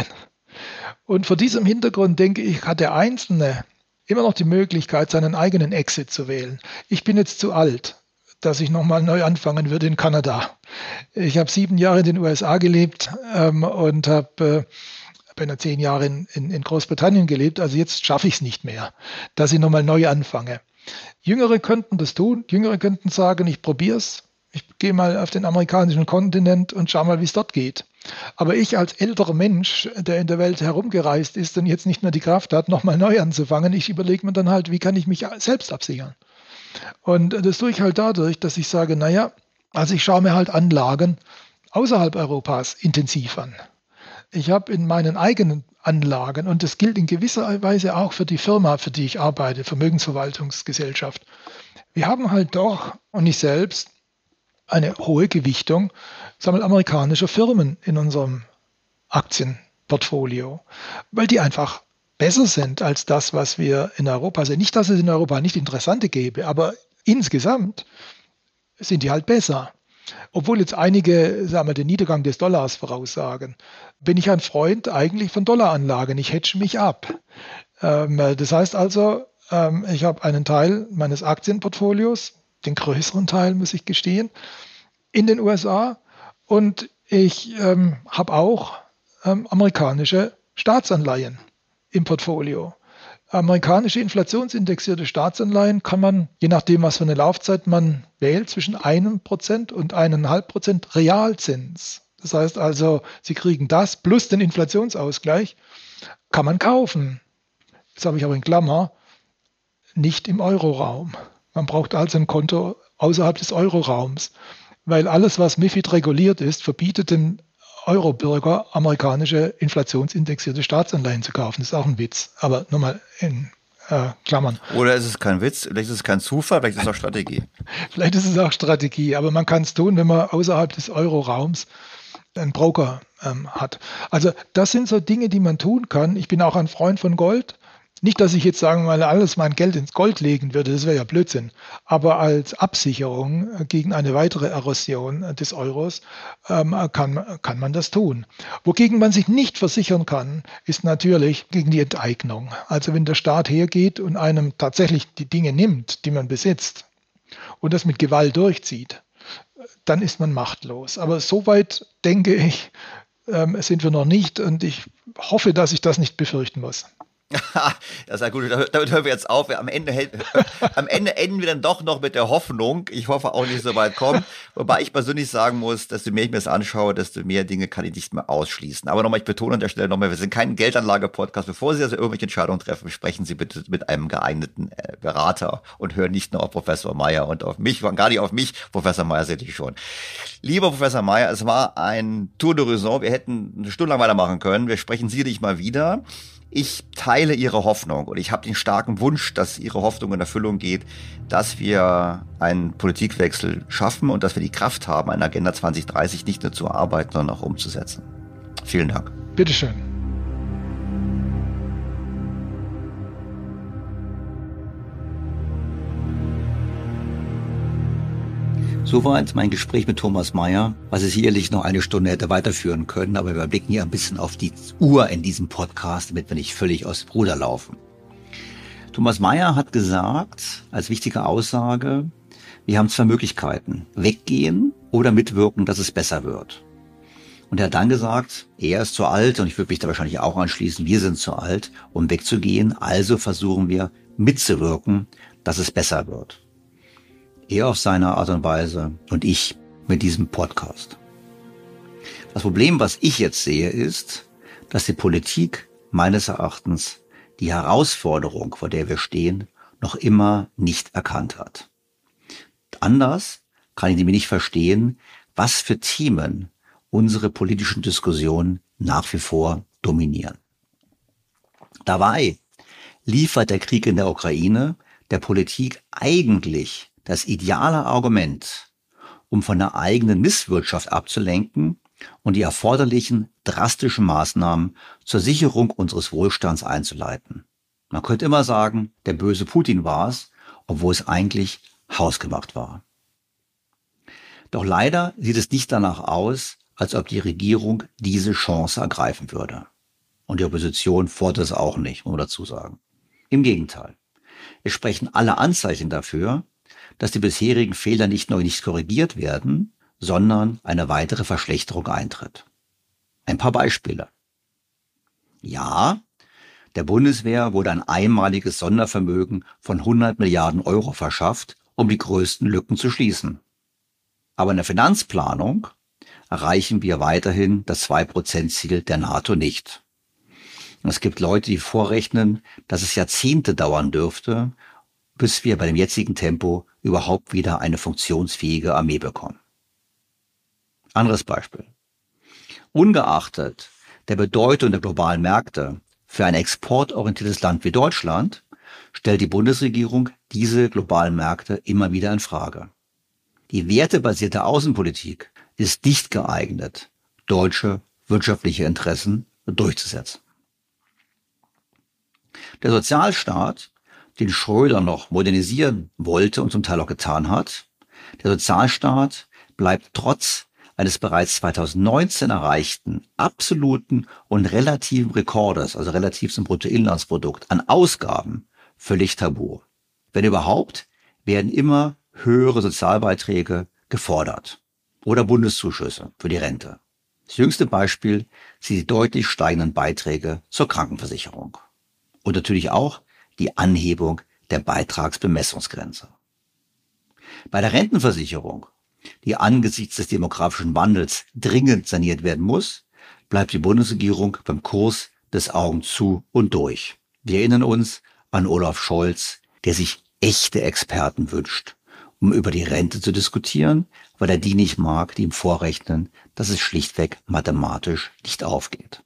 Und vor diesem Hintergrund, denke ich, hat der Einzelne immer noch die Möglichkeit, seinen eigenen Exit zu wählen. Ich bin jetzt zu alt, dass ich nochmal neu anfangen würde in Kanada. Ich habe sieben Jahre in den U S A gelebt ähm, und habe äh, beinahe zehn Jahre in, in, in Großbritannien gelebt. Also jetzt schaffe ich es nicht mehr, dass ich nochmal neu anfange. Jüngere könnten das tun. Jüngere könnten sagen, ich probiere es. Ich gehe mal auf den amerikanischen Kontinent und schaue mal, wie es dort geht. Aber ich als älterer Mensch, der in der Welt herumgereist ist und jetzt nicht mehr die Kraft hat, nochmal neu anzufangen, ich überlege mir dann halt, wie kann ich mich selbst absichern? Und das tue ich halt dadurch, dass ich sage, naja, also ich schaue mir halt Anlagen außerhalb Europas intensiv an. Ich habe in meinen eigenen Anlagen, und das gilt in gewisser Weise auch für die Firma, für die ich arbeite, Vermögensverwaltungsgesellschaft, wir haben halt doch, und ich selbst, eine hohe Gewichtung, sagen wir, amerikanischer Firmen in unserem Aktienportfolio, weil die einfach besser sind als das, was wir in Europa sehen. Nicht, dass es in Europa nicht interessante gäbe, aber insgesamt sind die halt besser. Obwohl jetzt einige, sagen wir, den Niedergang des Dollars voraussagen, bin ich ein Freund eigentlich von Dollaranlagen. Ich hedge mich ab. Ähm, das heißt also, ähm, ich habe einen Teil meines Aktienportfolios, den größeren Teil, muss ich gestehen, in den U S A, und ich ähm, habe auch ähm, amerikanische Staatsanleihen im Portfolio. Amerikanische inflationsindexierte Staatsanleihen kann man, je nachdem, was für eine Laufzeit man wählt, zwischen einem Prozent und eineinhalb Prozent Realzins. Das heißt also, Sie kriegen das plus den Inflationsausgleich, kann man kaufen. Das habe ich aber in Klammer, nicht im Euroraum. Man braucht also ein Konto außerhalb des Euroraums, weil alles, was MiFID reguliert ist, verbietet den Euro-Bürger amerikanische inflationsindexierte Staatsanleihen zu kaufen. Das ist auch ein Witz, aber nochmal in äh, Klammern. Oder ist es kein Witz, vielleicht ist es kein Zufall, vielleicht ist es auch Strategie. Vielleicht ist es auch Strategie, aber man kann es tun, wenn man außerhalb des Euro-Raums einen Broker ähm, hat. Also das sind so Dinge, die man tun kann. Ich bin auch ein Freund von Gold. Nicht, dass ich jetzt sagen mal alles mein Geld ins Gold legen würde, das wäre ja Blödsinn. Aber als Absicherung gegen eine weitere Erosion des Euros ähm, kann, kann man das tun. Wogegen man sich nicht versichern kann, ist natürlich gegen die Enteignung. Also wenn der Staat hergeht und einem tatsächlich die Dinge nimmt, die man besitzt, und das mit Gewalt durchzieht, dann ist man machtlos. Aber soweit, denke ich, ähm, sind wir noch nicht, und ich hoffe, dass ich das nicht befürchten muss. Das ist ja gut, damit hören wir jetzt auf. Am Ende, am Ende enden wir dann doch noch mit der Hoffnung. Ich hoffe auch nicht so weit kommen. Wobei ich persönlich sagen muss, desto mehr ich mir das anschaue, desto mehr Dinge kann ich nicht mehr ausschließen. Aber nochmal, ich betone an der Stelle nochmal, wir sind kein Geldanlage-Podcast. Bevor Sie also irgendwelche Entscheidungen treffen, sprechen Sie bitte mit einem geeigneten Berater und hören nicht nur auf Professor Meyer und auf mich, gar nicht auf mich. Professor Meyer sehe ich schon. Lieber Professor Meyer, es war ein Tour d'Horizon. Wir hätten eine Stunde lang weitermachen können. Wir sprechen sicherlich mal wieder. Ich teile Ihre Hoffnung und ich habe den starken Wunsch, dass Ihre Hoffnung in Erfüllung geht, dass wir einen Politikwechsel schaffen und dass wir die Kraft haben, eine Agenda zwanzig dreißig nicht nur zu erarbeiten, sondern auch umzusetzen. Vielen Dank. Bitteschön. Soweit mein Gespräch mit Thomas Meyer, was ich sicherlich noch eine Stunde hätte weiterführen können, aber wir blicken hier ein bisschen auf die Uhr in diesem Podcast, damit wir nicht völlig aus dem Ruder laufen. Thomas Meyer hat gesagt, als wichtige Aussage, wir haben zwei Möglichkeiten, weggehen oder mitwirken, dass es besser wird. Und er hat dann gesagt, er ist zu alt, und ich würde mich da wahrscheinlich auch anschließen, wir sind zu alt, um wegzugehen, also versuchen wir mitzuwirken, dass es besser wird. Er auf seine Art und Weise und ich mit diesem Podcast. Das Problem, was ich jetzt sehe, ist, dass die Politik meines Erachtens die Herausforderung, vor der wir stehen, noch immer nicht erkannt hat. Anders kann ich nämlich nicht verstehen, was für Themen unsere politischen Diskussionen nach wie vor dominieren. Dabei liefert der Krieg in der Ukraine der Politik eigentlich das ideale Argument, um von der eigenen Misswirtschaft abzulenken und die erforderlichen drastischen Maßnahmen zur Sicherung unseres Wohlstands einzuleiten. Man könnte immer sagen, der böse Putin war es, obwohl es eigentlich hausgemacht war. Doch leider sieht es nicht danach aus, als ob die Regierung diese Chance ergreifen würde. Und die Opposition fordert es auch nicht, muss man dazu sagen. Im Gegenteil. Es sprechen alle Anzeichen dafür, dass die bisherigen Fehler nicht nur nicht korrigiert werden, sondern eine weitere Verschlechterung eintritt. Ein paar Beispiele. Ja, der Bundeswehr wurde ein einmaliges Sondervermögen von hundert Milliarden Euro verschafft, um die größten Lücken zu schließen. Aber in der Finanzplanung erreichen wir weiterhin das zwei Prozent Ziel der NATO nicht. Und es gibt Leute, die vorrechnen, dass es Jahrzehnte dauern dürfte, bis wir bei dem jetzigen Tempo überhaupt wieder eine funktionsfähige Armee bekommen. Anderes Beispiel. Ungeachtet der Bedeutung der globalen Märkte für ein exportorientiertes Land wie Deutschland stellt die Bundesregierung diese globalen Märkte immer wieder in Frage. Die wertebasierte Außenpolitik ist nicht geeignet, deutsche wirtschaftliche Interessen durchzusetzen. Der Sozialstaat, den Schröder noch modernisieren wollte und zum Teil auch getan hat, der Sozialstaat bleibt trotz eines bereits zweitausendneunzehn erreichten absoluten und relativen Rekordes, also relativ zum Bruttoinlandsprodukt, an Ausgaben völlig tabu. Wenn überhaupt, werden immer höhere Sozialbeiträge gefordert oder Bundeszuschüsse für die Rente. Das jüngste Beispiel sind die deutlich steigenden Beiträge zur Krankenversicherung. Und natürlich auch die Anhebung der Beitragsbemessungsgrenze. Bei der Rentenversicherung, die angesichts des demografischen Wandels dringend saniert werden muss, bleibt die Bundesregierung beim Kurs des Augen zu und durch. Wir erinnern uns an Olaf Scholz, der sich echte Experten wünscht, um über die Rente zu diskutieren, weil er die nicht mag, die ihm vorrechnen, dass es schlichtweg mathematisch nicht aufgeht.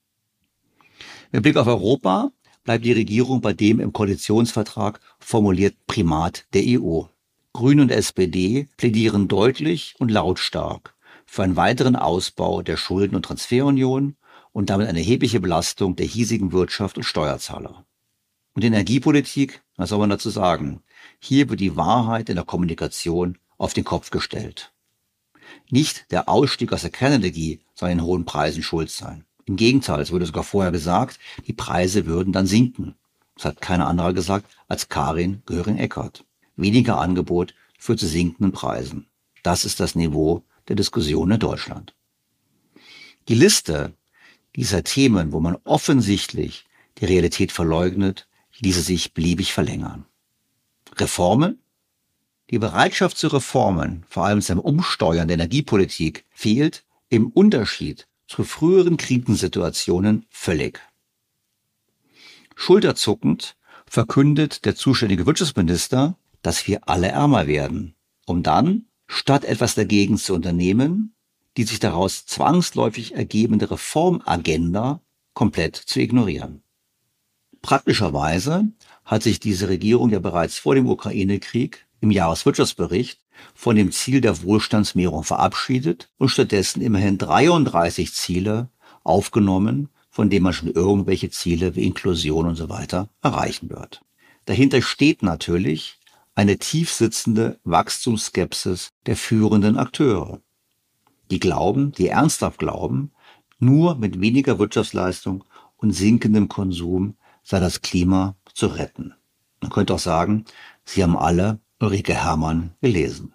Mit Blick auf Europa bleibt die Regierung bei dem im Koalitionsvertrag formulierten Primat der E U. Grüne und S P D plädieren deutlich und lautstark für einen weiteren Ausbau der Schulden- und Transferunion und damit eine erhebliche Belastung der hiesigen Wirtschaft und Steuerzahler. Und die Energiepolitik, was soll man dazu sagen? Hier wird die Wahrheit in der Kommunikation auf den Kopf gestellt. Nicht der Ausstieg aus der Kernenergie soll in hohen Preisen schuld sein. Im Gegenteil, es wurde sogar vorher gesagt, die Preise würden dann sinken. Das hat keiner anderer gesagt als Karin Göring-Eckardt. Weniger Angebot führt zu sinkenden Preisen. Das ist das Niveau der Diskussion in Deutschland. Die Liste dieser Themen, wo man offensichtlich die Realität verleugnet, ließe sich beliebig verlängern. Reformen? Die Bereitschaft zu Reformen, vor allem zum Umsteuern der Energiepolitik, fehlt im Unterschied zu früheren Krisensituationen völlig. Schulterzuckend verkündet der zuständige Wirtschaftsminister, dass wir alle ärmer werden, um dann, statt etwas dagegen zu unternehmen, die sich daraus zwangsläufig ergebende Reformagenda komplett zu ignorieren. Praktischerweise hat sich diese Regierung ja bereits vor dem Ukraine-Krieg im Jahreswirtschaftsbericht von dem Ziel der Wohlstandsmehrung verabschiedet und stattdessen immerhin dreiunddreißig Ziele aufgenommen, von denen man schon irgendwelche Ziele wie Inklusion und so weiter erreichen wird. Dahinter steht natürlich eine tiefsitzende Wachstumsskepsis der führenden Akteure. Die glauben, die ernsthaft glauben, nur mit weniger Wirtschaftsleistung und sinkendem Konsum sei das Klima zu retten. Man könnte auch sagen, sie haben alle Ulrike Herrmann gelesen.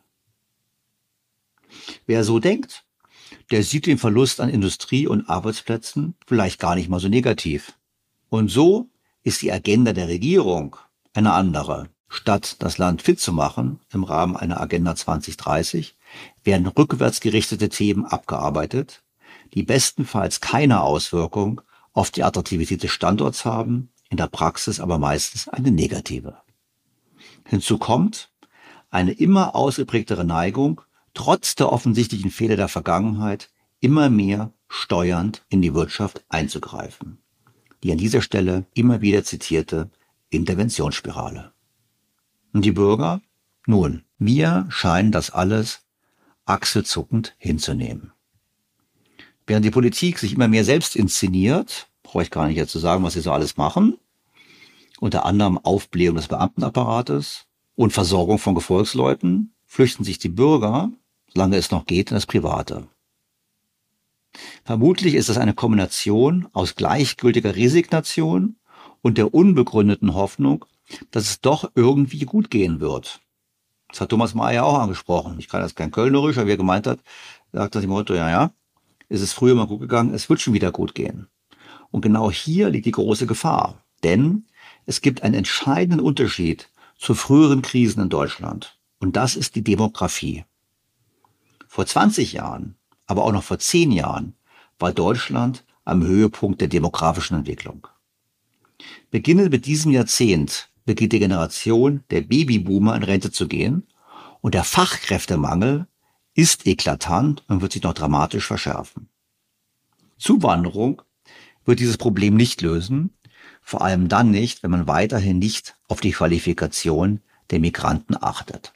Wer so denkt, der sieht den Verlust an Industrie- und Arbeitsplätzen vielleicht gar nicht mal so negativ. Und so ist die Agenda der Regierung eine andere. Statt das Land fit zu machen im Rahmen einer Agenda zwanzig dreißig, werden rückwärtsgerichtete Themen abgearbeitet, die bestenfalls keine Auswirkung auf die Attraktivität des Standorts haben, in der Praxis aber meistens eine negative. Hinzu kommt eine immer ausgeprägtere Neigung, trotz der offensichtlichen Fehler der Vergangenheit, immer mehr steuernd in die Wirtschaft einzugreifen. Die an dieser Stelle immer wieder zitierte Interventionsspirale. Und die Bürger? Nun, wir scheinen das alles achselzuckend hinzunehmen. Während die Politik sich immer mehr selbst inszeniert, brauche ich gar nicht jetzt zu sagen, was sie so alles machen, unter anderem Aufblähung des Beamtenapparates und Versorgung von Gefolgsleuten, flüchten sich die Bürger, solange es noch geht, in das Private. Vermutlich ist es eine Kombination aus gleichgültiger Resignation und der unbegründeten Hoffnung, dass es doch irgendwie gut gehen wird. Das hat Thomas Mayer auch angesprochen. Ich kann das kein Kölnerisch, aber wie er gemeint hat, sagt er dem Motto, ja, ja, es ist früher mal gut gegangen, es wird schon wieder gut gehen. Und genau hier liegt die große Gefahr. Denn es gibt einen entscheidenden Unterschied zu früheren Krisen in Deutschland. Und das ist die Demografie. Vor zwanzig Jahren, aber auch noch vor zehn Jahren, war Deutschland am Höhepunkt der demografischen Entwicklung. Beginnend mit diesem Jahrzehnt beginnt die Generation der Babyboomer in Rente zu gehen und der Fachkräftemangel ist eklatant und wird sich noch dramatisch verschärfen. Zuwanderung wird dieses Problem nicht lösen, vor allem dann nicht, wenn man weiterhin nicht auf die Qualifikation der Migranten achtet.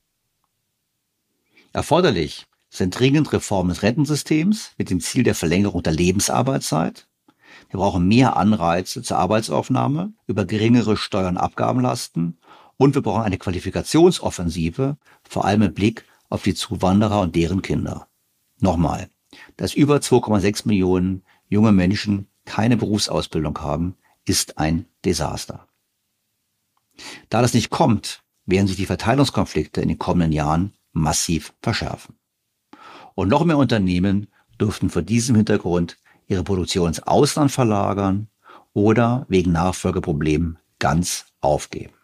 Erforderlich sind dringend Reformen des Rentensystems mit dem Ziel der Verlängerung der Lebensarbeitszeit. Wir brauchen mehr Anreize zur Arbeitsaufnahme über geringere Steuern- und Abgabenlasten und wir brauchen eine Qualifikationsoffensive, vor allem mit Blick auf die Zuwanderer und deren Kinder. Nochmal, dass über zwei Komma sechs Millionen junge Menschen keine Berufsausbildung haben, ist ein Desaster. Da das nicht kommt, werden sich die Verteilungskonflikte in den kommenden Jahren massiv verschärfen. Und noch mehr Unternehmen dürften vor diesem Hintergrund ihre Produktion ins Ausland verlagern oder wegen Nachfolgeproblemen ganz aufgeben.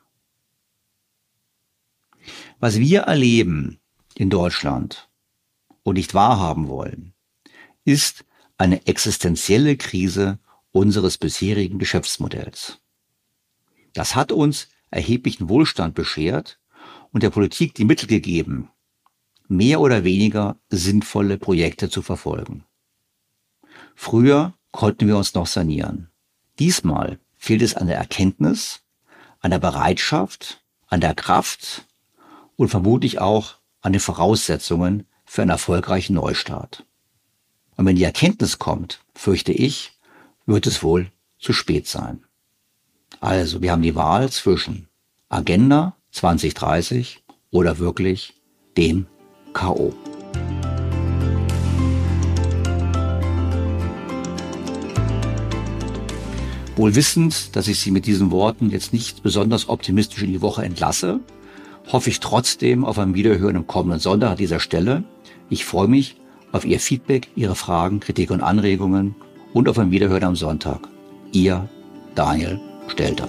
Was wir erleben in Deutschland und nicht wahrhaben wollen, ist eine existenzielle Krise unseres bisherigen Geschäftsmodells. Das hat uns erheblichen Wohlstand beschert und der Politik die Mittel gegeben, mehr oder weniger sinnvolle Projekte zu verfolgen. Früher konnten wir uns noch sanieren. Diesmal fehlt es an der Erkenntnis, an der Bereitschaft, an der Kraft und vermutlich auch an den Voraussetzungen für einen erfolgreichen Neustart. Und wenn die Erkenntnis kommt, fürchte ich, wird es wohl zu spät sein. Also, wir haben die Wahl zwischen Agenda zwanzig dreißig oder wirklich dem K O. Wohl wissend, dass ich Sie mit diesen Worten jetzt nicht besonders optimistisch in die Woche entlasse, hoffe ich trotzdem auf ein Wiederhören am kommenden Sonntag an dieser Stelle. Ich freue mich auf Ihr Feedback, Ihre Fragen, Kritik und Anregungen und auf ein Wiederhören am Sonntag. Ihr Daniel Stelter.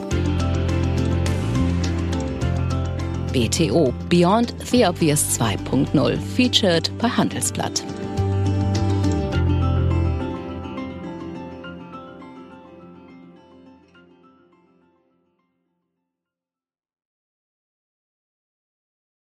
B T O Beyond the Obvious zwei Punkt null, featured bei Handelsblatt.